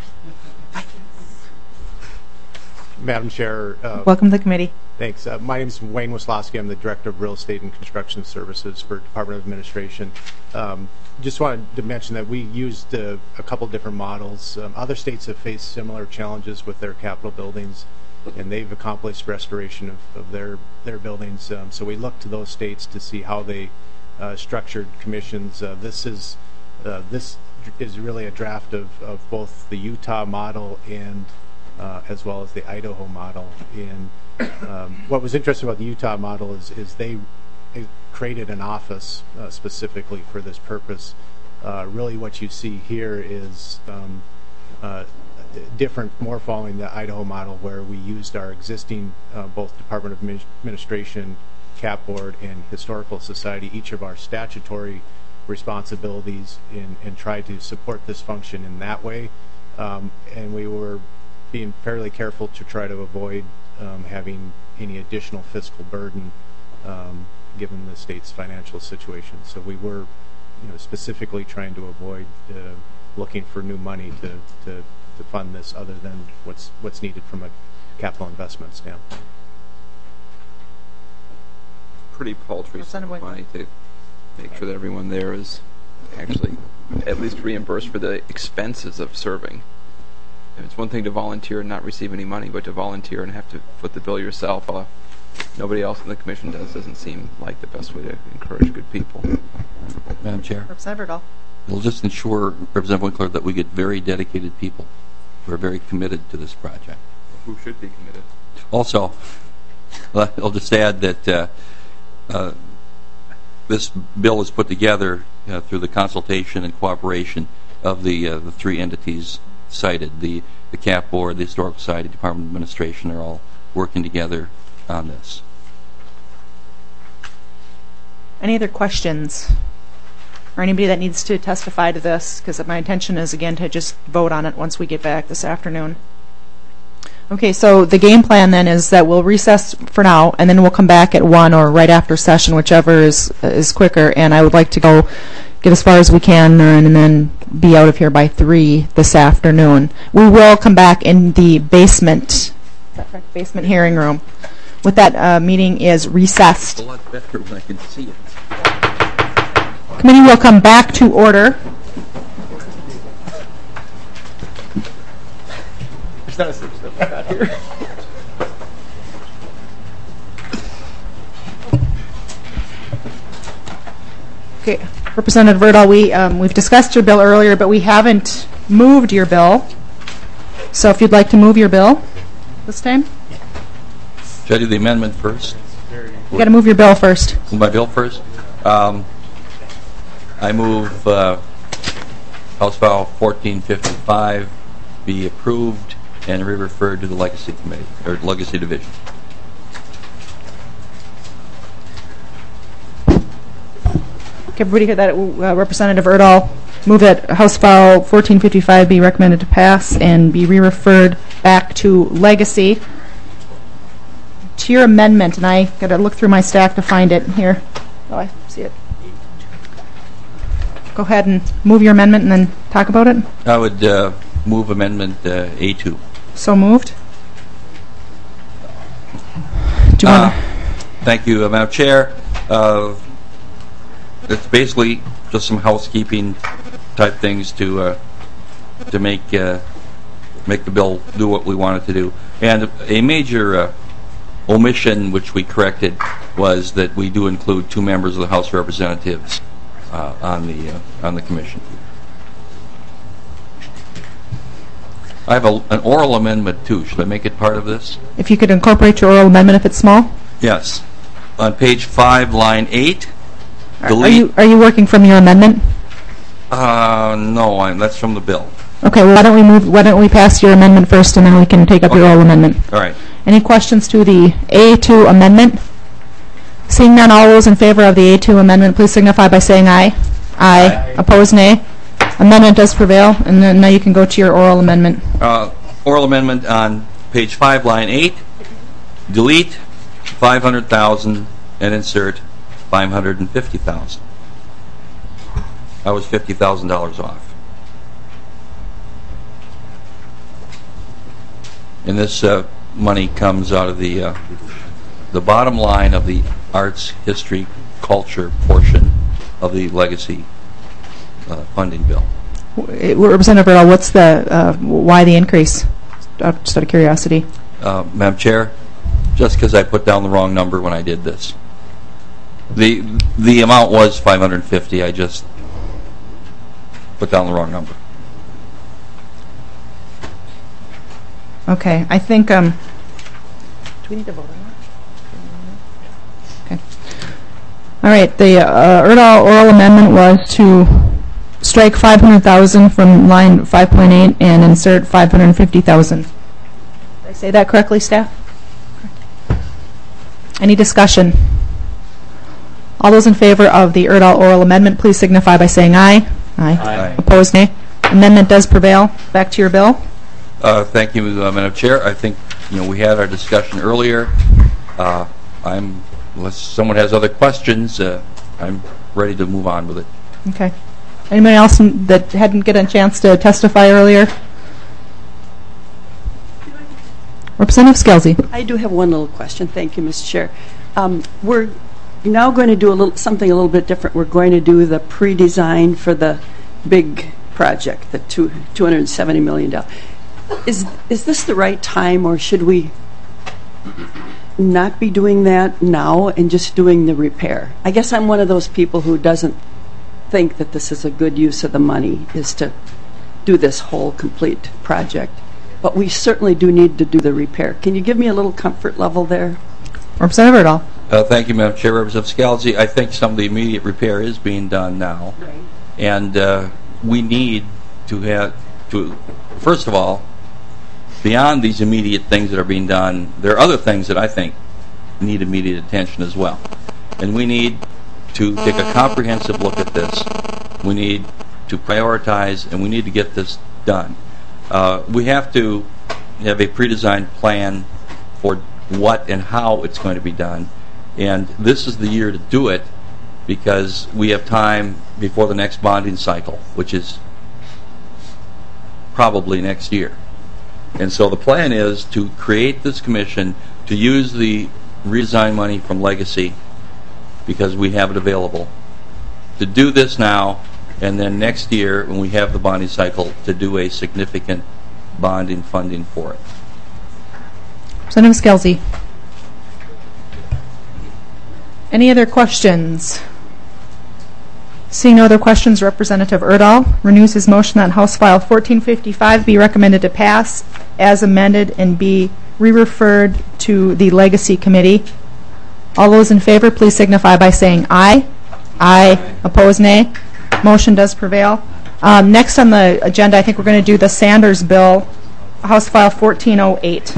Madam Chair.
Welcome to the committee.
Thanks. My name is Wayne Wislowski. I'm the Director of Real Estate and Construction Services for Department of Administration. Just wanted to mention that we used a couple different models. Other states have faced similar challenges with their Capitol buildings, and they've accomplished restoration of their buildings. So we looked to those states to see how they structured commissions. This is really a draft of both the Utah model and as well as the Idaho model. And what was interesting about the Utah model is they created an office specifically for this purpose. Really what you see here is different, more following the Idaho model, where we used our existing both Department of Administration, Cap Board, and Historical Society, each of our statutory responsibilities, and tried to support this function in that way. And we were being fairly careful to try to avoid having any additional fiscal burden given the state's financial situation. So we were specifically trying to avoid looking for new money to fund this other than what's needed from a capital investment standpoint.
Pretty paltry sum of money to make sure that everyone there is actually at least reimbursed for the expenses of serving. And it's one thing to volunteer and not receive any money, but to volunteer and have to foot the bill yourself, nobody else in the commission doesn't seem like the best way to encourage good people.
Madam Chair?
Representative Erdahl.
It'll just ensure, Representative Winkler, that we get very dedicated people who are very committed to this project.
Who should be committed?
Also, I'll just add that this bill is put together through the consultation and cooperation of the three entities cited. The CAP Board, the Historical Society, Department of Administration are all working together on this.
Any other questions? Or anybody that needs to testify to this? Because my intention is, again, to just vote on it once we get back this afternoon. Okay, so the game plan then is that we'll recess for now, and then we'll come back at 1 or right after session, whichever is quicker. And I would like to go get as far as we can and then be out of here by 3 this afternoon. We will come back in the basement hearing room. With that, meeting is recessed.
It's a lot better when I can see it.
Committee will come back to order.
There's not a such stuff like that here.
Okay, Representative Erdahl, we've discussed your bill earlier, but we haven't moved your bill. So if you'd like to move your bill this time.
Should I do the amendment first?
You got to move your bill first.
Move my bill first? I move House File 1455 be approved and re-referred to the Legacy Committee, or Legacy Division.
Okay, everybody hear that? Representative Erdahl move that House File 1455 be recommended to pass and be re-referred back to Legacy. To your amendment, and I got to look through my stack to find it here. Oh, I see it. Go ahead and move your amendment and then talk about it.
I would move amendment A2.
So moved. Do you want
Thank you, Madam Chair. It's basically just some housekeeping type things to make the bill do what we want it to do. And a major omission which we corrected was that we do include 2 members of the House of Representatives on the commission. I have an oral amendment too. Should I make it part of this?
If you could incorporate your oral amendment if it's small.
Yes. On page 5, line 8. Delete.
Are you working from your amendment?
No, that's from the bill.
Okay. Well, why don't we pass your amendment first, and then we can take up your oral amendment.
All right.
Any questions to the A2 amendment? Seeing none, all those in favor of the A2 amendment, please signify by saying aye. Aye. Opposed, nay. Amendment does prevail, and then now you can go to your oral amendment.
Oral amendment on page 5, line 8. Delete 500,000 and insert 550,000. I was $50,000 off. And this money comes out of the bottom line of the arts, history, culture portion of the legacy funding bill.
Representative Erdahl, what's the why the increase? Just out of curiosity.
Madam Chair, just because I put down the wrong number when I did this. The amount was 550. I just put down the wrong number.
Okay, I think. Do we need to vote on that? Okay. All right. The Erdahl oral amendment was to strike 500,000 from line 5.8 and insert 550,000. Did I say that correctly, staff? Any discussion? All those in favor of the Erdahl oral amendment, please signify by saying aye. Aye.
Aye.
Opposed, nay. Amendment does prevail. Back to your bill.
Thank you, Madam Chair. I think we had our discussion earlier. Unless someone has other questions, I'm ready to move on with it.
Okay. Anybody else that hadn't get a chance to testify earlier? Representative Scelsi.
I do have one little question. Thank you, Mr. Chair. We're now going to do something a little bit different. We're going to do the pre-design for the big project, the $270 million. Is this the right time, or should we not be doing that now and just doing the repair? I guess I'm one of those people who doesn't think that this is a good use of the money, is to do this whole complete project. But we certainly do need to do the repair. Can you give me a little comfort level there?
Representative Erdahl.
Thank you, Madam Chair. Representative Scalzi, I think some of the immediate repair is being done now. Right. And we need to first of all, beyond these immediate things that are being done, there are other things that I think need immediate attention as well. And we need to take a comprehensive look at this. We need to prioritize, and we need to get this done. We have to have a pre-designed plan for what and how it's going to be done. And this is the year to do it, because we have time before the next bonding cycle, which is probably next year. And so the plan is to create this commission, to use the redesign money from Legacy, because we have it available, to do this now, and then next year, when we have the bonding cycle, to do a significant bonding funding for it.
Representative Scalzi. Any other questions? Seeing no other questions, Representative Erdahl renews his motion that House File 1455 be recommended to pass as amended and be re-referred to the Legacy Committee. All those in favor, please signify by saying aye. Aye. Opposed, nay. Motion does prevail. Next on the agenda, I think we're going to do the Sanders bill, House File 1408.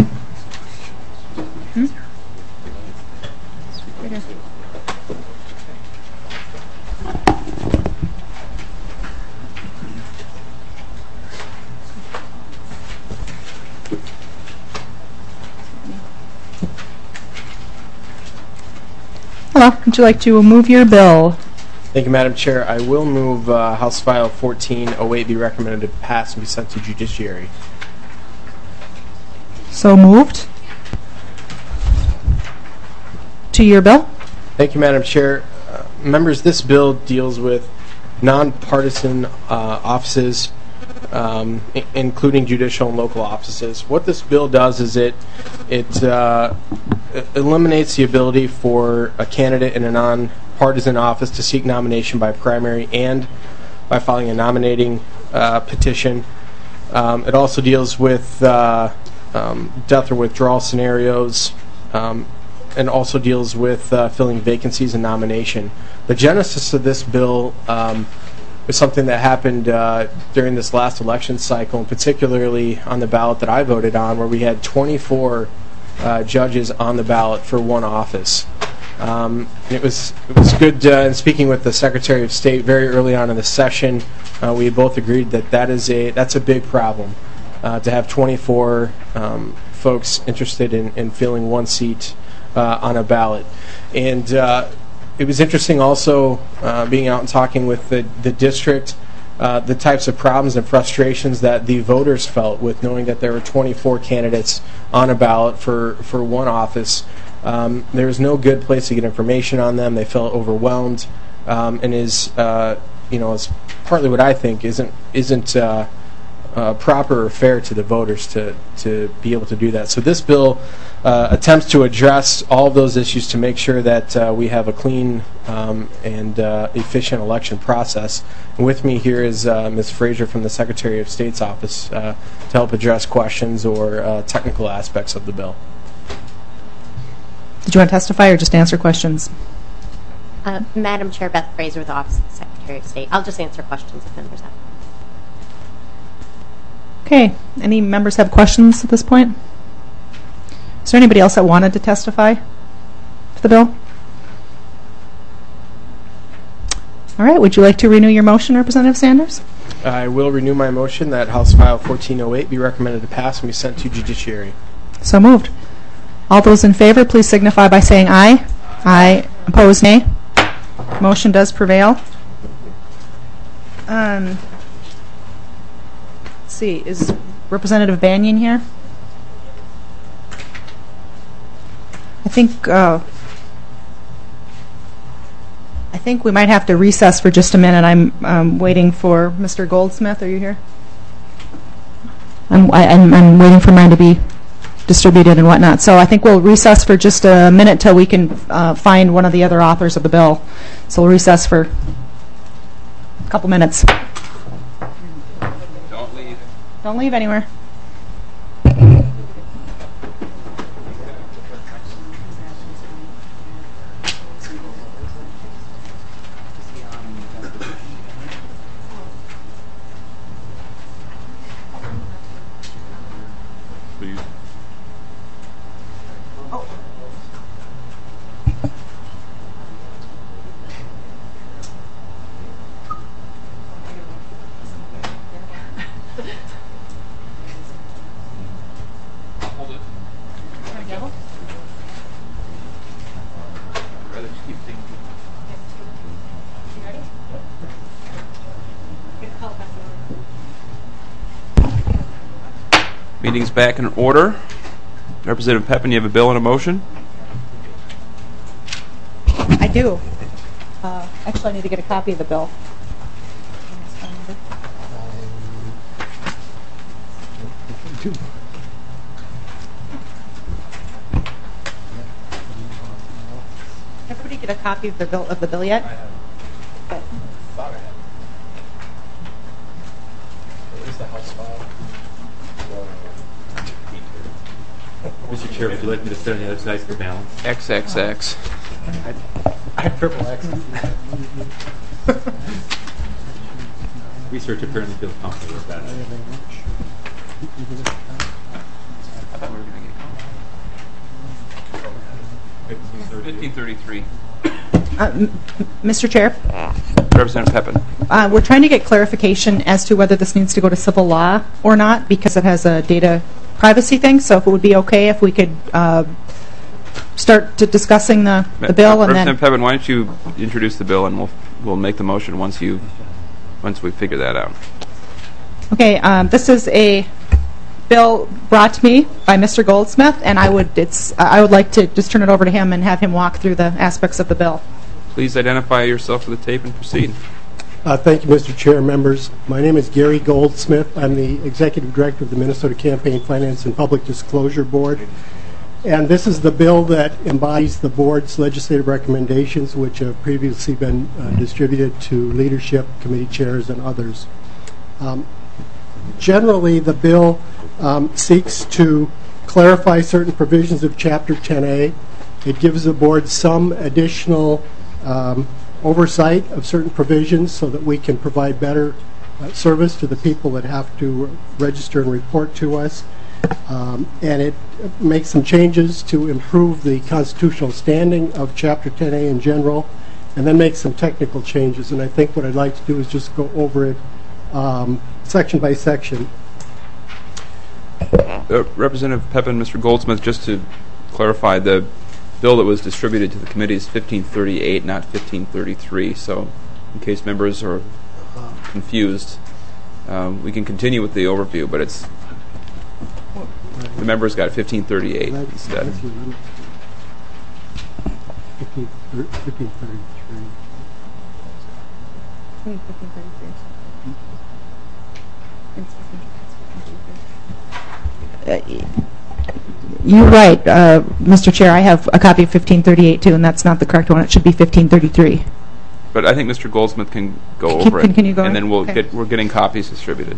Hello, would you like to move your bill?
Thank you, Madam Chair. I will move House File 1408 be recommended to pass and be sent to Judiciary.
So moved. To your bill.
Thank you, Madam Chair. Members, this bill deals with nonpartisan offices, including judicial and local offices. What this bill does is it eliminates the ability for a candidate in a nonpartisan office to seek nomination by primary and by filing a nominating petition. It also deals with death or withdrawal scenarios, and also deals with filling vacancies in nomination. The genesis of this bill was something that happened during this last election cycle, and particularly on the ballot that I voted on, where we had 24 judges on the ballot for one office. It was good in speaking with the Secretary of State very early on in the session. We both agreed that that's a big problem, to have 24 folks interested in filling one seat on a ballot. And it was interesting also being out and talking with the district, the types of problems and frustrations that the voters felt with knowing that there were 24 candidates on a ballot for one office. There was no good place to get information on them. They felt overwhelmed, and is partly what I think isn't proper or fair to the voters to be able to do that. So this bill attempts to address all of those issues to make sure that we have a clean and efficient election process. And with me here is Ms. Fraser from the Secretary of State's office to help address questions or technical aspects of the bill.
Did you want to testify or just answer questions?
Madam Chair, Beth Fraser with the Office of the Secretary of State. I'll just answer questions if members have.
Okay. Any members have questions at this point? Is there anybody else that wanted to testify to the bill? All right. Would you like to renew your motion, Representative Sanders?
I will renew my motion that House File 1408 be recommended to pass and be sent to Judiciary.
So moved. All those in favor, please signify by saying aye. Aye. Opposed, nay. Motion does prevail. Let's see. Is Representative Banyan here? I think think we might have to recess for just a minute. I'm waiting for Mr. Goldsmith. Are you here? I'm waiting for mine to be distributed and whatnot. So I think we'll recess for just a minute till we can find one of the other authors of the bill. So we'll recess for a couple minutes.
Don't leave.
Don't leave anywhere.
Meeting's back in order. Representative Pepin, you have a bill and a motion?
I do. Actually, I need to get a copy of the bill. Everybody get a copy of the bill yet? Okay.
Where's the House file? Mr. Chair, would you like me to sit on the other side for balance?
XXX.
I have triple X. Research apparently feels comfortable with that.
I thought we were going to get 1533.
Mr. Chair?
Representative Pepin.
We're trying to get clarification as to whether this needs to go to civil law or not because it has a data privacy thing. So if it would be okay if we could start discussing the bill and then...
Representative Pepin, why don't you introduce the bill and we'll make the motion once we figure that out.
Okay, this is a bill brought to me by Mr. Goldsmith, and I would like to just turn it over to him and have him walk through the aspects of the bill.
Please identify yourself for the tape and proceed.
Thank you, Mr. Chair, members. My name is Gary Goldsmith. I'm the Executive Director of the Minnesota Campaign Finance and Public Disclosure Board. And this is the bill that embodies the board's legislative recommendations, which have previously been distributed to leadership, committee chairs, and others. Generally, the bill seeks to clarify certain provisions of Chapter 10A. It gives the board some additional oversight of certain provisions so that we can provide better service to the people that have to register and report to us. And it makes some changes to improve the constitutional standing of Chapter 10A in general, and then make some technical changes. And I think what I'd like to do is just go over it section by section.
Representative Pepin, Mr. Goldsmith, just to clarify, the bill that was distributed to the committee is 1538, not 1533. So in case members are confused, we can continue with the overview, but it's the members got 1538 instead.
1533. You're right, Mr. Chair. I have a copy of 1538 too, and that's not the correct one. It should be 1533.
But I think Mr. Goldsmith can go over it,
can you go
and then
okay.
we're getting copies distributed.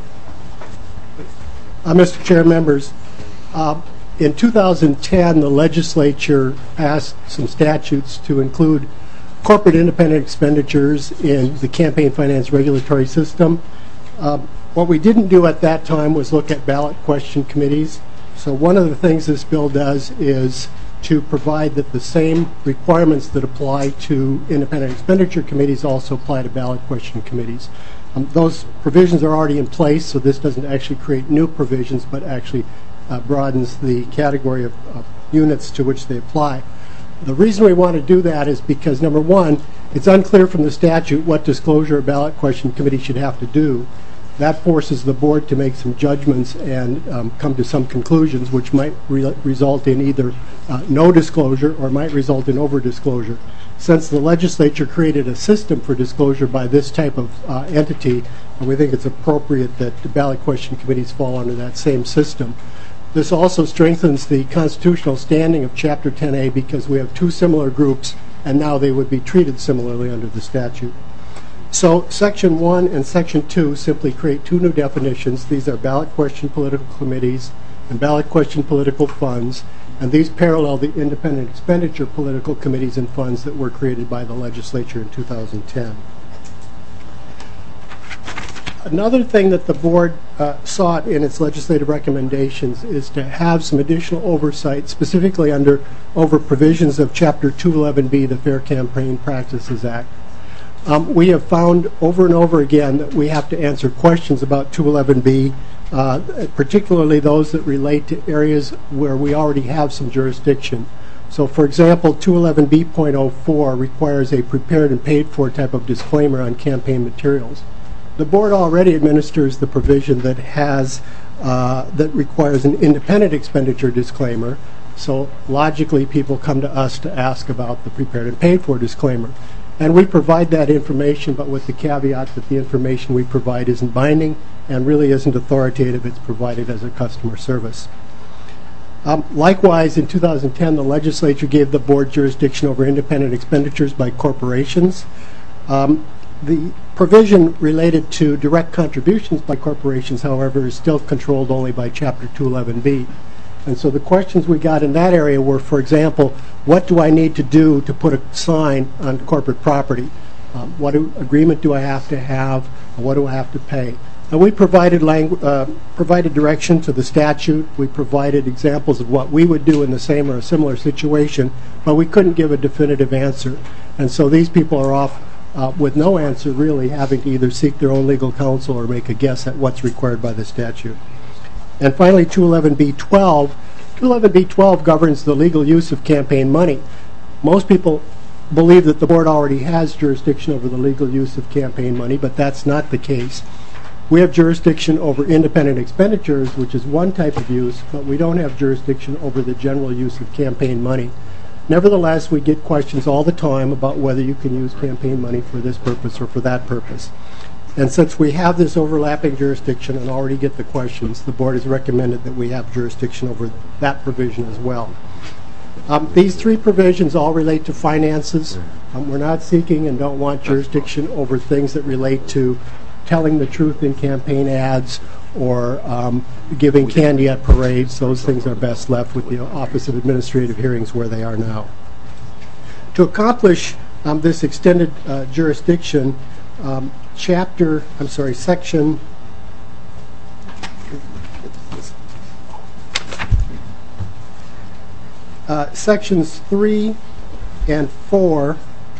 Mr. Chair, members, in 2010, the legislature passed some statutes to include corporate independent expenditures in the campaign finance regulatory system. What we didn't do at that time was look at ballot question committees. So one of the things this bill does is to provide that the same requirements that apply to independent expenditure committees also apply to ballot question committees. Those provisions are already in place, so this doesn't actually create new provisions, but actually broadens the category of units to which they apply. The reason we want to do that is because, number one, it's unclear from the statute what disclosure a ballot question committee should have to do. That forces the board to make some judgments and come to some conclusions, which might result in either no disclosure or might result in over-disclosure. Since the legislature created a system for disclosure by this type of entity, we think it's appropriate that the ballot question committees fall under that same system. This also strengthens the constitutional standing of Chapter 10A because we have two similar groups, and now they would be treated similarly under the statute. So Section 1 and Section 2 simply create two new definitions. These are ballot question political committees and ballot question political funds, and these parallel the independent expenditure political committees and funds that were created by the legislature in 2010. Another thing that the board sought in its legislative recommendations is to have some additional oversight, specifically over provisions of Chapter 211B, the Fair Campaign Practices Act. We have found over and over again that we have to answer questions about 211B, particularly those that relate to areas where we already have some jurisdiction. So, for example, 211B.04 requires a prepared and paid for type of disclaimer on campaign materials. The board already administers the provision that requires an independent expenditure disclaimer, so logically people come to us to ask about the prepared and paid for disclaimer. And we provide that information, but with the caveat that the information we provide isn't binding and really isn't authoritative. It's provided as a customer service. Likewise, in 2010, the legislature gave the board jurisdiction over independent expenditures by corporations. The provision related to direct contributions by corporations, however, is still controlled only by Chapter 211B. And so the questions we got in that area were, for example, what do I need to do to put a sign on corporate property? What agreement do I have to have? What do I have to pay? And we provided direction to the statute. We provided examples of what we would do in the same or a similar situation, but we couldn't give a definitive answer. And so these people are off with no answer, really, having to either seek their own legal counsel or make a guess at what's required by the statute. And finally, 211B.12. 211B.12 governs the legal use of campaign money. Most people believe that the board already has jurisdiction over the legal use of campaign money, but that's not the case. We have jurisdiction over independent expenditures, which is one type of use, but we don't have jurisdiction over the general use of campaign money. Nevertheless, we get questions all the time about whether you can use campaign money for this purpose or for that purpose. And since we have this overlapping jurisdiction and already get the questions, the board has recommended that we have jurisdiction over that provision as well. These three provisions all relate to finances. We're not seeking and don't want jurisdiction over things that relate to telling the truth in campaign ads or giving candy at parades. Those things are best left with the Office of Administrative Hearings where they are now. To accomplish this extended jurisdiction, Sections 3 and 4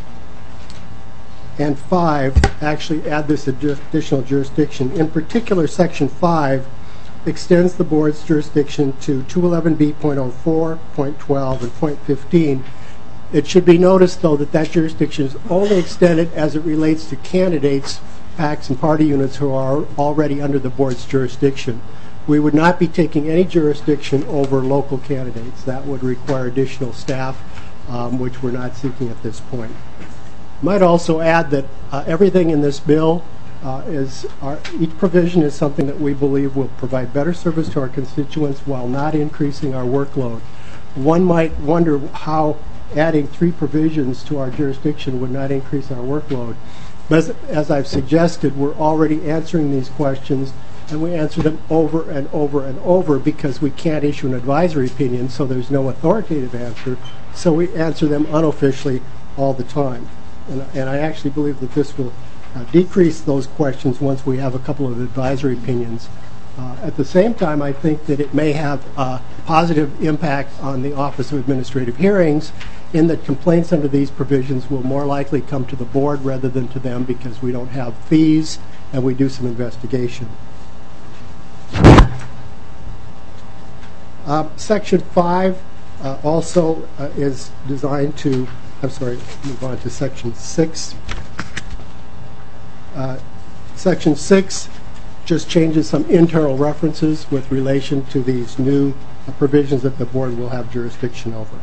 and 5 actually add this additional jurisdiction. In particular, Section 5 extends the board's jurisdiction to 211B.04, .12, and .15. It should be noticed, though, that that jurisdiction is only extended as it relates to candidates, PACs, and party units who are already under the board's jurisdiction. We would not be taking any jurisdiction over local candidates. That would require additional staff, which we're not seeking at this point. I might also add that everything in this bill each provision is something that we believe will provide better service to our constituents while not increasing our workload. One might wonder how adding 3 provisions to our jurisdiction would not increase our workload. But as I've suggested, we're already answering these questions, and we answer them over and over and over because we can't issue an advisory opinion, so there's no authoritative answer. So we answer them unofficially all the time. And I actually believe that this will decrease those questions once we have a couple of advisory opinions. At the same time, I think that it may have a positive impact on the Office of Administrative Hearings in that complaints under these provisions will more likely come to the board rather than to them because we don't have fees and we do some investigation. Section 5 also is designed to, move on to Section 6. Section 6 just changes some internal references with relation to these new provisions that the board will have jurisdiction over.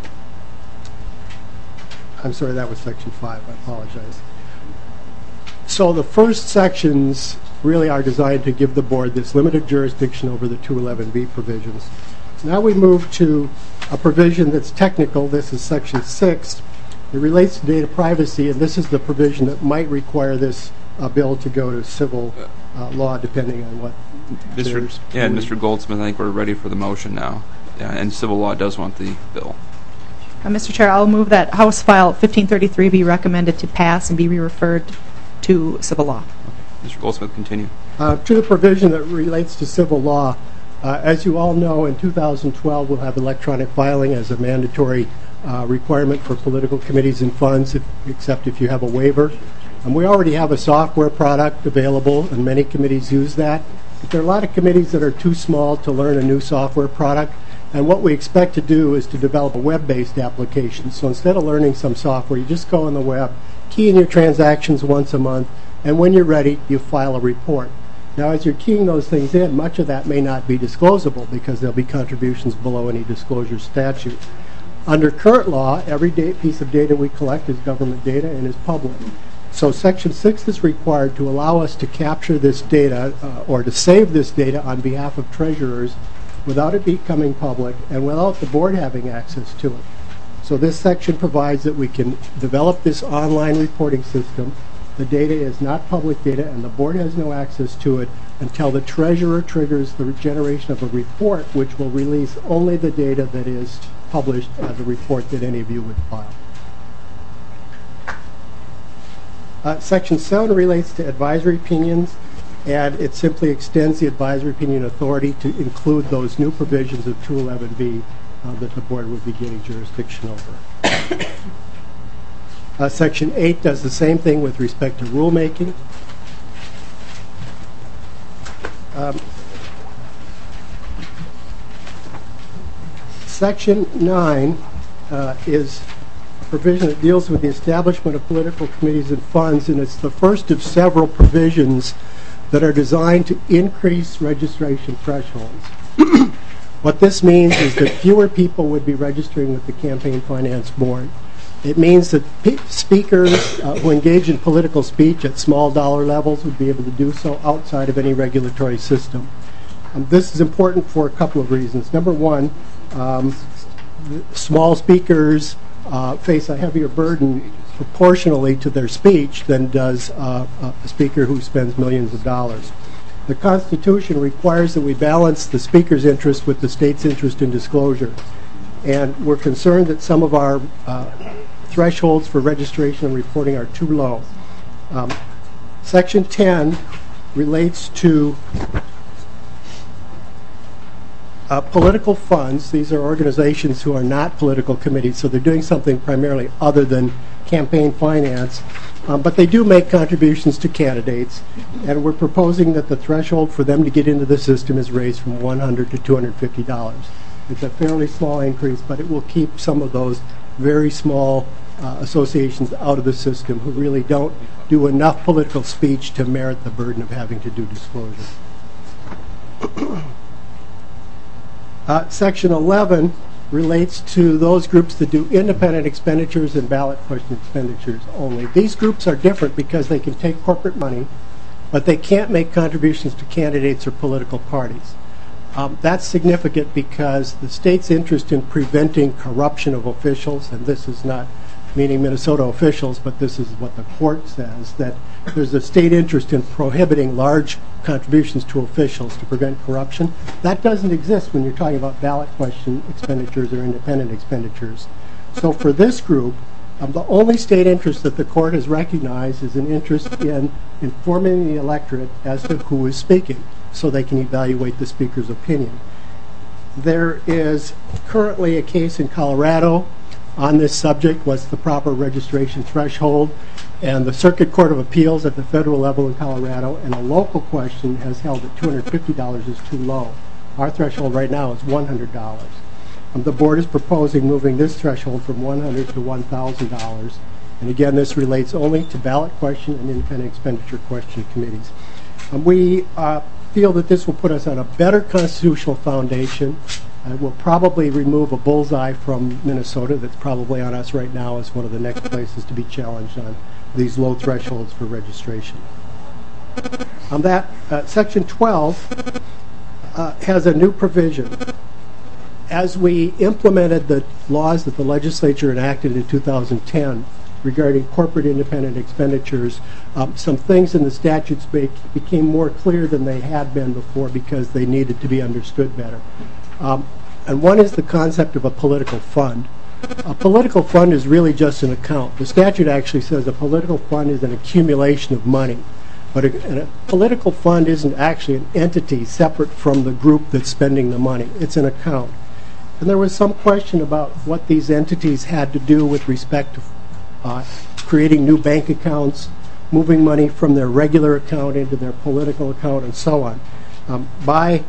I'm sorry, that was section 5. I apologize. So the first sections really are designed to give the board this limited jurisdiction over the 211B provisions. Now we move to a provision that's technical. This is section 6. It relates to data privacy, and this is the provision that might require this bill to go to civil law, depending on what.
Mr. Goldsmith, I think we're ready for the motion now. Yeah, and civil law does want the bill.
Mr. Chair, I'll move that House File 1533 be recommended to pass and be re-referred to civil law.
Okay. Mr. Goldsmith, continue.
To the provision that relates to civil law, as you all know, in 2012 we'll have electronic filing as a mandatory requirement for political committees and funds, except if you have a waiver. And we already have a software product available, and many committees use that. But there are a lot of committees that are too small to learn a new software product. And what we expect to do is to develop a web-based application. So instead of learning some software, you just go on the web, key in your transactions once a month, and when you're ready, you file a report. Now, as you're keying those things in, much of that may not be disclosable because there'll be contributions below any disclosure statute. Under current law, every piece of data we collect is government data and is public. So Section 6 is required to allow us to capture this data or to save this data on behalf of treasurers without it becoming public and without the board having access to it. So this section provides that we can develop this online reporting system. The data is not public data and the board has no access to it until the treasurer triggers the generation of a report which will release only the data that is published as a report that any of you would file. Section 7 relates to advisory opinions, and it simply extends the advisory opinion authority to include those new provisions of 211B that the board would be getting jurisdiction over. Section 8 does the same thing with respect to rulemaking. Section 9 is a provision that deals with the establishment of political committees and funds, and it's the first of several provisions that are designed to increase registration thresholds. What this means is that fewer people would be registering with the Campaign Finance Board. It means that speakers who engage in political speech at small dollar levels would be able to do so outside of any regulatory system. This is important for a couple of reasons. Number one, small speakers face a heavier burden proportionally to their speech than does a speaker who spends millions of dollars. The Constitution requires that we balance the speaker's interest with the state's interest in disclosure. And we're concerned that some of our thresholds for registration and reporting are too low. Section 10 relates to political funds. These are organizations who are not political committees, so they're doing something primarily other than campaign finance. But they do make contributions to candidates, and we're proposing that the threshold for them to get into the system is raised from $100 to $250. It's a fairly small increase, but it will keep some of those very small associations out of the system who really don't do enough political speech to merit the burden of having to do disclosure. Section 11 relates to those groups that do independent expenditures and ballot question expenditures only. These groups are different because they can take corporate money, but they can't make contributions to candidates or political parties. That's significant because the state's interest in preventing corruption of officials, and this is not meaning Minnesota officials, but this is what the court says, that there's a state interest in prohibiting large contributions to officials to prevent corruption. That doesn't exist when you're talking about ballot question expenditures or independent expenditures. So for this group, the only state interest that the court has recognized is an interest in informing the electorate as to who is speaking, so they can evaluate the speaker's opinion. There is currently a case in Colorado on this subject, what's the proper registration threshold, and the Circuit Court of Appeals at the federal level in Colorado and a local question has held that $250 is too low. Our threshold right now is $100. The board is proposing moving this threshold from $100 to $1,000, and again this relates only to ballot question and independent expenditure question committees. We feel that this will put us on a better constitutional foundation. It will probably remove a bullseye from Minnesota that's probably on us right now as one of the next places to be challenged on these low thresholds for registration. On that, Section 12 has a new provision. As we implemented the laws that the legislature enacted in 2010 regarding corporate independent expenditures, some things in the statutes became more clear than they had been before because they needed to be understood better. And one is the concept of a political fund. A political fund is really just an account. The statute actually says a political fund is an accumulation of money. But a political fund isn't actually an entity separate from the group that's spending the money. It's an account. And there was some question about what these entities had to do with respect to creating new bank accounts, moving money from their regular account into their political account, and so on. By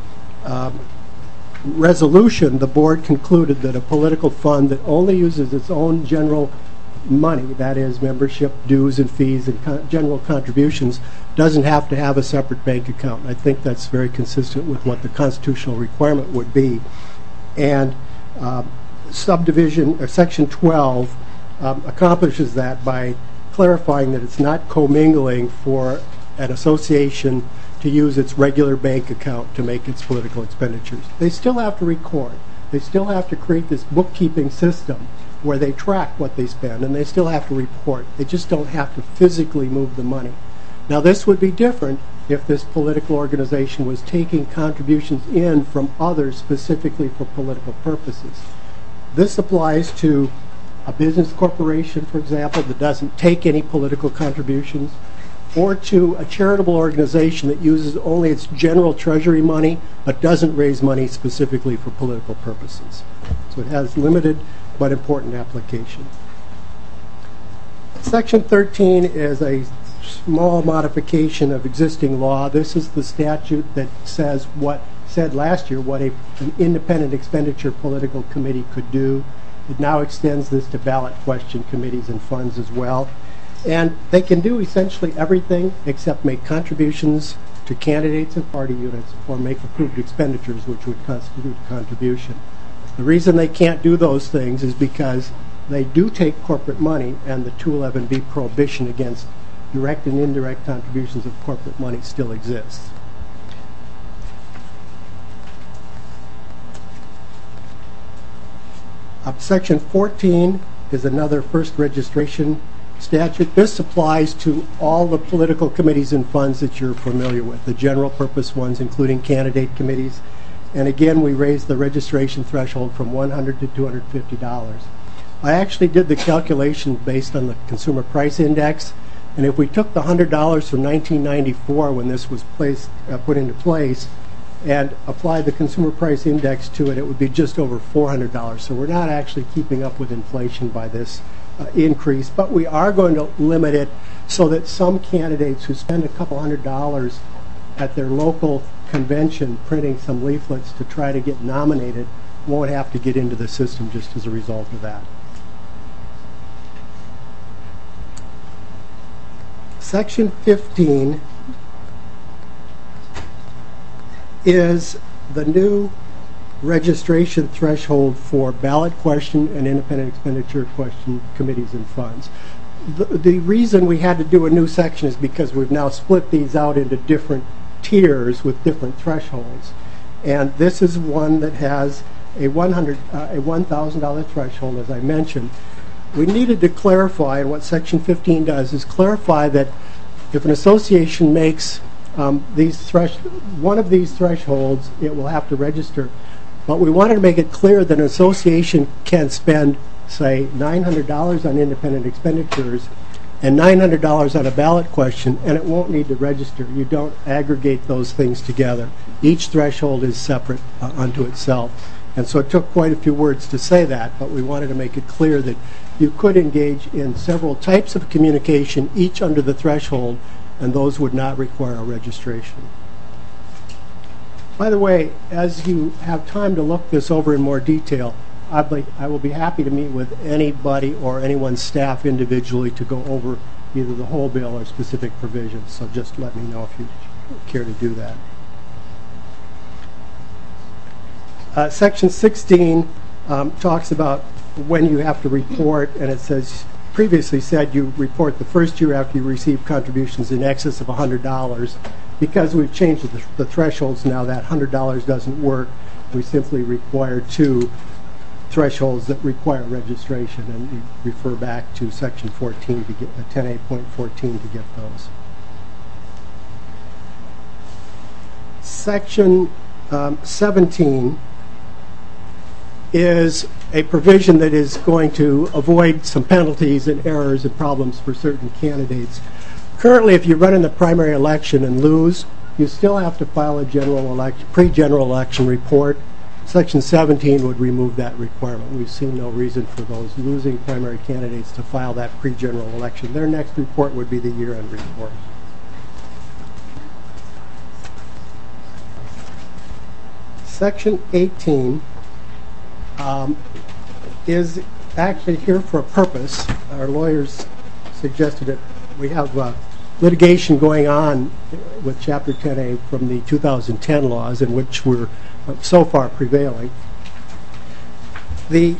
resolution, the board concluded that a political fund that only uses its own general money, that is membership dues and fees and general contributions, doesn't have to have a separate bank account. I think that's very consistent with what the constitutional requirement would be. And subdivision, or Section 12 accomplishes that by clarifying that it's not commingling for an association to use its regular bank account to make its political expenditures. They still have to record. They still have to create this bookkeeping system where they track what they spend, and they still have to report. They just don't have to physically move the money. Now, this would be different if this political organization was taking contributions in from others specifically for political purposes. This applies to a business corporation, for example, that doesn't take any political contributions, or to a charitable organization that uses only its general treasury money but doesn't raise money specifically for political purposes. So it has limited but important application. Section 13 is a small modification of existing law. This is the statute that says what said last year what an independent expenditure political committee could do. It now extends this to ballot question committees and funds as well. And they can do essentially everything except make contributions to candidates and party units or make approved expenditures, which would constitute a contribution. The reason they can't do those things is because they do take corporate money, and the 211B prohibition against direct and indirect contributions of corporate money still exists. Section 14 is another first registration statute. This applies to all the political committees and funds that you're familiar with, the general purpose ones, including candidate committees. And again, we raised the registration threshold from $100 to $250. I actually did the calculation based on the Consumer Price Index, and if we took the $100 from 1994 when this was put into place and applied the Consumer Price Index to it, it would be just over $400. So we're not actually keeping up with inflation by this increase, but we are going to limit it so that some candidates who spend a couple $100 at their local convention printing some leaflets to try to get nominated won't have to get into the system just as a result of that. Section 15 is the new registration threshold for ballot question and independent expenditure question committees and funds. The reason we had to do a new section is because we've now split these out into different tiers with different thresholds. And this is one that has a $1,000 threshold, as I mentioned. We needed to clarify, and what Section 15 does is clarify that if an association makes one of these thresholds, it will have to register. But we wanted to make it clear that an association can spend, say, $900 on independent expenditures and $900 on a ballot question, and it won't need to register. You don't aggregate those things together. Each threshold is separate unto itself. And so it took quite a few words to say that, but we wanted to make it clear that you could engage in several types of communication, each under the threshold, and those would not require a registration. By the way, as you have time to look this over in more detail, I will be happy to meet with anybody or anyone's staff individually to go over either the whole bill or specific provisions, so just let me know if you care to do that. Section 16 talks about when you have to report, and it says, previously said you report the first year after you receive contributions in excess of $100. Because we've changed the thresholds now, that $100 doesn't work. We simply require 2 thresholds that require registration, and you refer back to Section 14 to get 10A.14 to get those. Section 17 is a provision that is going to avoid some penalties and errors and problems for certain candidates. Currently, if you run in the primary election and lose, you still have to file a pre-general election report. Section 17 would remove that requirement. We've seen no reason for those losing primary candidates to file that pre-general election. Their next report would be the year-end report. Section 18 is actually here for a purpose. Our lawyers suggested that we have litigation going on with Chapter 10A from the 2010 laws, in which we're so far prevailing. The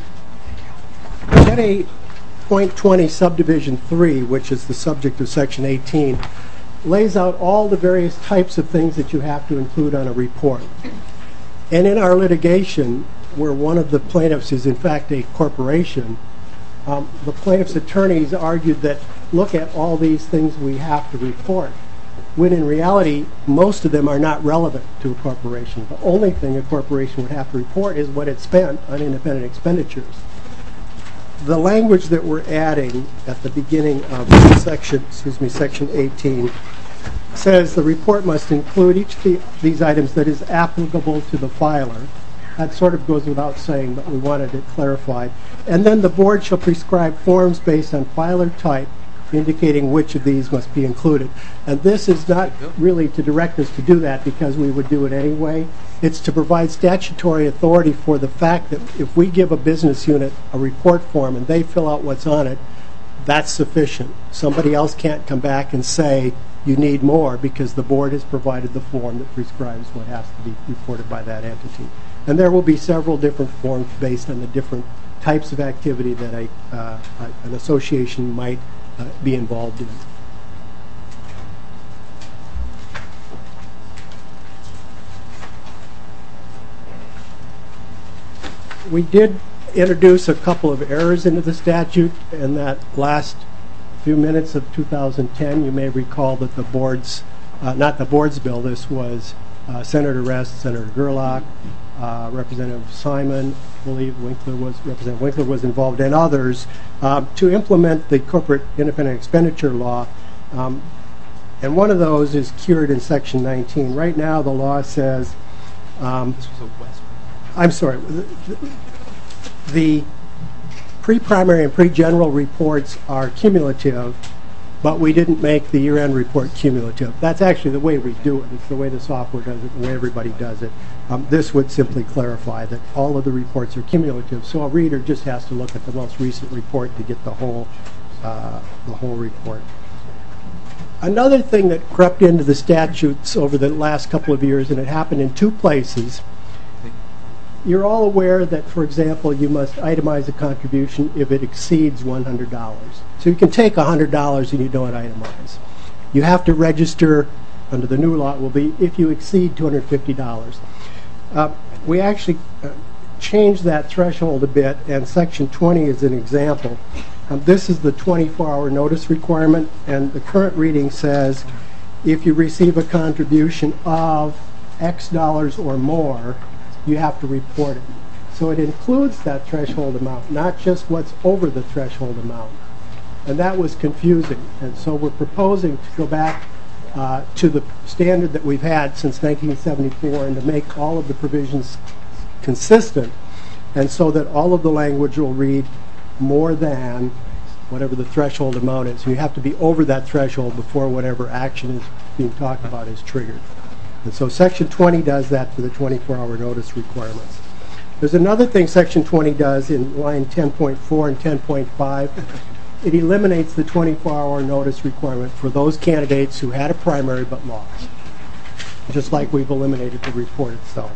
10A.20 subdivision 3, which is the subject of Section 18, lays out all the various types of things that you have to include on a report. And in our litigation, where one of the plaintiffs is in fact a corporation, the plaintiff's attorneys argued that look at all these things we have to report, when in reality most of them are not relevant to a corporation. The only thing a corporation would have to report is what it spent on independent expenditures. The language that we're adding at the beginning of Section 18 says the report must include each of these items that is applicable to the filer. That sort of goes without saying, but we wanted it clarified. And then the board shall prescribe forms based on filer type, indicating which of these must be included. And this is not really to direct us to do that because we would do it anyway. It's to provide statutory authority for the fact that if we give a business unit a report form and they fill out what's on it, that's sufficient. Somebody else can't come back and say you need more because the board has provided the form that prescribes what has to be reported by that entity. And there will be several different forms based on the different types of activity that an association might be involved in. We did introduce a couple of errors into the statute in that last few minutes of 2010. You may recall that the board's, not the board's bill, this was Senator Rest, Senator Gerlach, Representative Simon, I believe Representative Winkler was involved, and others, to implement the corporate independent expenditure law. And one of those is cured in Section 19. Right now the law says, the pre-primary and pre-general reports are cumulative, but we didn't make the year-end report cumulative. That's actually the way we do it. It's the way the software does it, the way everybody does it. This would simply clarify that all of the reports are cumulative, so a reader just has to look at the most recent report to get the whole report. Another thing that crept into the statutes over the last couple of years, and it happened in 2 places, you're all aware that, for example, you must itemize a contribution if it exceeds $100. So you can take $100 and you don't itemize. You have to register under the new law. It will be if you exceed $250. We actually changed that threshold a bit, and Section 20 is an example. This is the 24-hour notice requirement, and the current reading says if you receive a contribution of X dollars or more, you have to report it. So it includes that threshold amount, not just what's over the threshold amount. And that was confusing. And so we're proposing to go back to the standard that we've had since 1974 and to make all of the provisions consistent, and so that all of the language will read more than whatever the threshold amount is. You have to be over that threshold before whatever action is being talked about is triggered. And so Section 20 does that for the 24-hour notice requirements. There's another thing Section 20 does in line 10.4 and 10.5. It eliminates the 24-hour notice requirement for those candidates who had a primary but lost. just like we've eliminated the report itself.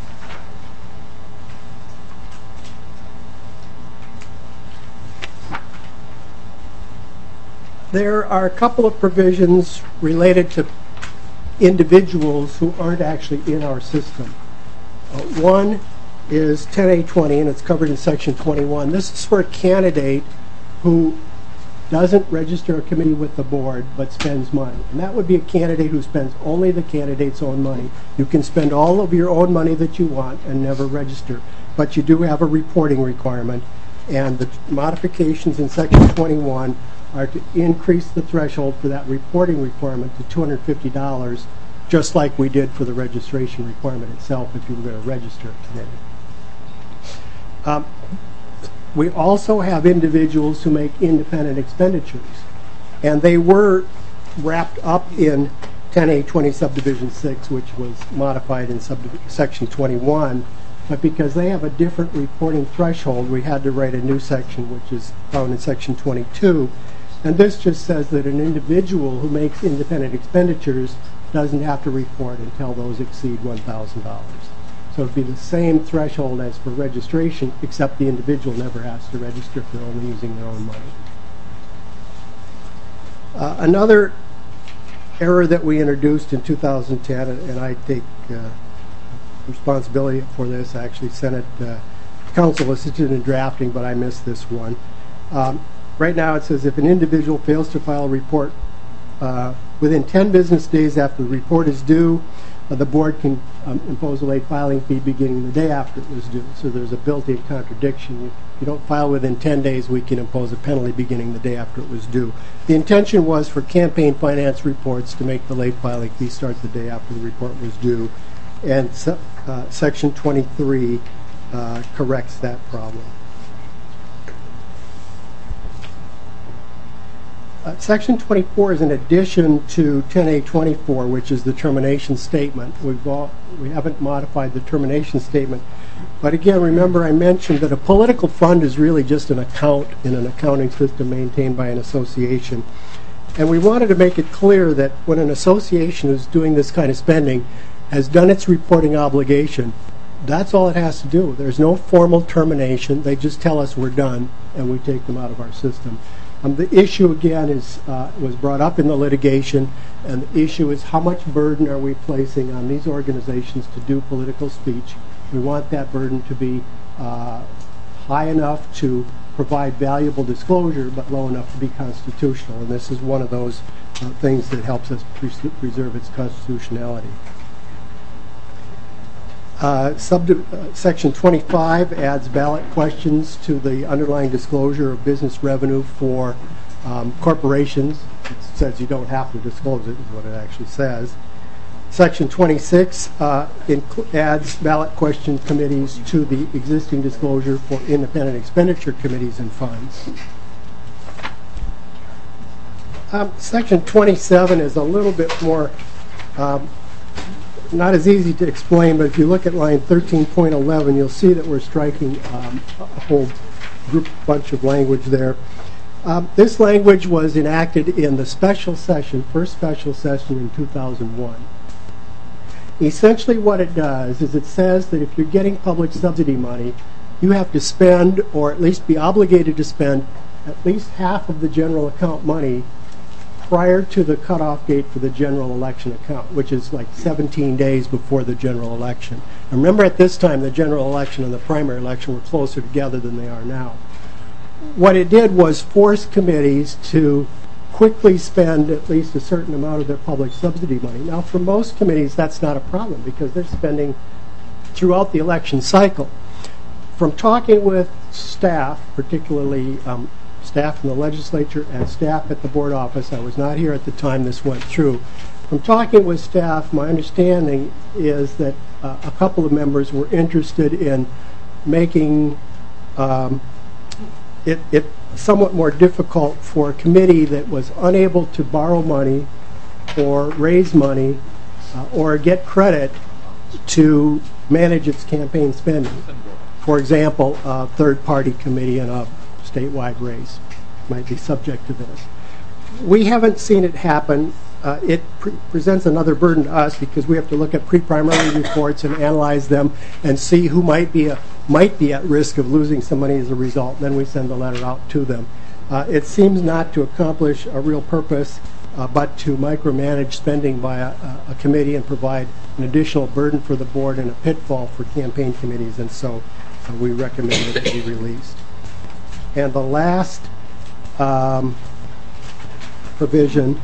There are a couple of provisions related to individuals who aren't actually in our system. One is 10A20, and it's covered in Section 21. This is for a candidate who doesn't register a committee with the board but spends money. And that would be a candidate who spends only the candidate's own money. You can spend all of your own money that you want and never register. But you do have a reporting requirement. And the modifications in Section 21 are to increase the threshold for that reporting requirement to $250, just like we did for the registration requirement itself if you were going to register a committee. We also have individuals who make independent expenditures, and they were wrapped up in 10A20 Subdivision 6, which was modified in Section 21, but because they have a different reporting threshold, we had to write a new section, which is found in Section 22. And this just says that an individual who makes independent expenditures doesn't have to report until those exceed $1,000. So it would be the same threshold as for registration, except the individual never has to register if they're only using their own money. Another error that we introduced in 2010, and I take responsibility for this, actually Senate Council assisted in drafting, but I missed this one. Right now it says if an individual fails to file a report within 10 business days after the report is due, the board can impose a late filing fee beginning the day after it was due. So there's a built-in contradiction. If you don't file within 10 days, we can impose a penalty beginning the day after it was due. The intention was for campaign finance reports to make the late filing fee start the day after the report was due. And Section 23 corrects that problem. Section 24 is an addition to 10A24, which is the termination statement. We haven't modified the termination statement. But again, remember I mentioned that a political fund is really just an account in an accounting system maintained by an association. And we wanted to make it clear that when an association who's doing this kind of spending has done its reporting obligation, that's all it has to do. There's no formal termination. They just tell us we're done, and we take them out of our system. The issue, again, was brought up in the litigation, and the issue is how much burden are we placing on these organizations to do political speech. We want that burden to be high enough to provide valuable disclosure, but low enough to be constitutional, and this is one of those things that helps us preserve its constitutionality. Section 25 adds ballot questions to the underlying disclosure of business revenue for corporations. It says you don't have to disclose it, is what it actually says. Section 26 adds ballot question committees to the existing disclosure for independent expenditure committees and funds. Section 27 is a little bit more not as easy to explain, but if you look at line 13.11, you'll see that we're striking a whole bunch of language there. This language was enacted in the special session, first special session in 2001. Essentially what it does is it says that if you're getting public subsidy money, you have to spend, or at least be obligated to spend, at least half of the general account money prior to the cutoff date for the general election account, which is like 17 days before the general election. And remember, at this time, the general election and the primary election were closer together than they are now. What it did was force committees to quickly spend at least a certain amount of their public subsidy money. Now, for most committees, that's not a problem because they're spending throughout the election cycle. From talking with staff, particularly staff in the legislature and staff at the board office, I was not here at the time this went through. From talking with staff, my understanding is that a couple of members were interested in making it somewhat more difficult for a committee that was unable to borrow money or raise money or get credit to manage its campaign spending. For example, a third-party committee in a statewide race might be subject to this. We haven't seen it happen it presents another burden to us because we have to look at pre-primary reports and analyze them and see who might be at risk of losing some money as a result. Then we send the letter out to them. It seems not to accomplish a real purpose, but to micromanage spending by a committee and provide an additional burden for the board and a pitfall for campaign committees, and so we recommend that it be released. And the last provision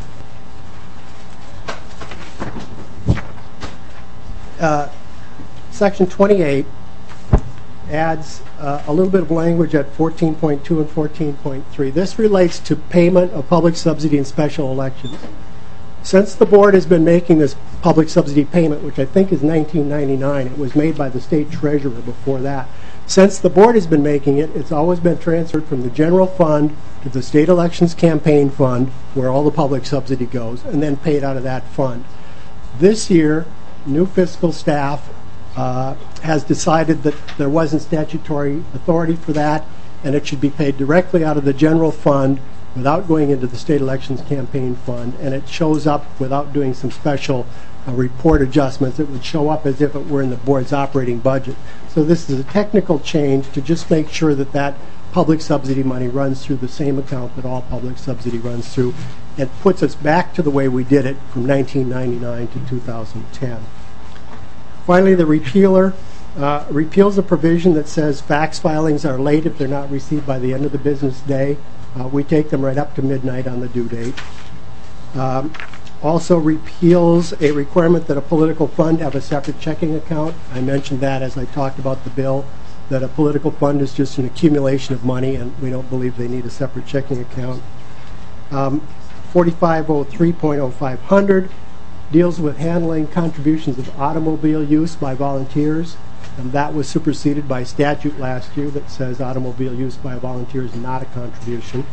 Section 28 adds a little bit of language at 14.2 and 14.3. This relates to payment of public subsidy in special elections. Since the board has been making this public subsidy payment, which I think is 1999, it was made by the state treasurer before that. Since the board has been making it, it's always been transferred from the general fund to the state elections campaign fund, where all the public subsidy goes, and then paid out of that fund. This year, new fiscal staff has decided that there wasn't statutory authority for that, and it should be paid directly out of the general fund without going into the state elections campaign fund, and it shows up without doing some special report adjustments. It would show up as if it were in the board's operating budget. So this is a technical change to just make sure that that public subsidy money runs through the same account that all public subsidy runs through. It puts us back to the way we did it from 1999 to 2010. Finally, the repealer repeals a provision that says fax filings are late if they're not received by the end of the business day. We take them right up to midnight on the due date. Also repeals a requirement that a political fund have a separate checking account. I mentioned that as I talked about the bill, that a political fund is just an accumulation of money, and we don't believe they need a separate checking account. 4503.0500 deals with handling contributions of automobile use by volunteers, and that was superseded by statute last year that says automobile use by a volunteer is not a contribution.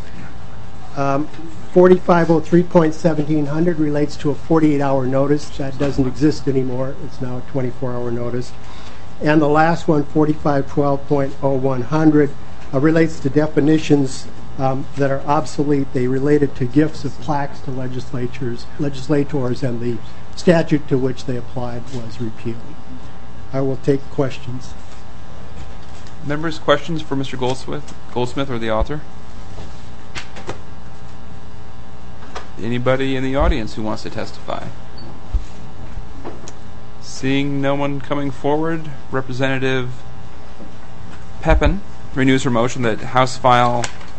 4503.1700 relates to a 48-hour notice. That doesn't exist anymore. It's now a 24-hour notice. And the last one, 4512.0100, relates to definitions that are obsolete. They related to gifts of plaques to legislators, and the statute to which they applied was repealed. I will take questions.
Members, questions for Mr. Goldsmith or the author? Anybody in the audience who wants to testify? Seeing no one coming forward, Representative Pepin renews her motion that House File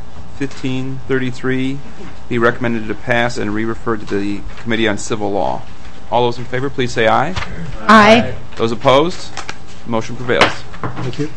1533 be recommended to pass and re-referred to the Committee on Civil Law. All those in favor, please say aye.
Aye.
Those opposed? Motion prevails.
Thank you.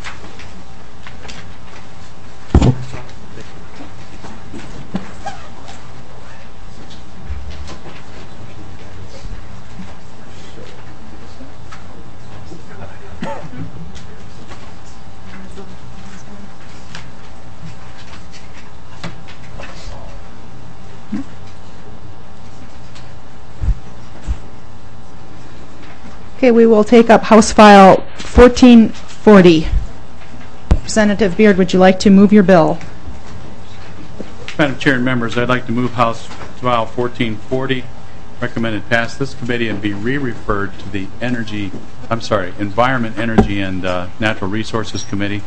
Okay, we will take up House File 1440. Representative Beard, would you like to move your bill?
Madam Chair and members, I'd like to move House File 1440, recommended pass this committee and be re-referred to the Environment, Energy, and Natural Resources Committee.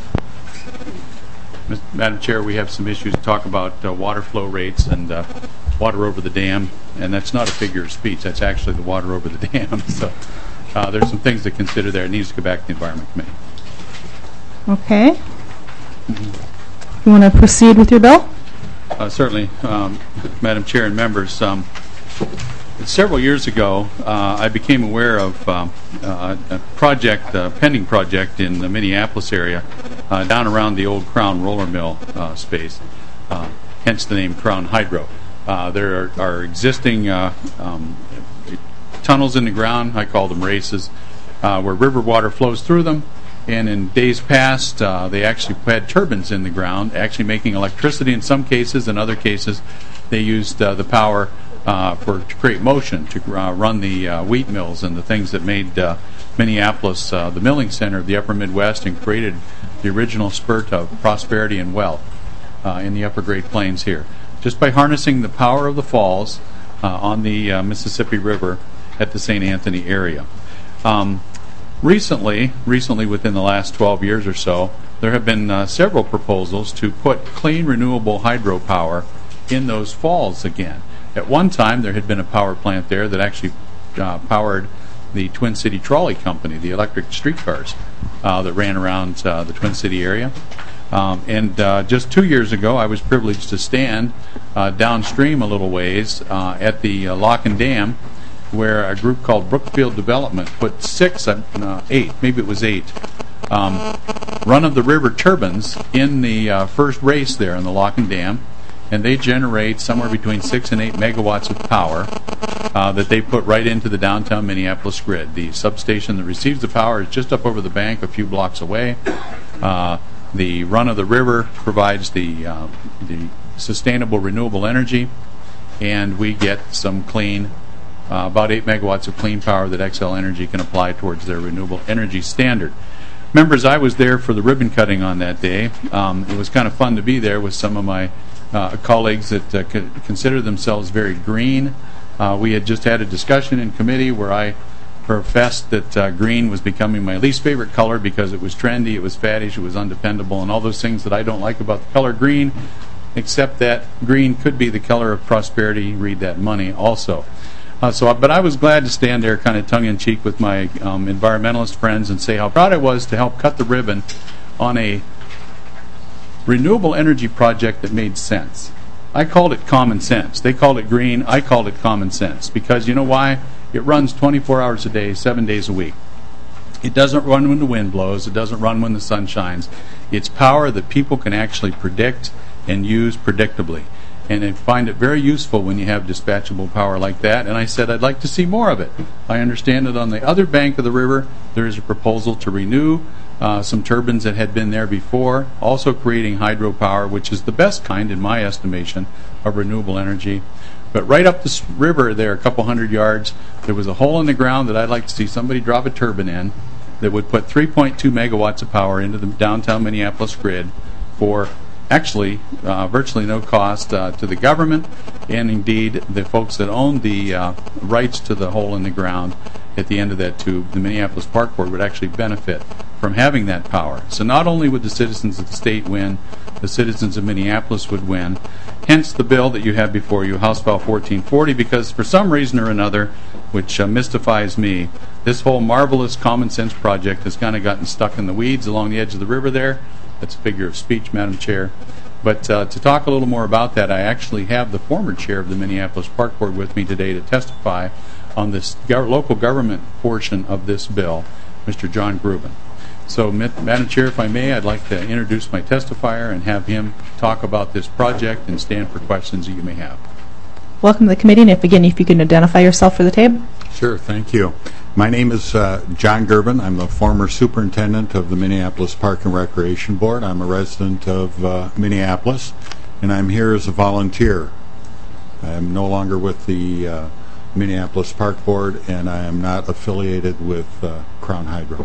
Madam Chair, we have some issues to talk about water flow rates and water over the dam, and that's not a figure of speech. That's actually the water over the dam. So there's some things to consider there. It needs to go back to the Environment Committee.
Okay. You want to proceed with your bill?
Certainly, Madam Chair and members. Several years ago, I became aware of a pending project in the Minneapolis area, down around the old Crown roller mill space, hence the name Crown Hydro. There are existing tunnels in the ground, I call them races, where river water flows through them, and in days past they actually had turbines in the ground, actually making electricity in some cases. In other cases, they used the power to create motion, to run the wheat mills and the things that made Minneapolis the milling center of the upper Midwest and created the original spurt of prosperity and wealth in the upper Great Plains here. Just by harnessing the power of the falls, on the Mississippi River at the St. Anthony area. Recently, within the last 12 years or so, there have been several proposals to put clean, renewable hydropower in those falls again. At one time, there had been a power plant there that actually powered the Twin City Trolley Company, the electric streetcars that ran around the Twin City area. And just 2 years ago, I was privileged to stand downstream a little ways at the Lock and Dam, where a group called Brookfield Development put eight run-of-the-river turbines in the first race there in the Lock and Dam, and they generate somewhere between 6 and 8 megawatts of power that they put right into the downtown Minneapolis grid. The substation that receives the power is just up over the bank a few blocks away. The run-of-the-river provides the sustainable renewable energy, and we get some clean about 8 megawatts of clean power that Xcel Energy can apply towards their renewable energy standard. Members, I was there for the ribbon cutting on that day. It was kind of fun to be there with some of my colleagues that consider themselves very green. We had just had a discussion in committee where I professed that green was becoming my least favorite color because it was trendy, it was faddish, it was undependable, and all those things that I don't like about the color green, except that green could be the color of prosperity, read that money also. But I was glad to stand there kind of tongue-in-cheek with my environmentalist friends and say how proud I was to help cut the ribbon on a renewable energy project that made sense. I called it common sense. They called it green. I called it common sense because you know why? It runs 24 hours a day, 7 days a week. It doesn't run when the wind blows. It doesn't run when the sun shines. It's power that people can actually predict and use predictably. And I find it very useful when you have dispatchable power like that. And I said I'd like to see more of it. I understand that on the other bank of the river, there is a proposal to renew some turbines that had been there before, also creating hydropower, which is the best kind, in my estimation, of renewable energy. But right up this river there, a couple hundred yards, there was a hole in the ground that I'd like to see somebody drop a turbine in that would put 3.2 megawatts of power into the downtown Minneapolis grid for actually virtually no cost to the government, and indeed the folks that own the rights to the hole in the ground at the end of that tube, the Minneapolis Park Board, would actually benefit from having that power. So not only would the citizens of the state win, the citizens of Minneapolis would win. Hence the bill that you have before you, House Bill 1440, because for some reason or another, which mystifies me, this whole marvelous common sense project has kind of gotten stuck in the weeds along the edge of the river there. That's a figure of speech, Madam Chair. But to talk a little more about that, I actually have the former chair of the Minneapolis Park Board with me today to testify on this local government portion of this bill, Mr. John Grubin. So, Madam Chair, if I may, I'd like to introduce my testifier and have him talk about this project and stand for questions that you may have.
Welcome to the committee, and if you can identify yourself for the tape.
Sure, thank you. My name is John Gerben. I'm the former superintendent of the Minneapolis Park and Recreation Board. I'm a resident of Minneapolis, and I'm here as a volunteer. I'm no longer with the Minneapolis Park Board, and I am not affiliated with Crown Hydro.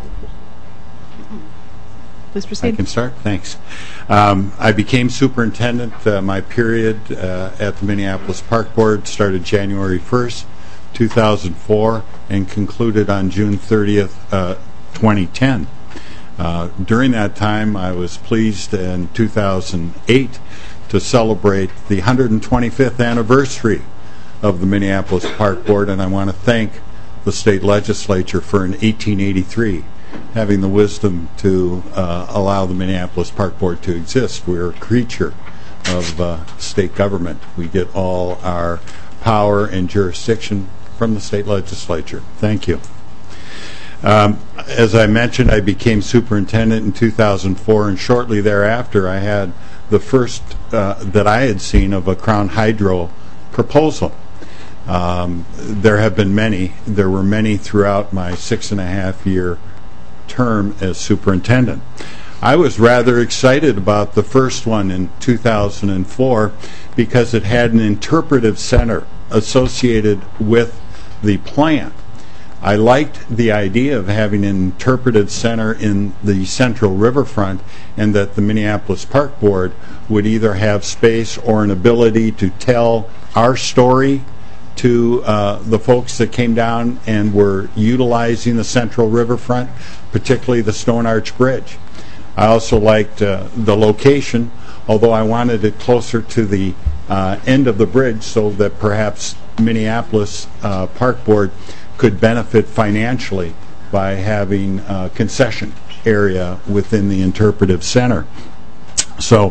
Please proceed.
I can start? Thanks. I became superintendent. My period at the Minneapolis Park Board started January 1st, 2004, and concluded on June 30th, 2010. During that time, I was pleased in 2008 to celebrate the 125th anniversary of the Minneapolis Park Board, and I want to thank the state legislature for in 1883 having the wisdom to allow the Minneapolis Park Board to exist. We're a creature of state government. We get all our power and jurisdiction from the state legislature. Thank you. As I mentioned, I became superintendent in 2004, and shortly thereafter I had the first that I had seen of a Crown Hydro proposal. There have been many. There were many throughout my 6.5-year term as superintendent. I was rather excited about the first one in 2004 because it had an interpretive center associated with the plant. I liked the idea of having an interpretive center in the central riverfront, and that the Minneapolis Park Board would either have space or an ability to tell our story to the folks that came down and were utilizing the Central Riverfront, particularly the Stone Arch Bridge. I also liked the location, although I wanted it closer to the end of the bridge so that perhaps Minneapolis Park Board could benefit financially by having a concession area within the interpretive center. So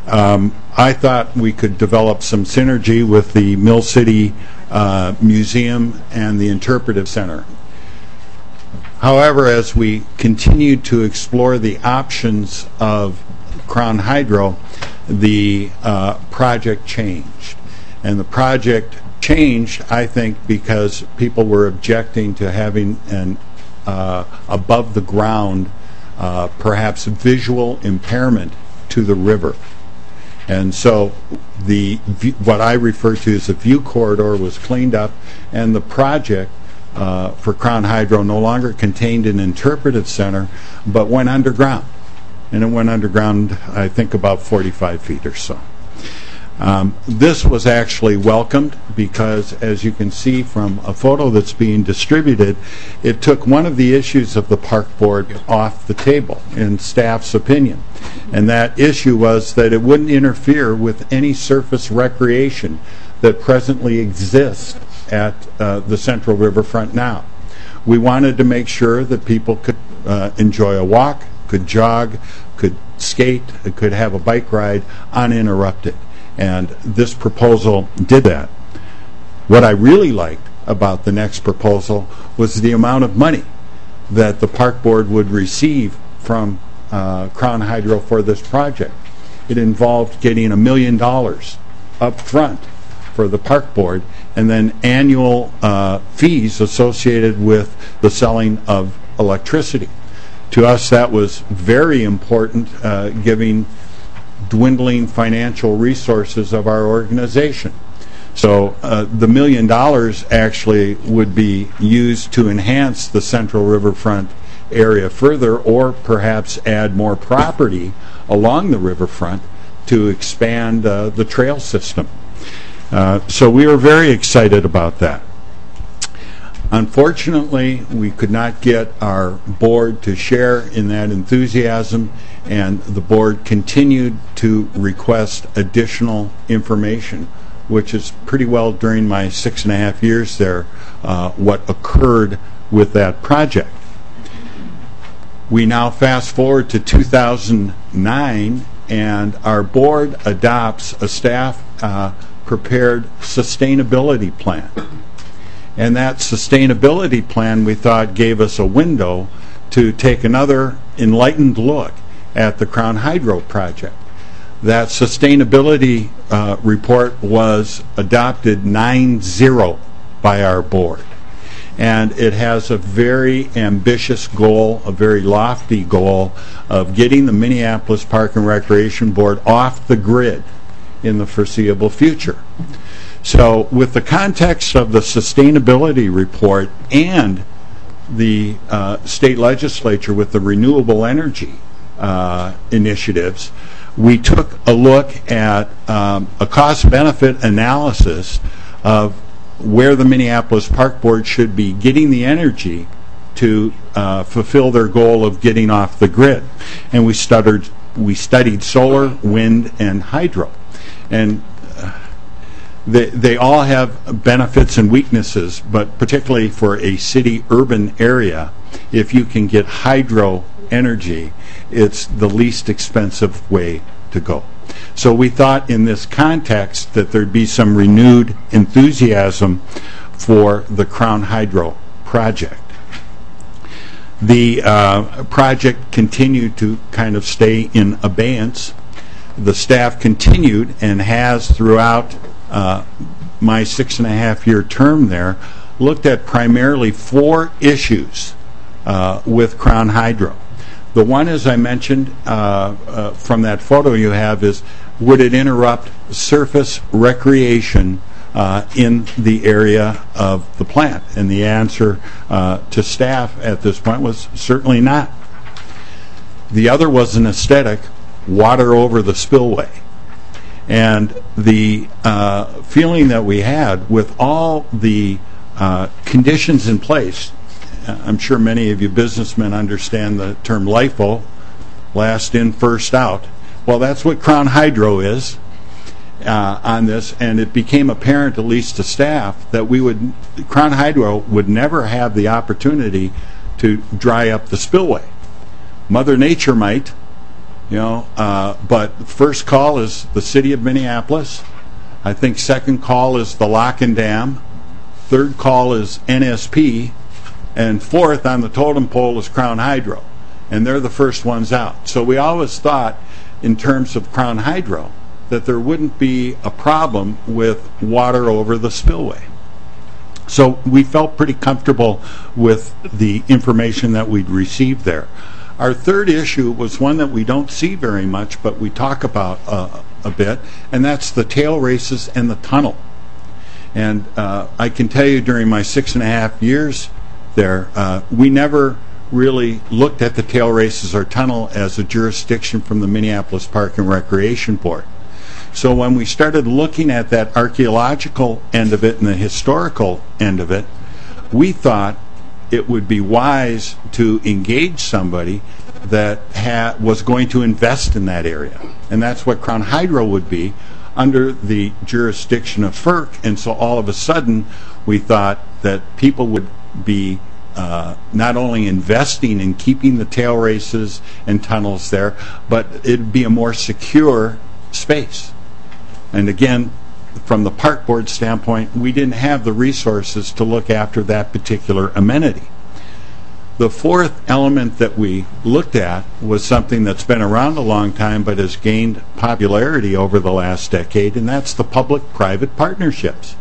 I thought we could develop some synergy with the Mill City Museum and the Interpretive Center. However, as we continued to explore the options of Crown Hydro, the project changed. And the project changed, I think, because people were objecting to having an above-the-ground, perhaps visual impairment to the river. And so what I refer to as the view corridor was cleaned up, and the project for Crown Hydro no longer contained an interpretive center, but went underground. And it went underground, I think, about 45 feet or so. This was actually welcomed because, as you can see from a photo that's being distributed, it took one of the issues of the park board off the table, in staff's opinion. And that issue was that it wouldn't interfere with any surface recreation that presently exists at the Central Riverfront now. We wanted to make sure that people could enjoy a walk, could jog, could skate, could have a bike ride uninterrupted. And this proposal did that. What I really liked about the next proposal was the amount of money that the park board would receive from Crown Hydro for this project. It involved getting $1 million up front for the park board, and then annual fees associated with the selling of electricity. To us, that was very important, giving dwindling financial resources of our organization. So the $1 million actually would be used to enhance the Central Riverfront area further, or perhaps add more property along the riverfront to expand the trail system. So we were very excited about that. Unfortunately, we could not get our board to share in that enthusiasm, and the board continued to request additional information, which is pretty well, during my 6.5 years there, what occurred with that project. We now fast forward to 2009, and our board adopts a staff prepared sustainability plan. And that sustainability plan, we thought, gave us a window to take another enlightened look at the Crown Hydro project. That sustainability report was adopted 9-0 by our board. And it has a very ambitious goal, a very lofty goal, of getting the Minneapolis Park and Recreation Board off the grid in the foreseeable future. So with the context of the sustainability report and the state legislature with the renewable energy initiatives, we took a look at a cost-benefit analysis of where the Minneapolis Park Board should be getting the energy to fulfill their goal of getting off the grid. And we studied solar, wind, and hydro. And they all have benefits and weaknesses, but particularly for a city-urban area, if you can get hydro energy, it's the least expensive way to go. So we thought in this context that there'd be some renewed enthusiasm for the Crown Hydro project. The project continued to kind of stay in abeyance. The staff continued and has throughout my 6.5-year term there looked at primarily 4 issues with Crown Hydro. The one, as I mentioned from that photo you have, is would it interrupt surface recreation in the area of the plant? And the answer to staff at this point was certainly not. The other was an aesthetic, water over the spillway. And the feeling that we had with all the conditions in place, I'm sure many of you businessmen understand the term LIFO, last in, first out. Well, that's what Crown Hydro is on this, and it became apparent, at least to staff, that Crown Hydro would never have the opportunity to dry up the spillway. Mother Nature might, but first call is the city of Minneapolis. I think second call is the Lock and Dam. Third call is NSP. And fourth on the totem pole is Crown Hydro. And they're the first ones out. So we always thought, in terms of Crown Hydro, that there wouldn't be a problem with water over the spillway. So we felt pretty comfortable with the information that we'd received there. Our third issue was one that we don't see very much, but we talk about a bit, and that's the tail races and the tunnel. And I can tell you during my 6.5 years there, we never really looked at the tail races or tunnel as a jurisdiction from the Minneapolis Park and Recreation Board. So when we started looking at that archaeological end of it and the historical end of it, we thought it would be wise to engage somebody that was going to invest in that area. And that's what Crown Hydro would be under the jurisdiction of FERC. And so all of a sudden we thought that people would be not only investing in keeping the tail races and tunnels there, but it'd be a more secure space. And again, from the park board standpoint, we didn't have the resources to look after that particular amenity. The fourth element that we looked at was something that's been around a long time but has gained popularity over the last decade, and that's the public-private partnerships.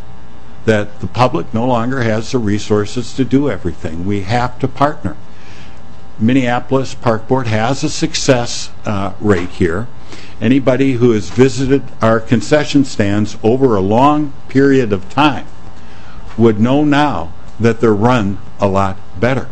That the public no longer has the resources to do everything. We have to partner. Minneapolis Park Board has a success rate here. Anybody who has visited our concession stands over a long period of time would know now that they're run a lot better.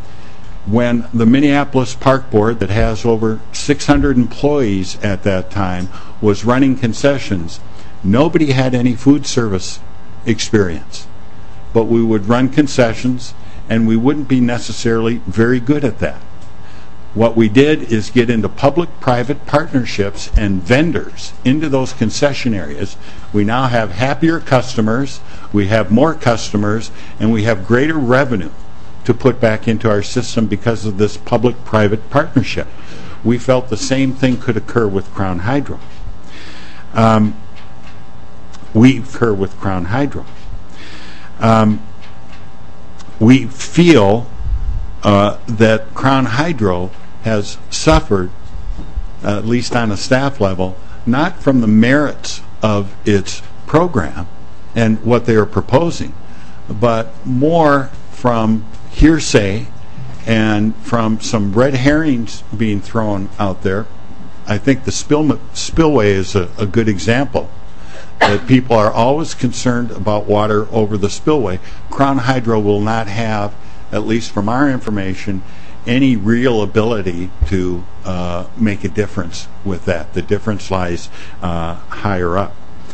When the Minneapolis Park Board, that has over 600 employees at that time, was running concessions, nobody had any food service experience. But we would run concessions, and we wouldn't be necessarily very good at that. What we did is get into public-private partnerships and vendors into those concession areas. We now have happier customers, we have more customers, and we have greater revenue to put back into our system because of this public-private partnership. We felt the same thing could occur with Crown Hydro. We feel that Crown Hydro has suffered, at least on a staff level, not from the merits of its program and what they are proposing, but more from hearsay and from some red herrings being thrown out there. I think the spillway is a good example. That people are always concerned about water over the spillway. Crown Hydro will not have, at least from our information, any real ability to make a difference with that. The difference lies higher up.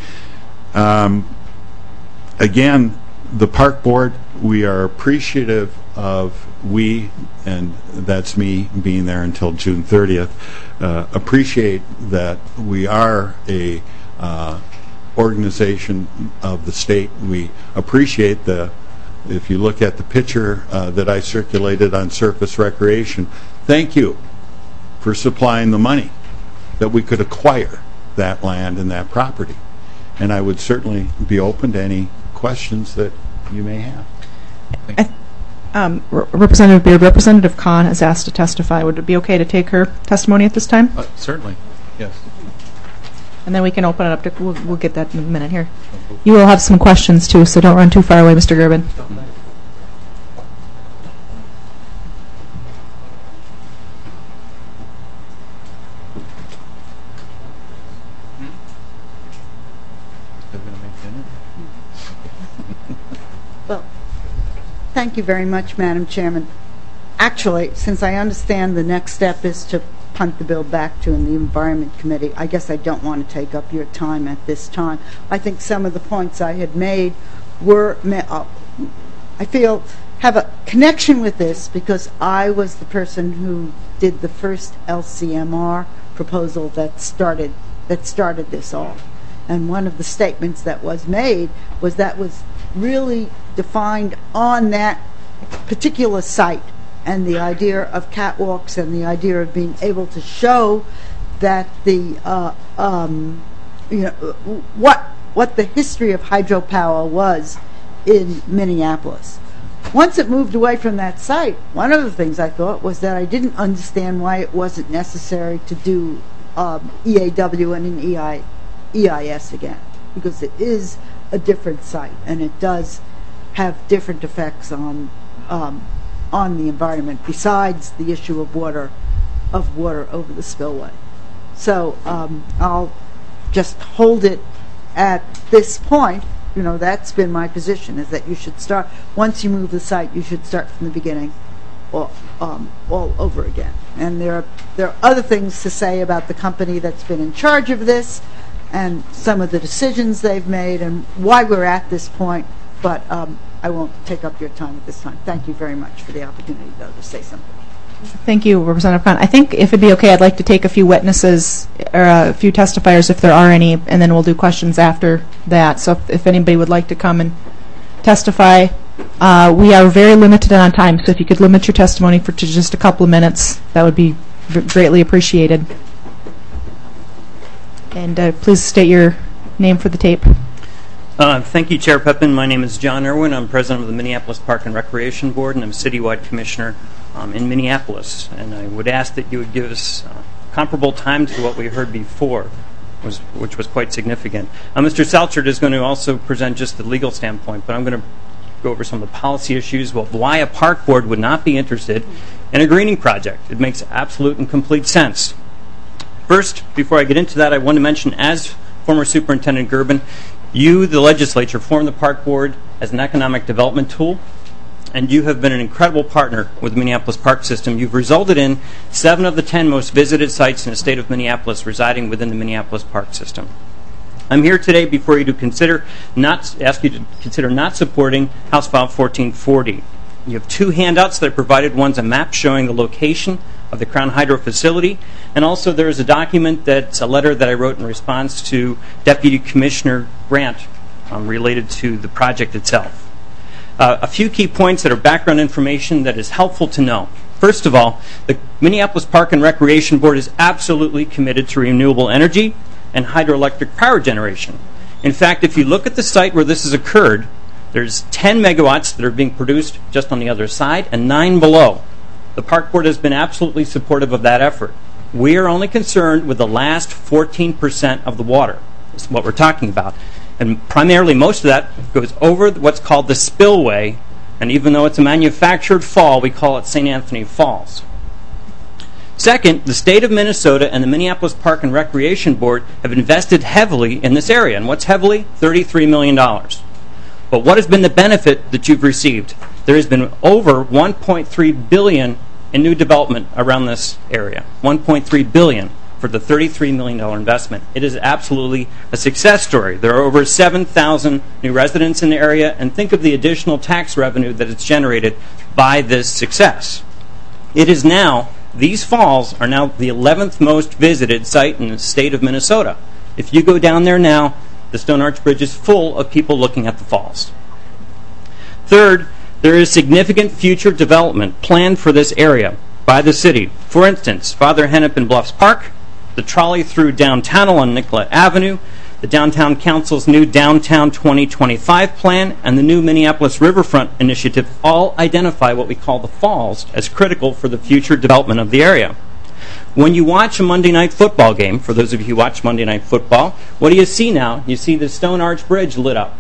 Again, the Park Board, we are appreciative of, and that's me being there until June 30th, appreciate that we are a organization of the state. We appreciate if you look at the picture that I circulated on Surface Recreation, thank you for supplying the money that we could acquire that land and that property. And I would certainly be open to any questions that you may have.
Representative Beard, Representative Kahn has asked to testify. Would it be okay to take her testimony at this time?
Certainly, yes.
And then we can open it up to, we'll get that in a minute here. You will have some questions too, so don't run too far away, Mr. Gerben.
Well, thank you very much, Madam Chairman. Actually, since I understand the next step is to punt the bill back to in the Environment Committee. I guess I don't want to take up your time at this time. I think some of the points I had made were, I feel, have a connection with this because I was the person who did the first LCMR proposal that started this all. And one of the statements that was made was that was really defined on that particular site, and the idea of catwalks and the idea of being able to show that the what the history of hydropower was in Minneapolis. Once it moved away from that site, one of the things I thought was that I didn't understand why it wasn't necessary to do EAW and an EIS again, because it is a different site and it does have different effects on the environment besides the issue of water over the spillway. So I'll just hold it at this point. You know, that's been my position, is that you should start, once you move the site, you should start from the beginning all over again. And there are other things to say about the company that's been in charge of this and some of the decisions they've made and why we're at this point, but I won't take up your time at this time. Thank you very much for the opportunity, though, to say something.
Thank you, Representative Khan. I think if it'd be okay, I'd like to take a few witnesses or a few testifiers if there are any, and then we'll do questions after that. So if anybody would like to come and testify, we are very limited on time, so if you could limit your testimony to just a couple of minutes, that would be greatly appreciated. And please state your name for the tape.
Thank you, Chair Pepin. My name is John Irwin. I'm president of the Minneapolis Park and Recreation Board, and I'm citywide commissioner in Minneapolis. And I would ask that you would give us comparable time to what we heard before, which was quite significant. Mr. Salchert is going to also present just the legal standpoint, but I'm going to go over some of the policy issues, why a park board would not be interested in a greening project. It makes absolute and complete sense. First, before I get into that, I want to mention, as former Superintendent Gerben, you, the legislature, formed the park board as an economic development tool, and you have been an incredible partner with the Minneapolis park system. You've resulted in 7 of the 10 most visited sites in the state of Minneapolis residing within the Minneapolis park system. I'm here today before you to ask you to consider not supporting House File 1440. You have 2 handouts that I provided. One's a map showing the location of the Crown Hydro facility, and also there is a document that's a letter that I wrote in response to Deputy Commissioner Grant related to the project itself. A few key points that are background information that is helpful to know. First of all, the Minneapolis Park and Recreation Board is absolutely committed to renewable energy and hydroelectric power generation. In fact, if you look at the site where this has occurred, there's 10 megawatts that are being produced just on the other side and 9 below. The park board has been absolutely supportive of that effort. We are only concerned with the last 14% of the water. That's what we're talking about. And primarily most of that goes over what's called the spillway, and even though it's a manufactured fall, we call it St. Anthony Falls. Second, the state of Minnesota and the Minneapolis Park and Recreation Board have invested heavily in this area. And what's heavily? $33 million. But what has been the benefit that you've received? There has been over $1.3 billion in new development around this area. $1.3 billion for the $33 million investment. It is absolutely a success story. There are over 7,000 new residents in the area, and think of the additional tax revenue that it's generated by this success. It is now, these falls are now the 11th most visited site in the state of Minnesota. If you go down there now, the Stone Arch Bridge is full of people looking at the falls. Third, there is significant future development planned for this area by the city. For instance, Father Hennepin Bluffs Park, the trolley through downtown along Nicollet Avenue, the Downtown Council's new Downtown 2025 plan, and the new Minneapolis Riverfront Initiative all identify what we call the falls as critical for the future development of the area. When you watch a Monday night football game, for those of you who watch Monday night football, what do you see now? You see the Stone Arch Bridge lit up.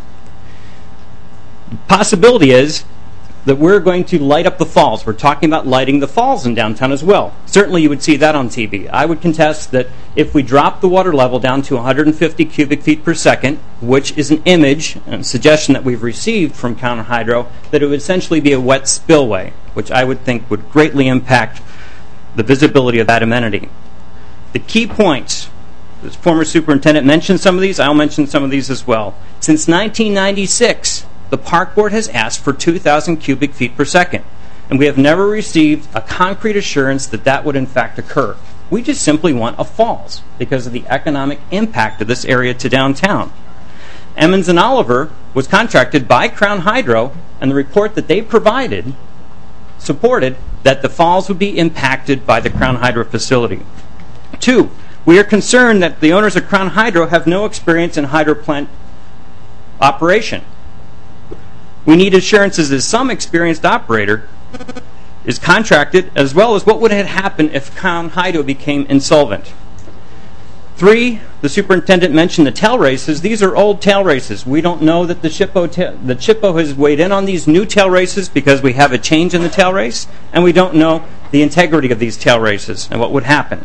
The possibility is that we're going to light up the falls. We're talking about lighting the falls in downtown as well. Certainly you would see that on TV. I would contest that if we drop the water level down to 150 cubic feet per second, which is an image and suggestion that we've received from Counter Hydro, that it would essentially be a wet spillway, which I would think would greatly impact the visibility of that amenity. The key points, the former superintendent mentioned some of these, I'll mention some of these as well. Since 1996, the Park Board has asked for 2,000 cubic feet per second, and we have never received a concrete assurance that that would in fact occur. We just simply want a falls because of the economic impact of this area to downtown. Emmons and Oliver was contracted by Crown Hydro, and the report that they provided supported that the falls would be impacted by the Crown Hydro facility. 2, we are concerned that the owners of Crown Hydro have no experience in hydro plant operation. We need assurances that some experienced operator is contracted, as well as what would have happened if Crown Hydro became insolvent. 3, the superintendent mentioned the tail races. These are old tail races. We don't know that the SHPO has weighed in on these new tail races because we have a change in the tail race, and we don't know the integrity of these tail races and what would happen.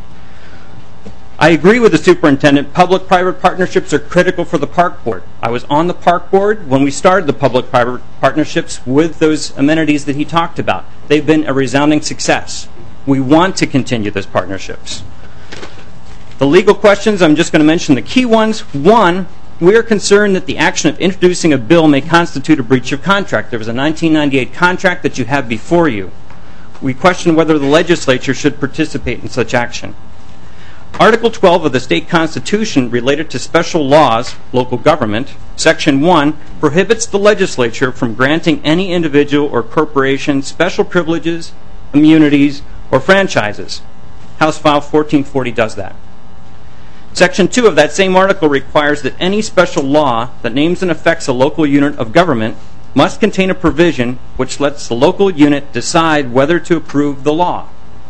I agree with the superintendent. Public-private partnerships are critical for the Park Board. I was on the Park Board when we started the public-private partnerships with those amenities that he talked about. They've been a resounding success. We want to continue those partnerships. The legal questions, I'm just going to mention the key ones. 1, we are concerned that the action of introducing a bill may constitute a breach of contract. There was a 1998 contract that you have before you. We question whether the legislature should participate in such action. Article 12 of the state constitution related to special laws, local government, Section 1, prohibits the legislature from granting any individual or corporation special privileges, immunities, or franchises. House File 1440 does that. Section 2 of that same article requires that any special law that names and affects a local unit of government must contain a provision which lets the local unit decide whether to approve the law.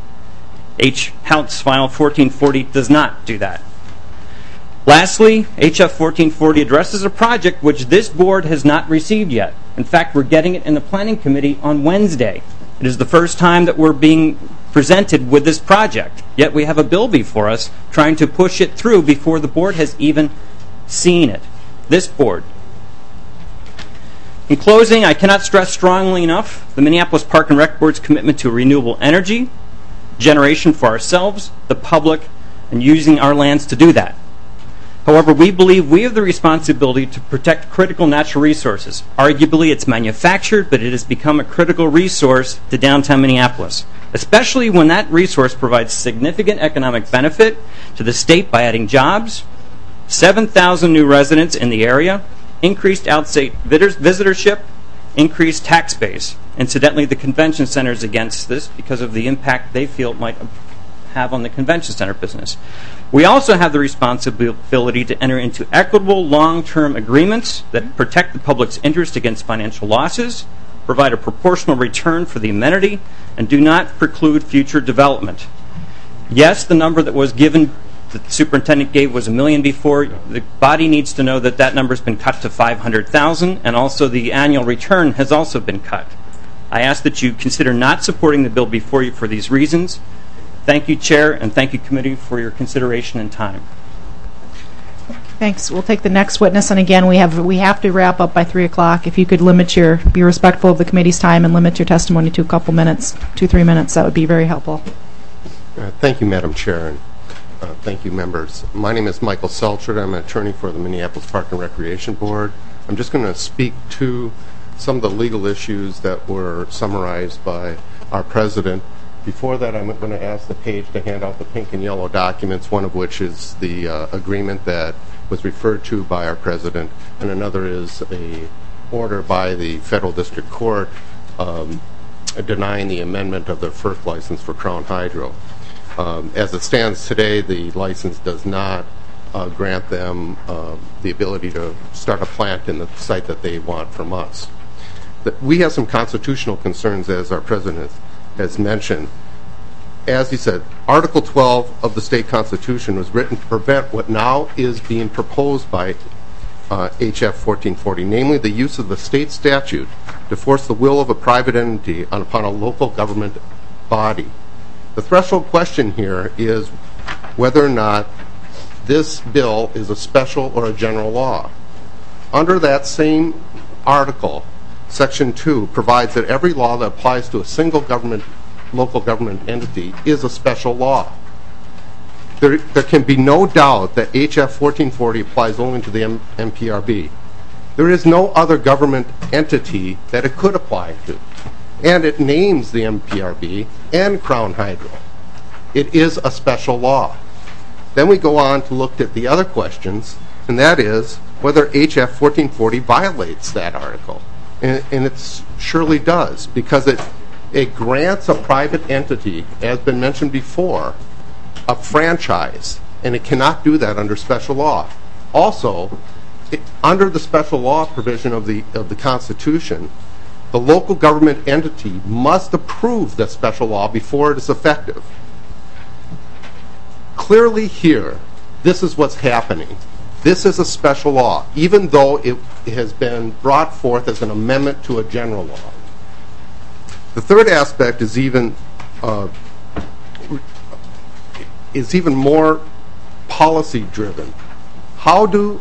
House File 1440 does not do that. Lastly, HF 1440 addresses a project which this board has not received yet. In fact, we're getting it in the Planning Committee on Wednesday. It is the first time that we're being presented with this project, yet we have a bill before us trying to push it through before the board has even seen it. This board. In closing, I cannot stress strongly enough the Minneapolis Park and Rec Board's commitment to renewable energy, generation for ourselves, the public, and using our lands to do that. However, we believe we have the responsibility to protect critical natural resources. Arguably, it's manufactured, but it has become a critical resource to downtown Minneapolis, especially when that resource provides significant economic benefit to the state by adding jobs, 7,000 new residents in the area, increased outstate visitorship, increased tax base. Incidentally, the convention center is against this because of the impact they feel it might have on the convention center business. We also have the responsibility to enter into equitable long-term agreements that protect the public's interest against financial losses, provide a proportional return for the amenity, and do not preclude future development. Yes, the number that was given, the superintendent gave, was $1 million before. The body needs to know that that number has been cut to $500,000, and also the annual return has also been cut. I ask that you consider not supporting the bill before you for these reasons. Thank you, Chair, and thank you, Committee, for your consideration and time.
Thanks. We'll take the next witness, and again, we have to wrap up by 3 o'clock. If you could be respectful of the committee's time and limit your testimony to a couple minutes, 2-3 minutes, that would be very helpful.
Thank you, Madam Chair, and thank you, members. My name is Michael Selchert. I'm an attorney for the Minneapolis Park and Recreation Board. I'm just going to speak to some of the legal issues that were summarized by our president. Before that, I'm going to ask the page to hand out the pink and yellow documents, one of which is the agreement that was referred to by our president, and another is a order by the Federal District Court denying the amendment of the FERC license for Crown Hydro. As it stands today, the license does not grant them the ability to start a plant in the site that they want from us. We have some constitutional concerns, as our president has mentioned. As he said, Article 12 of the state constitution was written to prevent what now is being proposed by HF 1440, namely the use of the state statute to force the will of a private entity upon a local government body. The threshold question here is whether or not this bill is a special or a general law. Under that same article, Section 2 provides that every law that applies to a single government local government entity is a special law. There can be no doubt that HF 1440 applies only to the MPRB. There is no other government entity that it could apply to. And it names the MPRB and Crown Hydro. It is a special law. Then we go on to look at the other questions, and that is whether HF 1440 violates that article. And it surely does, because it grants a private entity, as been mentioned before, a franchise, and it cannot do that under special law. Also, under the special law provision of the Constitution, the local government entity must approve the special law before it is effective. Clearly here, this is what's happening. This is a special law, even though it has been brought forth as an amendment to a general law. The third aspect is even more policy-driven. How do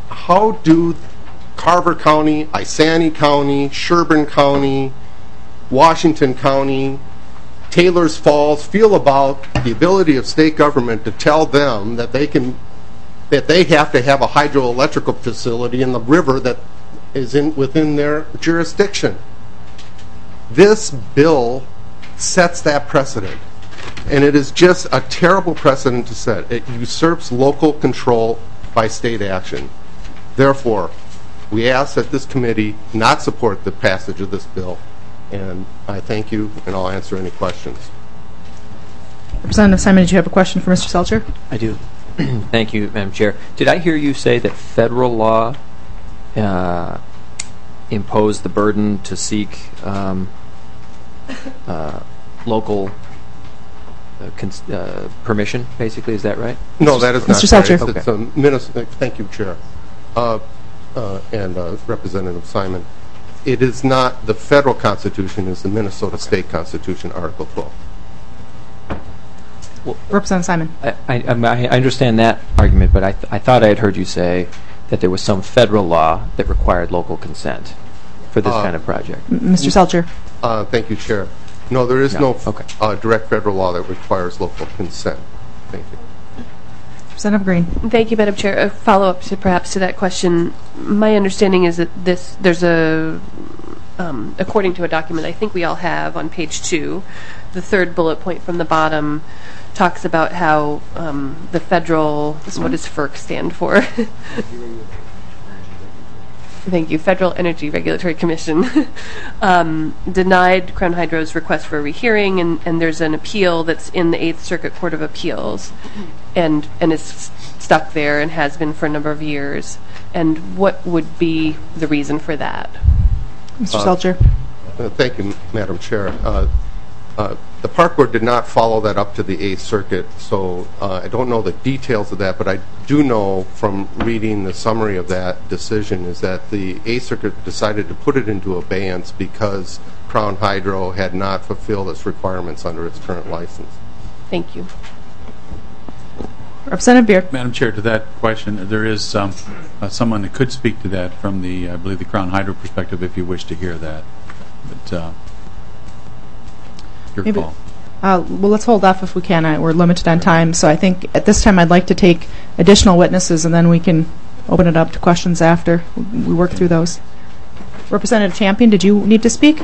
Carver County, Isani County, Sherburne County, Washington County, Taylor's Falls feel about the ability of state government to tell them that they have to have a hydroelectrical facility in the river that is within their jurisdiction? This bill sets that precedent, and it is just a terrible precedent to set. It usurps local control by state action. Therefore, we ask that this committee not support the passage of this bill, and I thank you, and I'll answer any questions.
Representative Simon, did you have a question for Mr. Seltzer?
I do. Thank you, Madam Chair. Did I hear you say that federal law imposed the burden to seek local permission, basically? Is that right?
No, that is not
Mr. Seltzer.
Okay. Thank you, Chair. And Representative Simon. It is not the federal Constitution, it's the Minnesota State Constitution, Article 12.
Well, Representative Simon.
I understand that argument, but I thought I had heard you say that there was some federal law that required local consent for this kind of project.
Mr. Seltzer.
Thank you, Chair. No, there is no direct federal law that requires local consent. Thank you.
Representative Green.
Thank you, Madam Chair. A follow-up to perhaps to that question. My understanding is that there's according to a document I think we all have on page 2, the third bullet point from the bottom talks about how the federal, what does FERC stand for? Thank you, Federal Energy Regulatory Commission, denied Crown Hydro's request for a rehearing, and there's an appeal that's in the 8th Circuit Court of Appeals, and is stuck there and has been for a number of years. And what would be the reason for that?
Mr. Seltzer.
Thank you, Madam Chair. The Park Board did not follow that up to the 8th Circuit, so I don't know the details of that, but I do know from reading the summary of that decision is that the 8th Circuit decided to put it into abeyance because Crown Hydro had not fulfilled its requirements under its current license.
Thank you.
Representative Beard.
Madam Chair, to that question, there is someone that could speak to that from the, I believe, the Crown Hydro perspective if you wish to hear that. But your call.
Well, let's hold off if we can. We're limited on time, so I think at this time I'd like to take additional witnesses, and then we can open it up to questions after we work through those. Representative Champion, did you need to speak?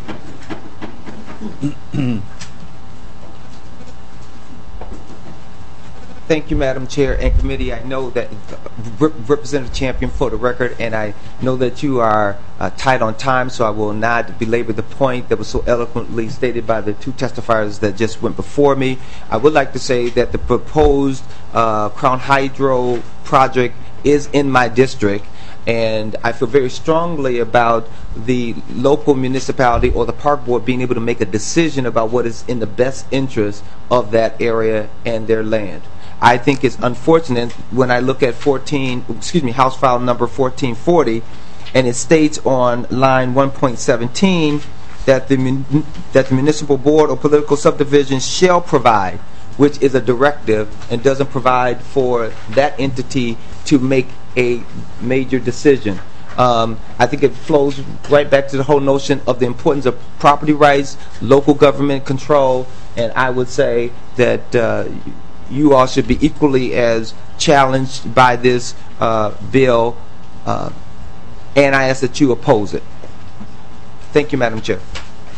Thank you, Madam Chair and Committee. I know that Representative Champion, for the record, and I know that you are tight on time, so I will not belabor the point that was so eloquently stated by the two testifiers that just went before me. I would like to say that the proposed Crown Hydro project is in my district, and I feel very strongly about the local municipality or the Park Board being able to make a decision about what is in the best interest of that area and their land. I think it's unfortunate when I look at House File number 1440, and it states on line 1.17 that the municipal board or political subdivision shall provide, which is a directive and doesn't provide for that entity to make a major decision. I think it flows right back to the whole notion of the importance of property rights, local government control, and I would say that you all should be equally as challenged by this bill, and I ask that you oppose it. Thank you, Madam Chair.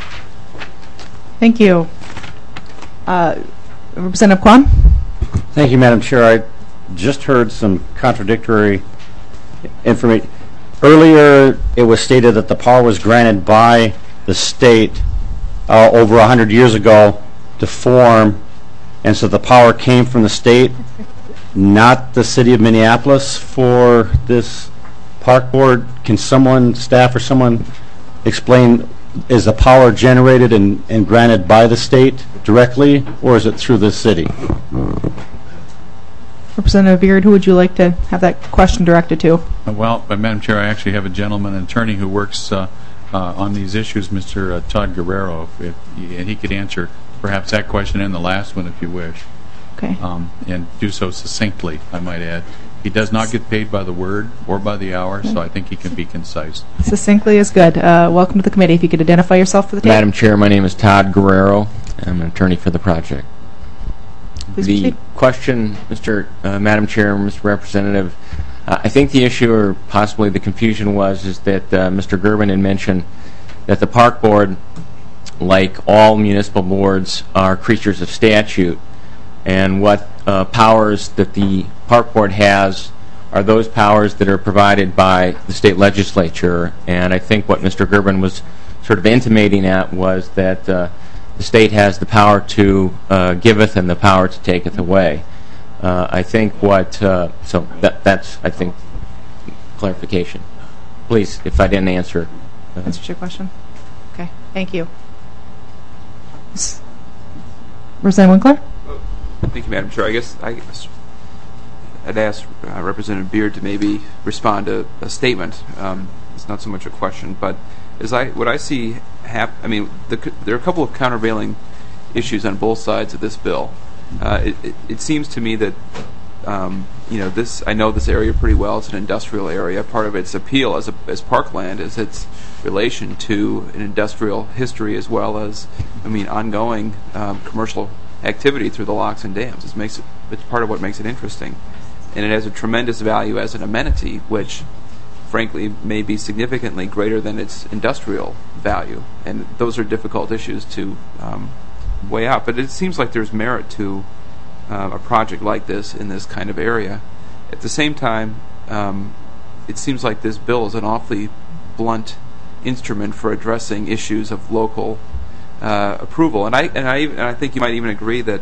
Thank you. Representative Kwan?
Thank you, Madam Chair. I just heard some contradictory information. Earlier, it was stated that the power was granted by the state over 100 years ago to form, and so the power came from the state, not the city of Minneapolis, for this park board. Can someone, staff or someone, explain, is the power generated and granted by the state directly, or is it through the city?
Representative Beard, who would you like to have that question directed to?
Well, Madam Chair, I actually have a gentleman, an attorney who works on these issues, Mr. Todd Guerrero, and he could answer perhaps that question and the last one if you wish.
Okay.
And do so succinctly, I might add. He does not get paid by the word or by the hour, so I think he can be concise.
Succinctly is good. Welcome to the committee. If you could identify yourself for the tape.
Madam Chair, my name is Todd Guerrero. I'm an attorney for the project.
Please
the
proceed.
question, Madam Chair, Mr. Representative, I think the issue, or possibly the confusion, is that Mr. Gerben had mentioned that the park board, like all municipal boards, are creatures of statute, and what powers that the park board has are those powers that are provided by the state legislature. And I think what Mr. Gerben was sort of intimating at was that the state has the power to giveth and the power to taketh away. I think so that's, I think, clarification. Please, if I didn't answer.
Answer your question? Okay, thank you. Representative Winkler?
Thank you, Madam Chair. I guess I'd ask Representative Beard to maybe respond to a statement. It's not so much a question, but what I see there are a couple of countervailing issues on both sides of this bill. It seems to me that I know this area pretty well. It's an industrial area. Part of its appeal as parkland is its relation to an industrial history as well as, ongoing commercial activity through the locks and dams. It's part of what makes it interesting, and it has a tremendous value as an amenity, which, frankly, may be significantly greater than its industrial value. And those are difficult issues to weigh out. But it seems like there's merit to a project like this in this kind of area. At the same time, it seems like this bill is an awfully blunt instrument for addressing issues of local approval. And I think you might even agree that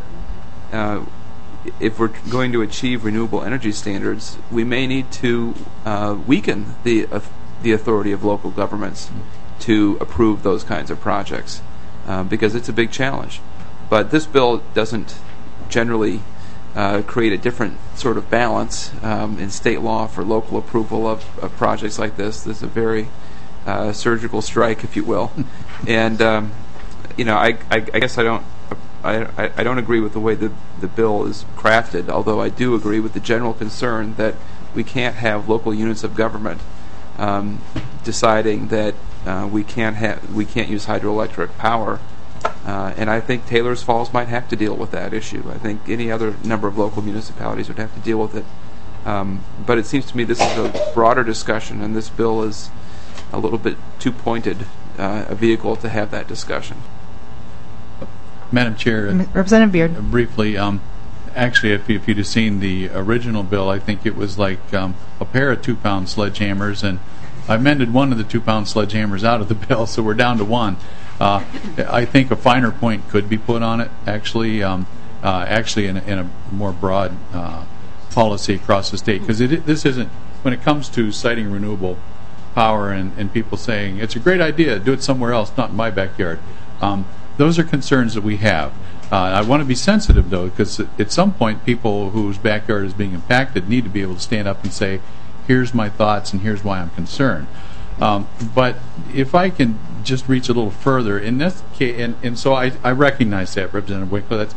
if we're going to achieve renewable energy standards, we may need to weaken the authority of local governments to approve those kinds of projects, because it's a big challenge. But this bill doesn't generally create a different sort of balance in state law for local approval of projects like this. This is a very surgical strike, if you will. And I guess I don't agree with the way the bill is crafted, although I do agree with the general concern that we can't have local units of government deciding that we can't use hydroelectric power. And I think Taylor's Falls might have to deal with that issue. I think any other number of local municipalities would have to deal with it. But it seems to me this is a broader discussion, and this bill is a little bit too pointed a vehicle to have that discussion.
Madam Chair,
Representative Beard.
Briefly, actually, if you'd have seen the original bill, I think it was like a pair of 2-pound sledgehammers, and I amended one of the 2-pound sledgehammers out of the bill, so we're down to one. I think a finer point could be put on it, actually in a more broad policy across the state, because this isn't, when it comes to citing renewable power and people saying, it's a great idea, do it somewhere else, not in my backyard. Those are concerns that we have. I want to be sensitive, though, because at some point people whose backyard is being impacted need to be able to stand up and say, here's my thoughts and here's why I'm concerned. But if I can just reach a little further, in this case, and so I recognize that, Representative Winkler.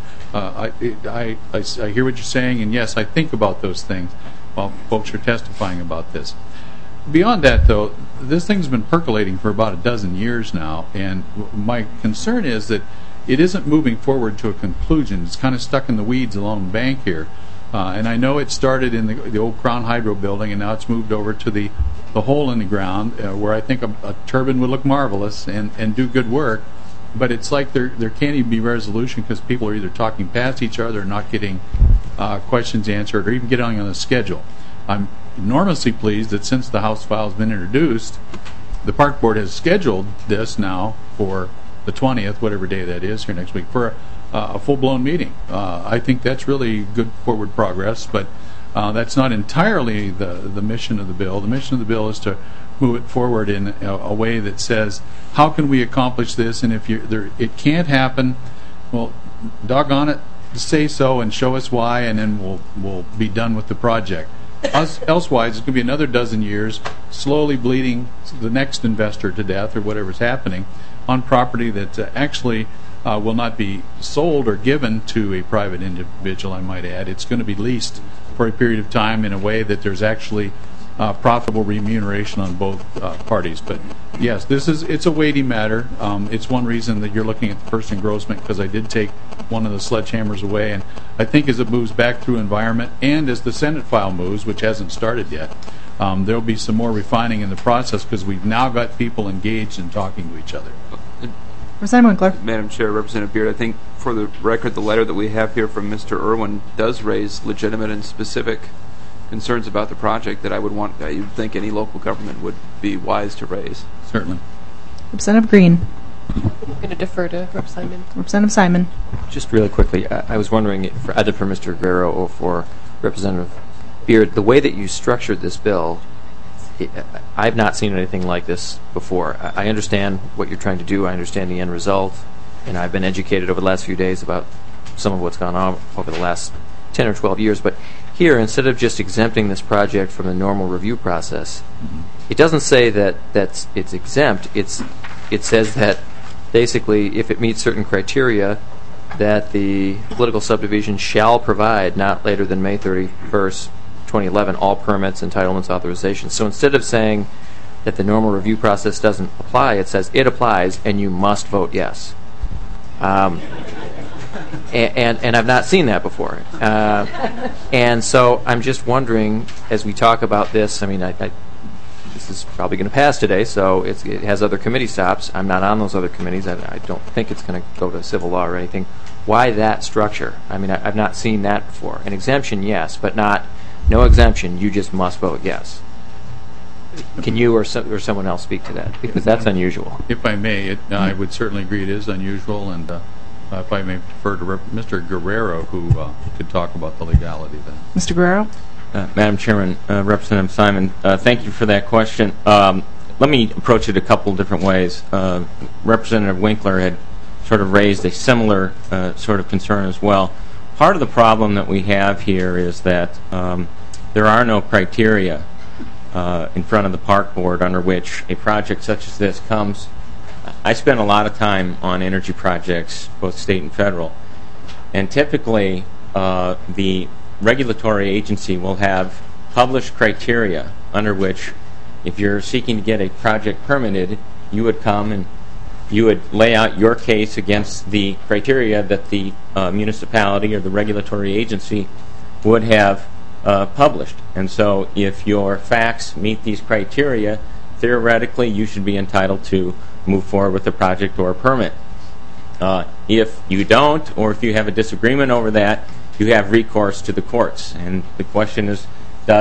I hear what you're saying, and yes, I think about those things while folks are testifying about this. beyond that, though, this thing's been percolating for about a dozen years now, and my concern is that it isn't moving forward to a conclusion. It's kind of stuck in the weeds along the bank here. And I know it started in the old Crown Hydro building, and now it's moved over to the hole in the ground, where I think a turbine would look marvelous and do good work. But it's like there can't even be resolution because people are either talking past each other or not getting questions answered or even getting on the schedule. I'm enormously pleased that since the House file has been introduced, the Park Board has scheduled this now for the 20th, whatever day that is, here next week, for a full-blown meeting. I think that's really good forward progress, but that's not entirely the mission of the bill. The mission of the bill is to move it forward in a way that says, how can we accomplish this? And if it can't happen, well, doggone it, say so and show us why, and then we'll be done with the project. Elsewise, it's going to be another dozen years slowly bleeding the next investor to death or whatever's happening on property that actually will not be sold or given to a private individual, I might add. It's going to be leased for a period of time in a way that there's actually profitable remuneration on both parties. But yes, it's a weighty matter. It's one reason that you're looking at the first engrossment, because I did take one of the sledgehammers away, and I think as it moves back through environment and as the Senate file moves, which hasn't started yet, there'll be some more refining in the process because we've now got people engaged in talking to each other.
Representative Winkler.
Madam Chair, Representative Beard, I think for the record, the letter that we have here from Mr. Irwin does raise legitimate and specific concerns about the project that I would think any local government would be wise to raise.
Certainly.
Representative Green.
I'm going to defer to
Representative Simon.
Just really quickly, I was wondering, either for Mr. Guerrero or for Representative Beard, the way that you structured this bill, I've not seen anything like this before. I understand what you're trying to do. I understand the end result, and I've been educated over the last few days about some of what's gone on over the last 10 or 12 years. But here, instead of just exempting this project from the normal review process, it doesn't say that it's exempt. It says that basically, if it meets certain criteria, that the political subdivision shall provide not later than May 31st, 2011, all permits, entitlements, authorizations. So instead of saying that the normal review process doesn't apply, it says it applies and you must vote yes. And I've not seen that before. And so I'm just wondering, as we talk about this, I mean, this is probably going to pass today, so it has other committee stops. I'm not on those other committees. I don't think it's going to go to civil law or anything. Why that structure? I mean, I've not seen that before. An exemption, yes, but not no exemption. You just must vote yes. Can you or someone else speak to that? Because that's unusual.
If I may, I would certainly agree it is unusual, and if I may refer to Mr. Guerrero, who could talk about the legality of that.
Mr. Guerrero?
Madam Chairman, Representative Simon, thank you for that question. Let me approach it a couple different ways. Representative Winkler had sort of raised a similar sort of concern as well. Part of the problem that we have here is that there are no criteria in front of the Park Board under which a project such as this comes. I spend a lot of time on energy projects, both state and federal, and typically the regulatory agency will have published criteria under which, if you're seeking to get a project permitted, you would come and you would lay out your case against the criteria that the municipality or the regulatory agency would have published. And so if your facts meet these criteria, theoretically you should be entitled to move forward with the project or a permit. If you don't, or if you have a disagreement over that, you have recourse to the courts. And the question is,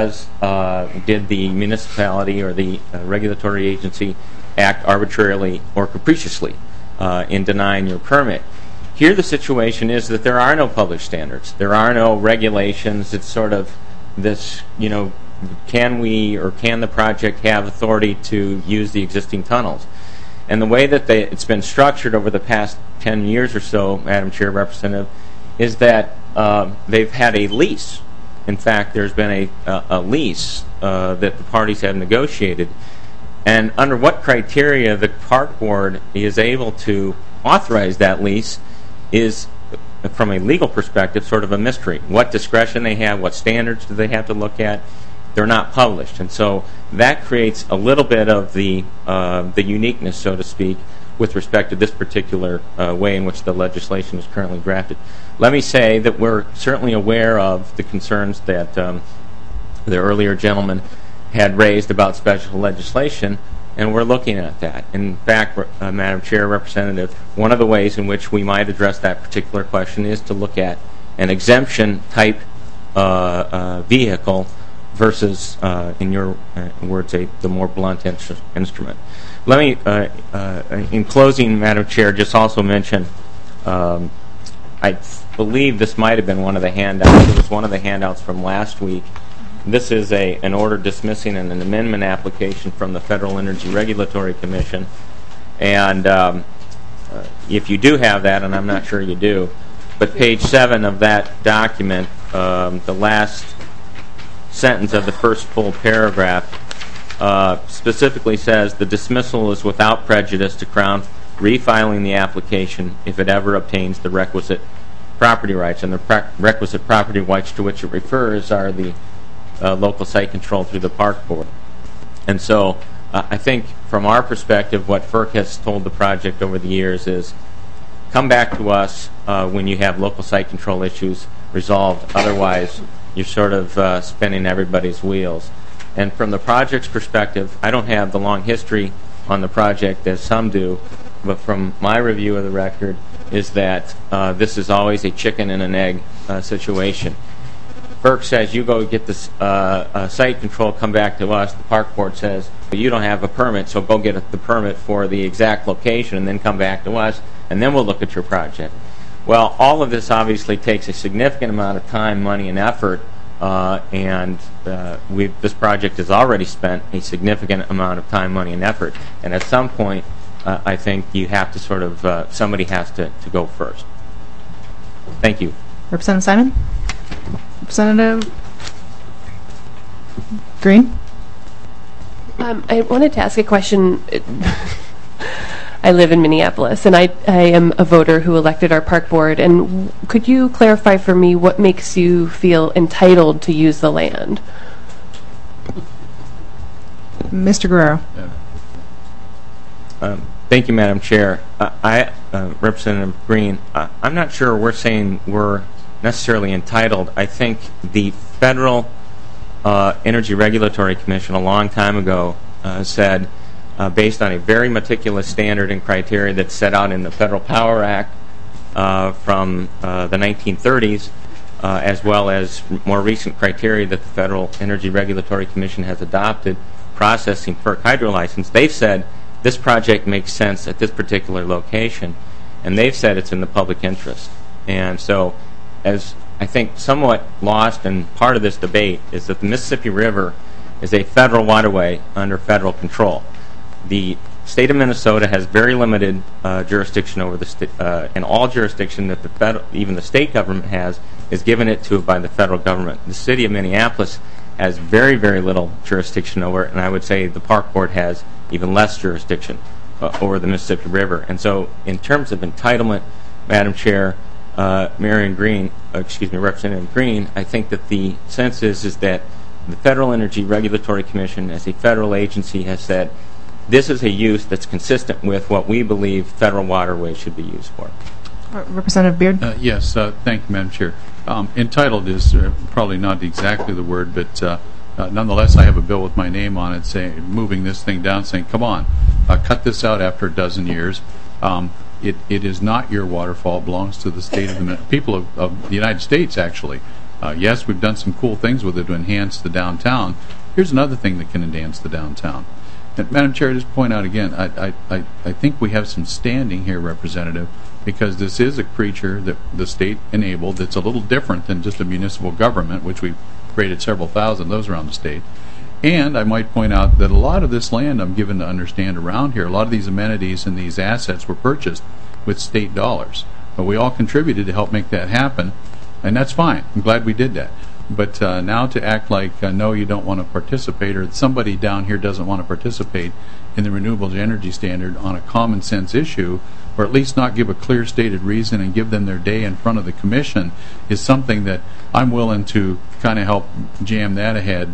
did the municipality or the regulatory agency act arbitrarily or capriciously in denying your permit? Here the situation is that there are no published standards. There are no regulations. It's sort of this, can we or can the project have authority to use the existing tunnels? And the way that it's been structured over the past 10 years or so, Madam Chair, Representative, is that they've had a lease. In fact, there's been a lease that the parties have negotiated. And under what criteria the Park Board is able to authorize that lease is, from a legal perspective, sort of a mystery. What discretion they have, what standards do they have to look at? they're not published. And so that creates a little bit of the uniqueness, so to speak, with respect to this particular way in which the legislation is currently drafted. Let me say that we're certainly aware of the concerns that the earlier gentleman had raised about special legislation, and we're looking at that. In fact, Madam Chair, Representative, one of the ways in which we might address that particular question is to look at an exemption type vehicle versus, in your words, the more blunt instrument. Let me, in closing, Madam Chair, just also mention, I believe this might have been one of the handouts. It was one of the handouts from last week. This is an order dismissing an amendment application from the Federal Energy Regulatory Commission. And if you do have that, and I'm not sure you do, but page 7 of that document, the last sentence of the first full paragraph specifically says the dismissal is without prejudice to Crown refiling the application if it ever obtains the requisite property rights. And the requisite property rights to which it refers are the local site control through the Park Board. And so I think from our perspective, what FERC has told the project over the years is come back to us when you have local site control issues resolved. Otherwise, you're sort of spinning everybody's wheels. And from the project's perspective, I don't have the long history on the project as some do, but from my review of the record is that this is always a chicken and an egg situation. FERC says you go get this site control, come back to us. The Park Board says, well, you don't have a permit, so go get the permit for the exact location and then come back to us, and then we'll look at your project. Well, all of this obviously takes a significant amount of time, money, and effort, and this project has already spent a significant amount of time, money, and effort. And at some point, I think you have to sort of, somebody has to go first. Thank you.
Representative Simon? Representative Green?
I wanted to ask a question. I live in Minneapolis, and I am a voter who elected our park board. And could you clarify for me what makes you feel entitled to use the land?
Mr. Guerrero.
Thank you, Madam Chair. Representative Green, I'm not sure we're saying we're necessarily entitled. I think the Federal Energy Regulatory Commission a long time ago said, based on a very meticulous standard and criteria that's set out in the Federal Power Act from the 1930s, as well as more recent criteria that the Federal Energy Regulatory Commission has adopted processing FERC hydro license, they've said this project makes sense at this particular location, and they've said it's in the public interest. And so, as I think somewhat lost in part of this debate is that the Mississippi River is a federal waterway under federal control. The state of Minnesota has very limited jurisdiction over the state, and all jurisdiction that even the state government has is given it to by the federal government. The city of Minneapolis has very, very little jurisdiction over it, and I would say the Park Board has even less jurisdiction over the Mississippi River. And so, in terms of entitlement, Madam Chair, Representative Green, I think that the sense is that the Federal Energy Regulatory Commission, as a federal agency, has said this is a use that's consistent with what we believe federal waterways should be used for.
Representative Beard?
Yes, thank you, Madam Chair. Entitled is probably not exactly the word, but nonetheless, I have a bill with my name on it saying, moving this thing down, saying, come on, cut this out after a dozen years. It is not your waterfall. It belongs to the state of the people of the United States, actually. Yes, we've done some cool things with it to enhance the downtown. Here's another thing that can enhance the downtown. And Madam Chair, just point out again, I think we have some standing here, Representative, because this is a creature that the state enabled that's a little different than just a municipal government, which we've created several thousand of those around the state. And I might point out that a lot of this land I'm given to understand around here, a lot of these amenities and these assets were purchased with state dollars. But we all contributed to help make that happen, and that's fine. I'm glad we did that. But now to act like, no, you don't want to participate, or somebody down here doesn't want to participate in the renewable energy standard on a common sense issue, or at least not give a clear stated reason and give them their day in front of the commission, is something that I'm willing to kind of help jam that ahead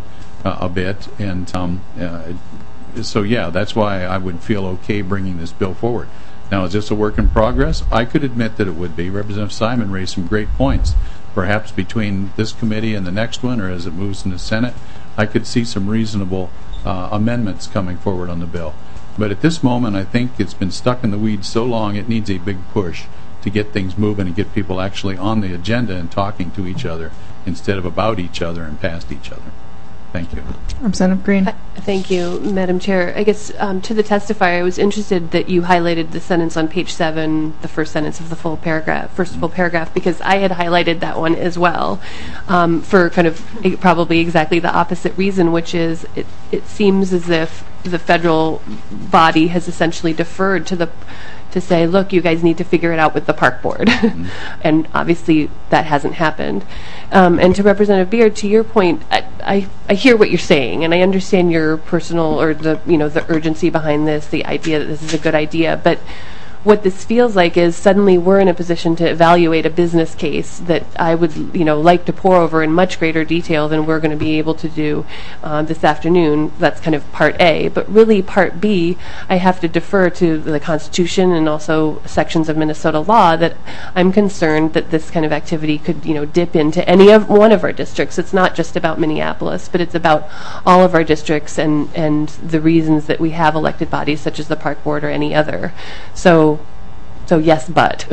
a bit, and so yeah, that's why I would feel okay bringing this bill forward. Now, is this a work in progress? I could admit that it would be. Representative Simon raised some great points. Perhaps between this committee and the next one, or as it moves in the Senate, I could see some reasonable amendments coming forward on the bill. But at this moment, I think it's been stuck in the weeds so long, it needs a big push to get things moving and get people actually on the agenda and talking to each other instead of about each other and past each other. Thank you.
Representative Green.
Thank you, Madam Chair. I guess to the testifier, I was interested that you highlighted the sentence on page 7, the first sentence of the full paragraph, first full paragraph, because I had highlighted that one as well for kind of probably exactly the opposite reason, which is it seems as if the federal body has essentially deferred to say, look, you guys need to figure it out with the park board. And obviously that hasn't happened. And to Representative Beard, to your point, I hear what you're saying, and I understand your personal, or the urgency behind this, the idea that this is a good idea. But what this feels like is suddenly we're in a position to evaluate a business case that I would like to pour over in much greater detail than we're going to be able to do this afternoon. That's kind of part A. But really part B, I have to defer to the Constitution and also sections of Minnesota law that I'm concerned that this kind of activity could dip into any of one of our districts. It's not just about Minneapolis, but it's about all of our districts and the reasons that we have elected bodies such as the park board or any other. So yes, but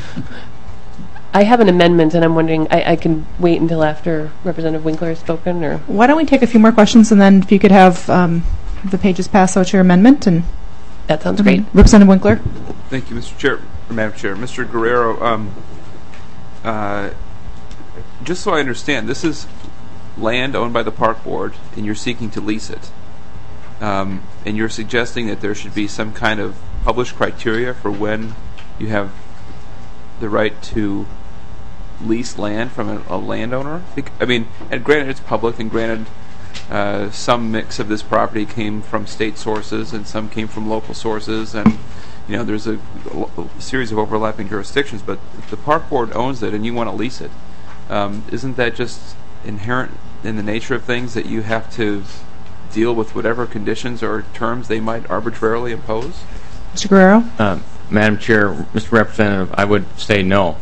I have an amendment, and I'm wondering, I can wait until after Representative Winkler has spoken, or
why don't we take a few more questions, and then if you could have the pages pass out to your amendment, and
that sounds great.
Representative Winkler.
Thank you, Mr. Chair, Madam Chair. Mr. Guerrero, just so I understand, this is land owned by the park board, and you're seeking to lease it, and you're suggesting that there should be some kind of published criteria for when you have the right to lease land from a landowner? I mean, and granted it's public, and granted some mix of this property came from state sources and some came from local sources, and there's a series of overlapping jurisdictions, but if the park board owns it and you want to lease it, isn't that just inherent in the nature of things that you have to deal with whatever conditions or terms they might arbitrarily impose?
Mr. Guerrero?
Madam Chair, Mr. Representative, I would say no.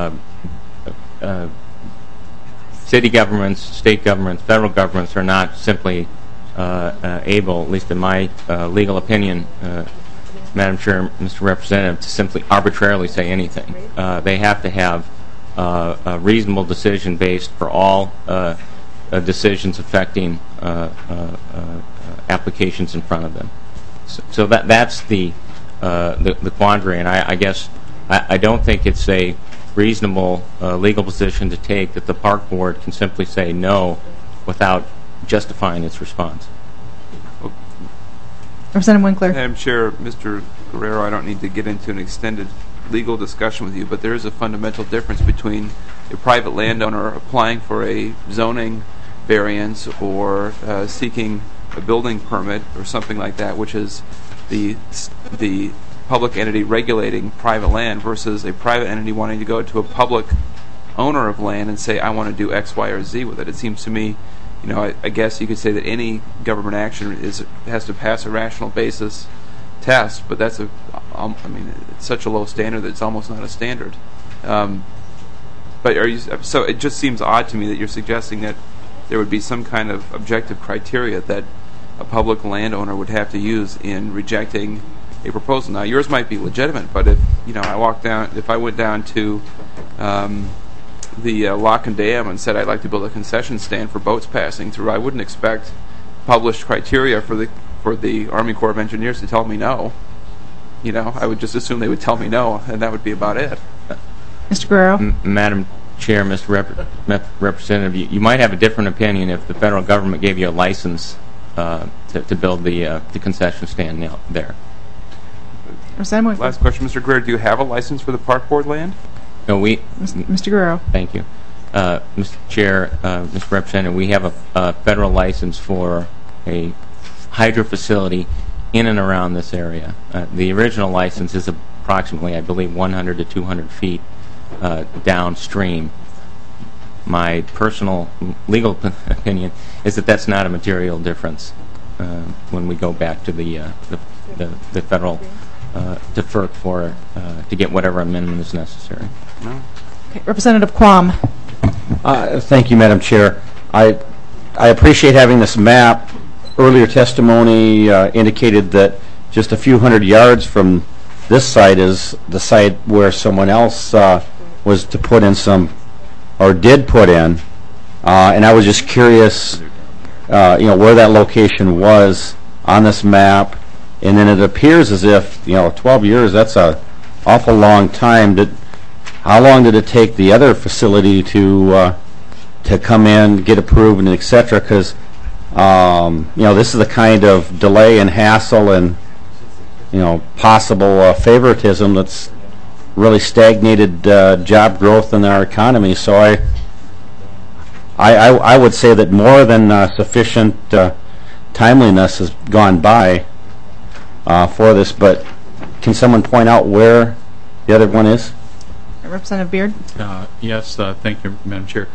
City governments, state governments, federal governments are not simply able, at least in my legal opinion, Madam Chair, Mr. Representative, to simply arbitrarily say anything. They have to have a reasonable decision based for all decisions affecting applications in front of them. So that's the quandary, and I guess I don't think it's a reasonable legal position to take that the park board can simply say no without justifying its response.
Representative Winkler.
Madam Chair, Mr. Guerrero, I don't need to get into an extended legal discussion with you, but there is a fundamental difference between a private landowner applying for a zoning variance or seeking a building permit or something like that, which is the public entity regulating private land, versus a private entity wanting to go to a public owner of land and say, I want to do X, Y, or Z with it. It seems to me, I guess you could say that any government action has to pass a rational basis test, but that's it's such a low standard that it's almost not a standard. But so it just seems odd to me that you're suggesting that there would be some kind of objective criteria that a public landowner would have to use in rejecting a proposal. Now, yours might be legitimate, but if I went down to the Lock and Dam and said I'd like to build a concession stand for boats passing through, I wouldn't expect published criteria for the Army Corps of Engineers to tell me no. I would just assume they would tell me no, and that would be about it.
Mr. Guerrero?
Madam Chair, Mr. Representative, you might have a different opinion if the federal government gave you a license to build the concession stand there.
Last question, Mr. Guerrero. Do you have a license for the park board land?
No,
Mr. Guerrero.
Thank you. Mr. Chair, Mr. Representative, we have a federal license for a hydro facility in and around this area. The original license is approximately, I believe, 100 to 200 feet downstream. my personal legal opinion is that that's not a material difference when we go back to the federal to FERC to get whatever amendment is necessary.
Okay. Representative Quam.
Thank you, Madam Chair. I appreciate having this map. Earlier testimony indicated that just a few hundred yards from this site is the site where someone else was to put in some, or did put in, and I was just curious, where that location was on this map. And then it appears as if 12 years. That's a awful long time. How long did it take the other facility to come in, get approved, and etc.? Because this is the kind of delay and hassle and possible favoritism that's really stagnated job growth in our economy. So I would say that more than sufficient timeliness has gone by for this. But can someone point out where the other one is?
Representative Beard.
Yes, thank you, Madam Chair.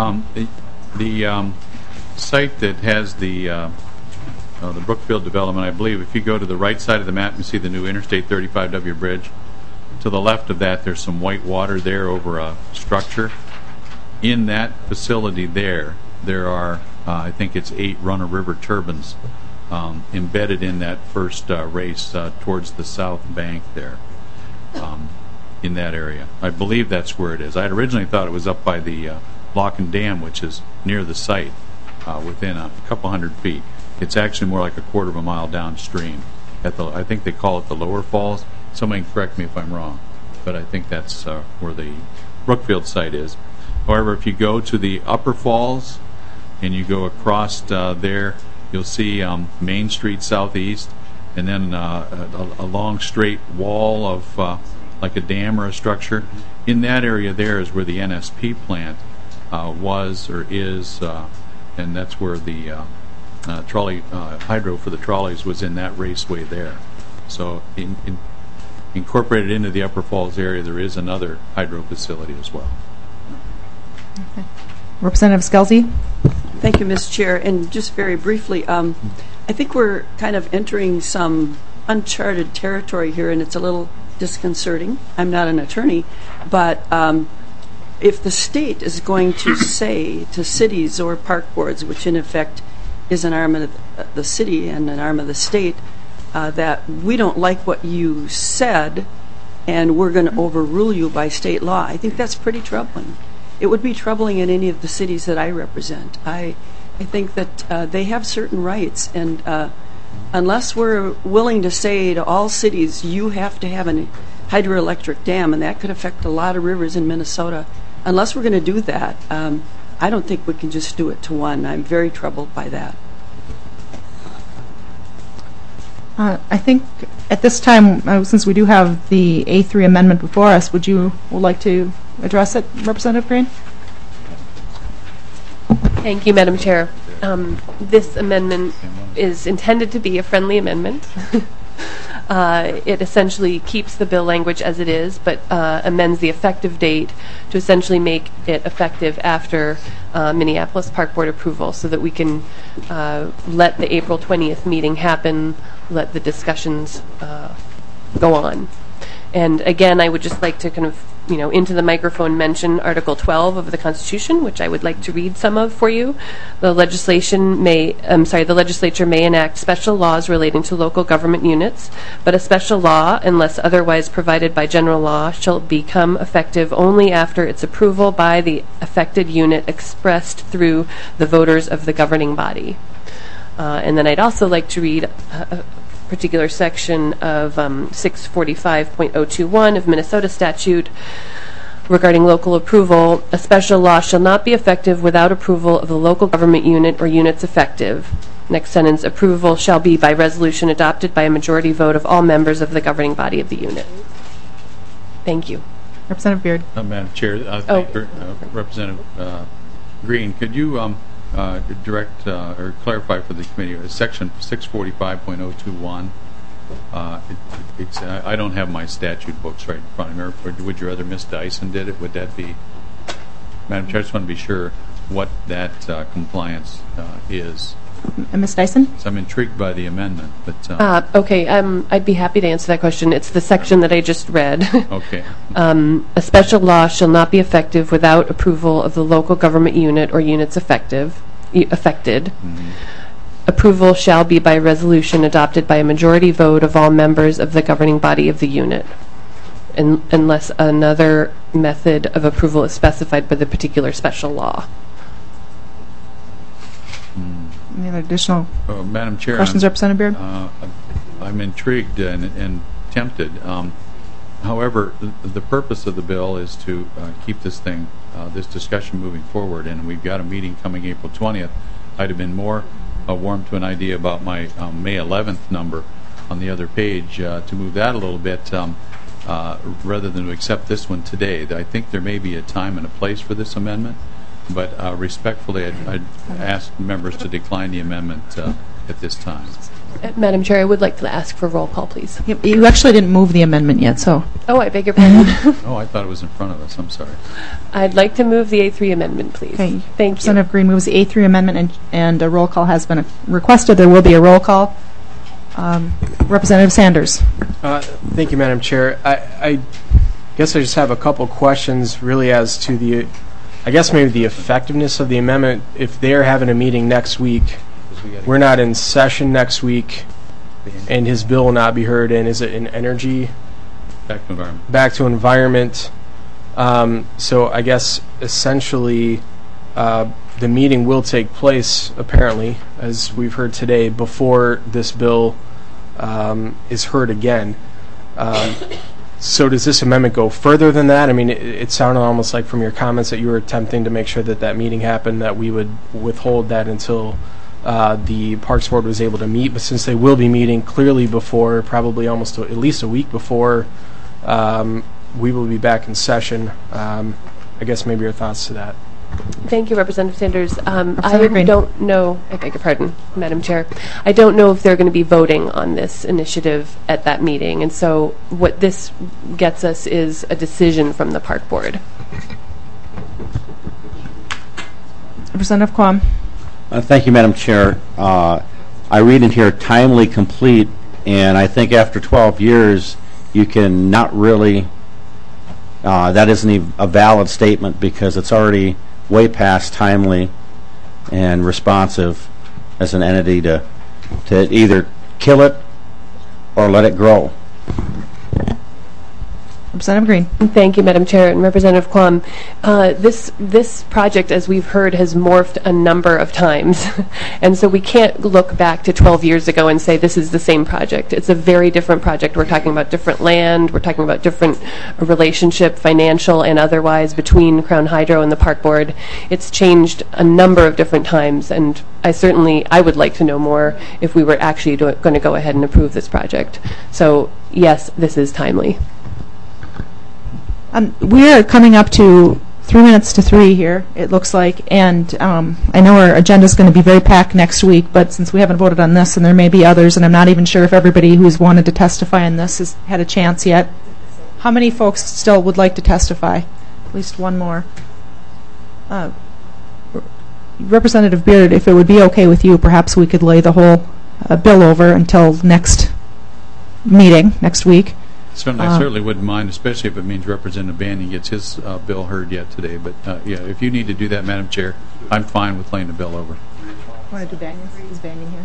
The site that has the Brookfield development, I believe, if you go to the right side of the map, you see the new Interstate 35W bridge. To the left of that, there's some white water there over a structure. In that facility there are, I think it's 8 run-of-river turbines embedded in that first race towards the south bank there. In that area. I believe that's where it is. I had originally thought it was up by the Lock and Dam, which is near the site, within a couple hundred feet. It's actually more like a quarter of a mile downstream. I think they call it the Lower Falls. Somebody can correct me if I'm wrong, but I think that's where the Brookfield site is. However, if you go to the Upper Falls and you go across there, you'll see Main Street southeast, and then a long straight wall of like a dam or a structure. In that area there is where the NSP plant was or is, and that's where the trolley hydro for the trolleys was in that raceway there. So incorporated into the Upper Falls area, there is another hydro facility as well.
Okay. Representative Scelzi.
Thank you, Ms. Chair. And just very briefly, I think we're kind of entering some uncharted territory here, and it's a little disconcerting. I'm not an attorney, but if the state is going to say to cities or park boards, which in effect is an arm of the city and an arm of the state, that we don't like what you said and we're going to overrule you by state law, I think that's pretty troubling. It would be troubling in any of the cities that I represent. I think that they have certain rights, and unless we're willing to say to all cities, you have to have a hydroelectric dam, and that could affect a lot of rivers in Minnesota, unless we're going to do that, I don't think we can just do it to one. I'm very troubled by that.
I think at this time, since we do have the A3 amendment before us, would like to address it, Representative Green?
Thank you, Madam Chair. This amendment is intended to be a friendly amendment. It essentially keeps the bill language as it is, but amends the effective date to essentially make it effective after Minneapolis Park Board approval, so that we can let the April 20th meeting happen, let the discussions go on. And again, I would just like to kind of, into the microphone mention Article 12 of the Constitution, which I would like to read some of for you. The legislature may enact special laws relating to local government units, but a special law, unless otherwise provided by general law, shall become effective only after its approval by the affected unit expressed through the voters of the governing body. And then I'd also like to read a particular section of 645.021 of Minnesota statute regarding local approval. A special law shall not be effective without approval of the local government unit or units effective. Next sentence, approval shall be by resolution adopted by a majority vote of all members of the governing body of the unit. Thank you.
Representative Beard.
Madam Chair, Representative Green, could you direct or clarify for the committee section 645.021? I don't have my statute books right in front of me. Or would you rather Ms. Dyson did it? Would that be? Madam Chair, I just want to be sure what that compliance is.
Ms. Dyson?
So I'm intrigued by the amendment, but
Okay, I'd be happy to answer that question. It's the section that I just read.
Okay.
A special law shall not be effective without approval of the local government unit or units affected.
Mm-hmm.
Approval shall be by resolution adopted by a majority vote of all members of the governing body of the unit, unless another method of approval is specified by the particular special law.
Any other additional
Madam Chair,
questions, Representative Beard?
I'm intrigued and tempted. However, the purpose of the bill is to keep this discussion moving forward, and we've got a meeting coming April 20th. I'd have been more warm to an idea about my May 11th number on the other page to move that a little bit rather than to accept this one today. I think there may be a time and a place for this amendment, but respectfully, I'd ask members to decline the amendment at this time.
Madam Chair, I would like to ask for roll call, please.
You actually didn't move the amendment yet, so.
Oh, I beg your pardon.
Oh, I thought it was in front of us. I'm sorry.
I'd like to move the A3 amendment, please.
Okay.
Thank you.
Representative Green moves the A3 amendment, and a roll call has been requested. There will be a roll call. Representative Sanders.
Thank you, Madam Chair. I guess I just have a couple questions really as to the, I guess maybe the effectiveness of the amendment. If they're having a meeting next week, we're not in session next week, and his bill will not be heard, and is it in energy?
Back to environment.
Back to environment. So I guess essentially the meeting will take place, apparently, as we've heard today, before this bill is heard again. So does this amendment go further than that? I mean, it sounded almost like from your comments that you were attempting to make sure that that meeting happened, that we would withhold that until the Parks Board was able to meet. But since they will be meeting clearly before, probably almost at least a week before, we will be back in session. I guess maybe your thoughts to that.
Thank you, Representative Sanders. I don't know, I beg your pardon, Madam Chair. I don't know if they're going to be voting on this initiative at that meeting. And so what this gets us is a decision from the Park Board.
Representative Quam.
Thank you, Madam Chair. I read in here timely complete, and I think after 12 years, you can not really, that isn't a valid statement because it's already way past timely and responsive as an entity to either kill it or let it grow.
Representative Green.
Thank you, Madam Chair, and Representative Quam. This project, as we've heard, has morphed a number of times, and so we can't look back to 12 years ago and say this is the same project. It's a very different project. We're talking about different land. We're talking about different relationship, financial and otherwise, between Crown Hydro and the Park Board. It's changed a number of different times, and I would like to know more if we were actually going to go ahead and approve this project. So, yes, this is timely.
We are coming up to 3 minutes to 3 here, it looks like, and I know our agenda is going to be very packed next week, but since we haven't voted on this, and there may be others, and I'm not even sure if everybody who's wanted to testify on this has had a chance yet. How many folks still would like to testify? At least one more. Representative Beard, if it would be okay with you, perhaps we could lay the whole bill over until next meeting, next week.
I certainly wouldn't mind, especially if it means Representative Banning gets his bill heard yet today. But, yeah, if you need to do that, Madam Chair, I'm fine with laying the bill over.
Want to do Banning? Is Banning here?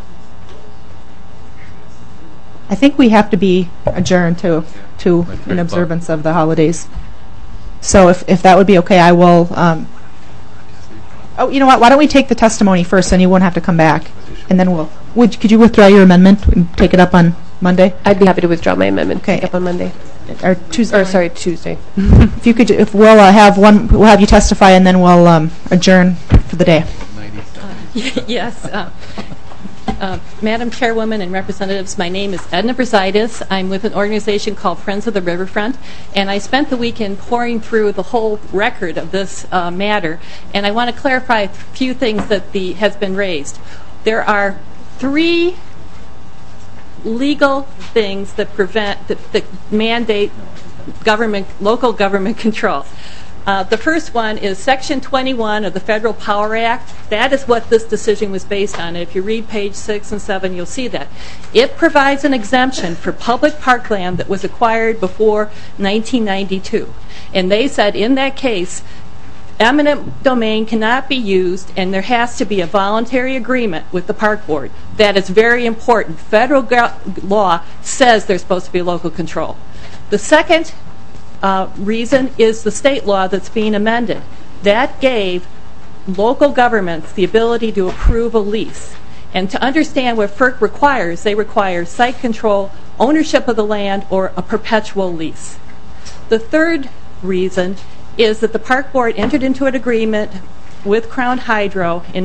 I think we have to be adjourned to in observance of the holidays. So if that would be okay, I will... oh, you know what? Why don't we take the testimony first, and you won't have to come back. And then could you withdraw your amendment and take it up on Monday?
I'd be happy to withdraw my amendment.
Okay.
Up on Monday.
Or Tuesday.
Or sorry, Tuesday.
If you could, if we'll have you testify, and then we'll adjourn for the day.
Yes. Madam Chairwoman and Representatives, my name is Edna Brzaitis. I'm with an organization called Friends of the Riverfront, and I spent the weekend pouring through the whole record of this matter, and I want to clarify a few things that has been raised. There are 3 legal things that mandate local government control. The first one is Section 21 of the Federal Power Act. That is what this decision was based on. And if you read page 6 and 7, you'll see that. It provides an exemption for public parkland that was acquired before 1992. And they said in that case, eminent domain cannot be used, and there has to be a voluntary agreement with the park board. That is very important. Federal law says there's supposed to be local control. The second reason is the state law that's being amended. That gave local governments the ability to approve a lease. And to understand what FERC requires, they require site control, ownership of the land, or a perpetual lease. The third reason is that the park board entered into an agreement with Crown Hydro in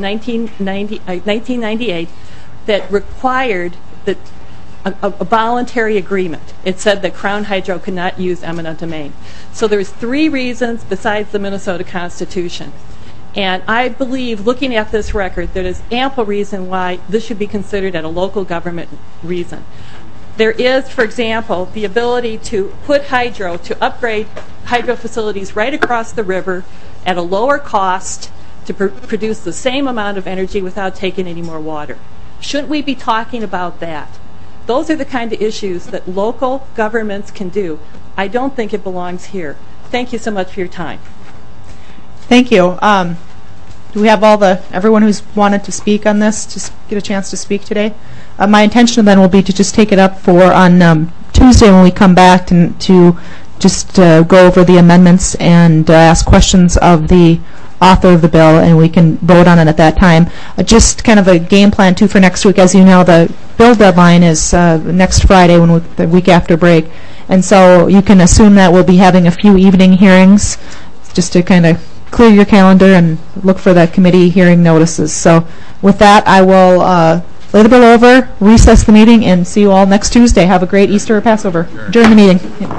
1998 that required that a voluntary agreement. It said that Crown Hydro could not use eminent domain. So there's 3 reasons besides the Minnesota Constitution. And I believe, looking at this record, there is ample reason why this should be considered a local government reason. There is, for example, the ability to put hydro, to upgrade hydro facilities right across the river at a lower cost to produce the same amount of energy without taking any more water. Shouldn't we be talking about that? Those are the kind of issues that local governments can do. I don't think it belongs here. Thank you so much for your time.
Thank you. Do we have everyone who's wanted to speak on this to get a chance to speak today? My intention then will be to just take it up on Tuesday when we come back to just go over the amendments and ask questions of the author of the bill, and we can vote on it at that time. Just kind of a game plan, too, for next week. As you know, the bill deadline is next Friday, the week after break. And so you can assume that we'll be having a few evening hearings just to kind of clear your calendar and look for the committee hearing notices. So with that, I will lay the bill over, recess the meeting, and see you all next Tuesday. Have a great Easter or Passover. Adjourn the meeting.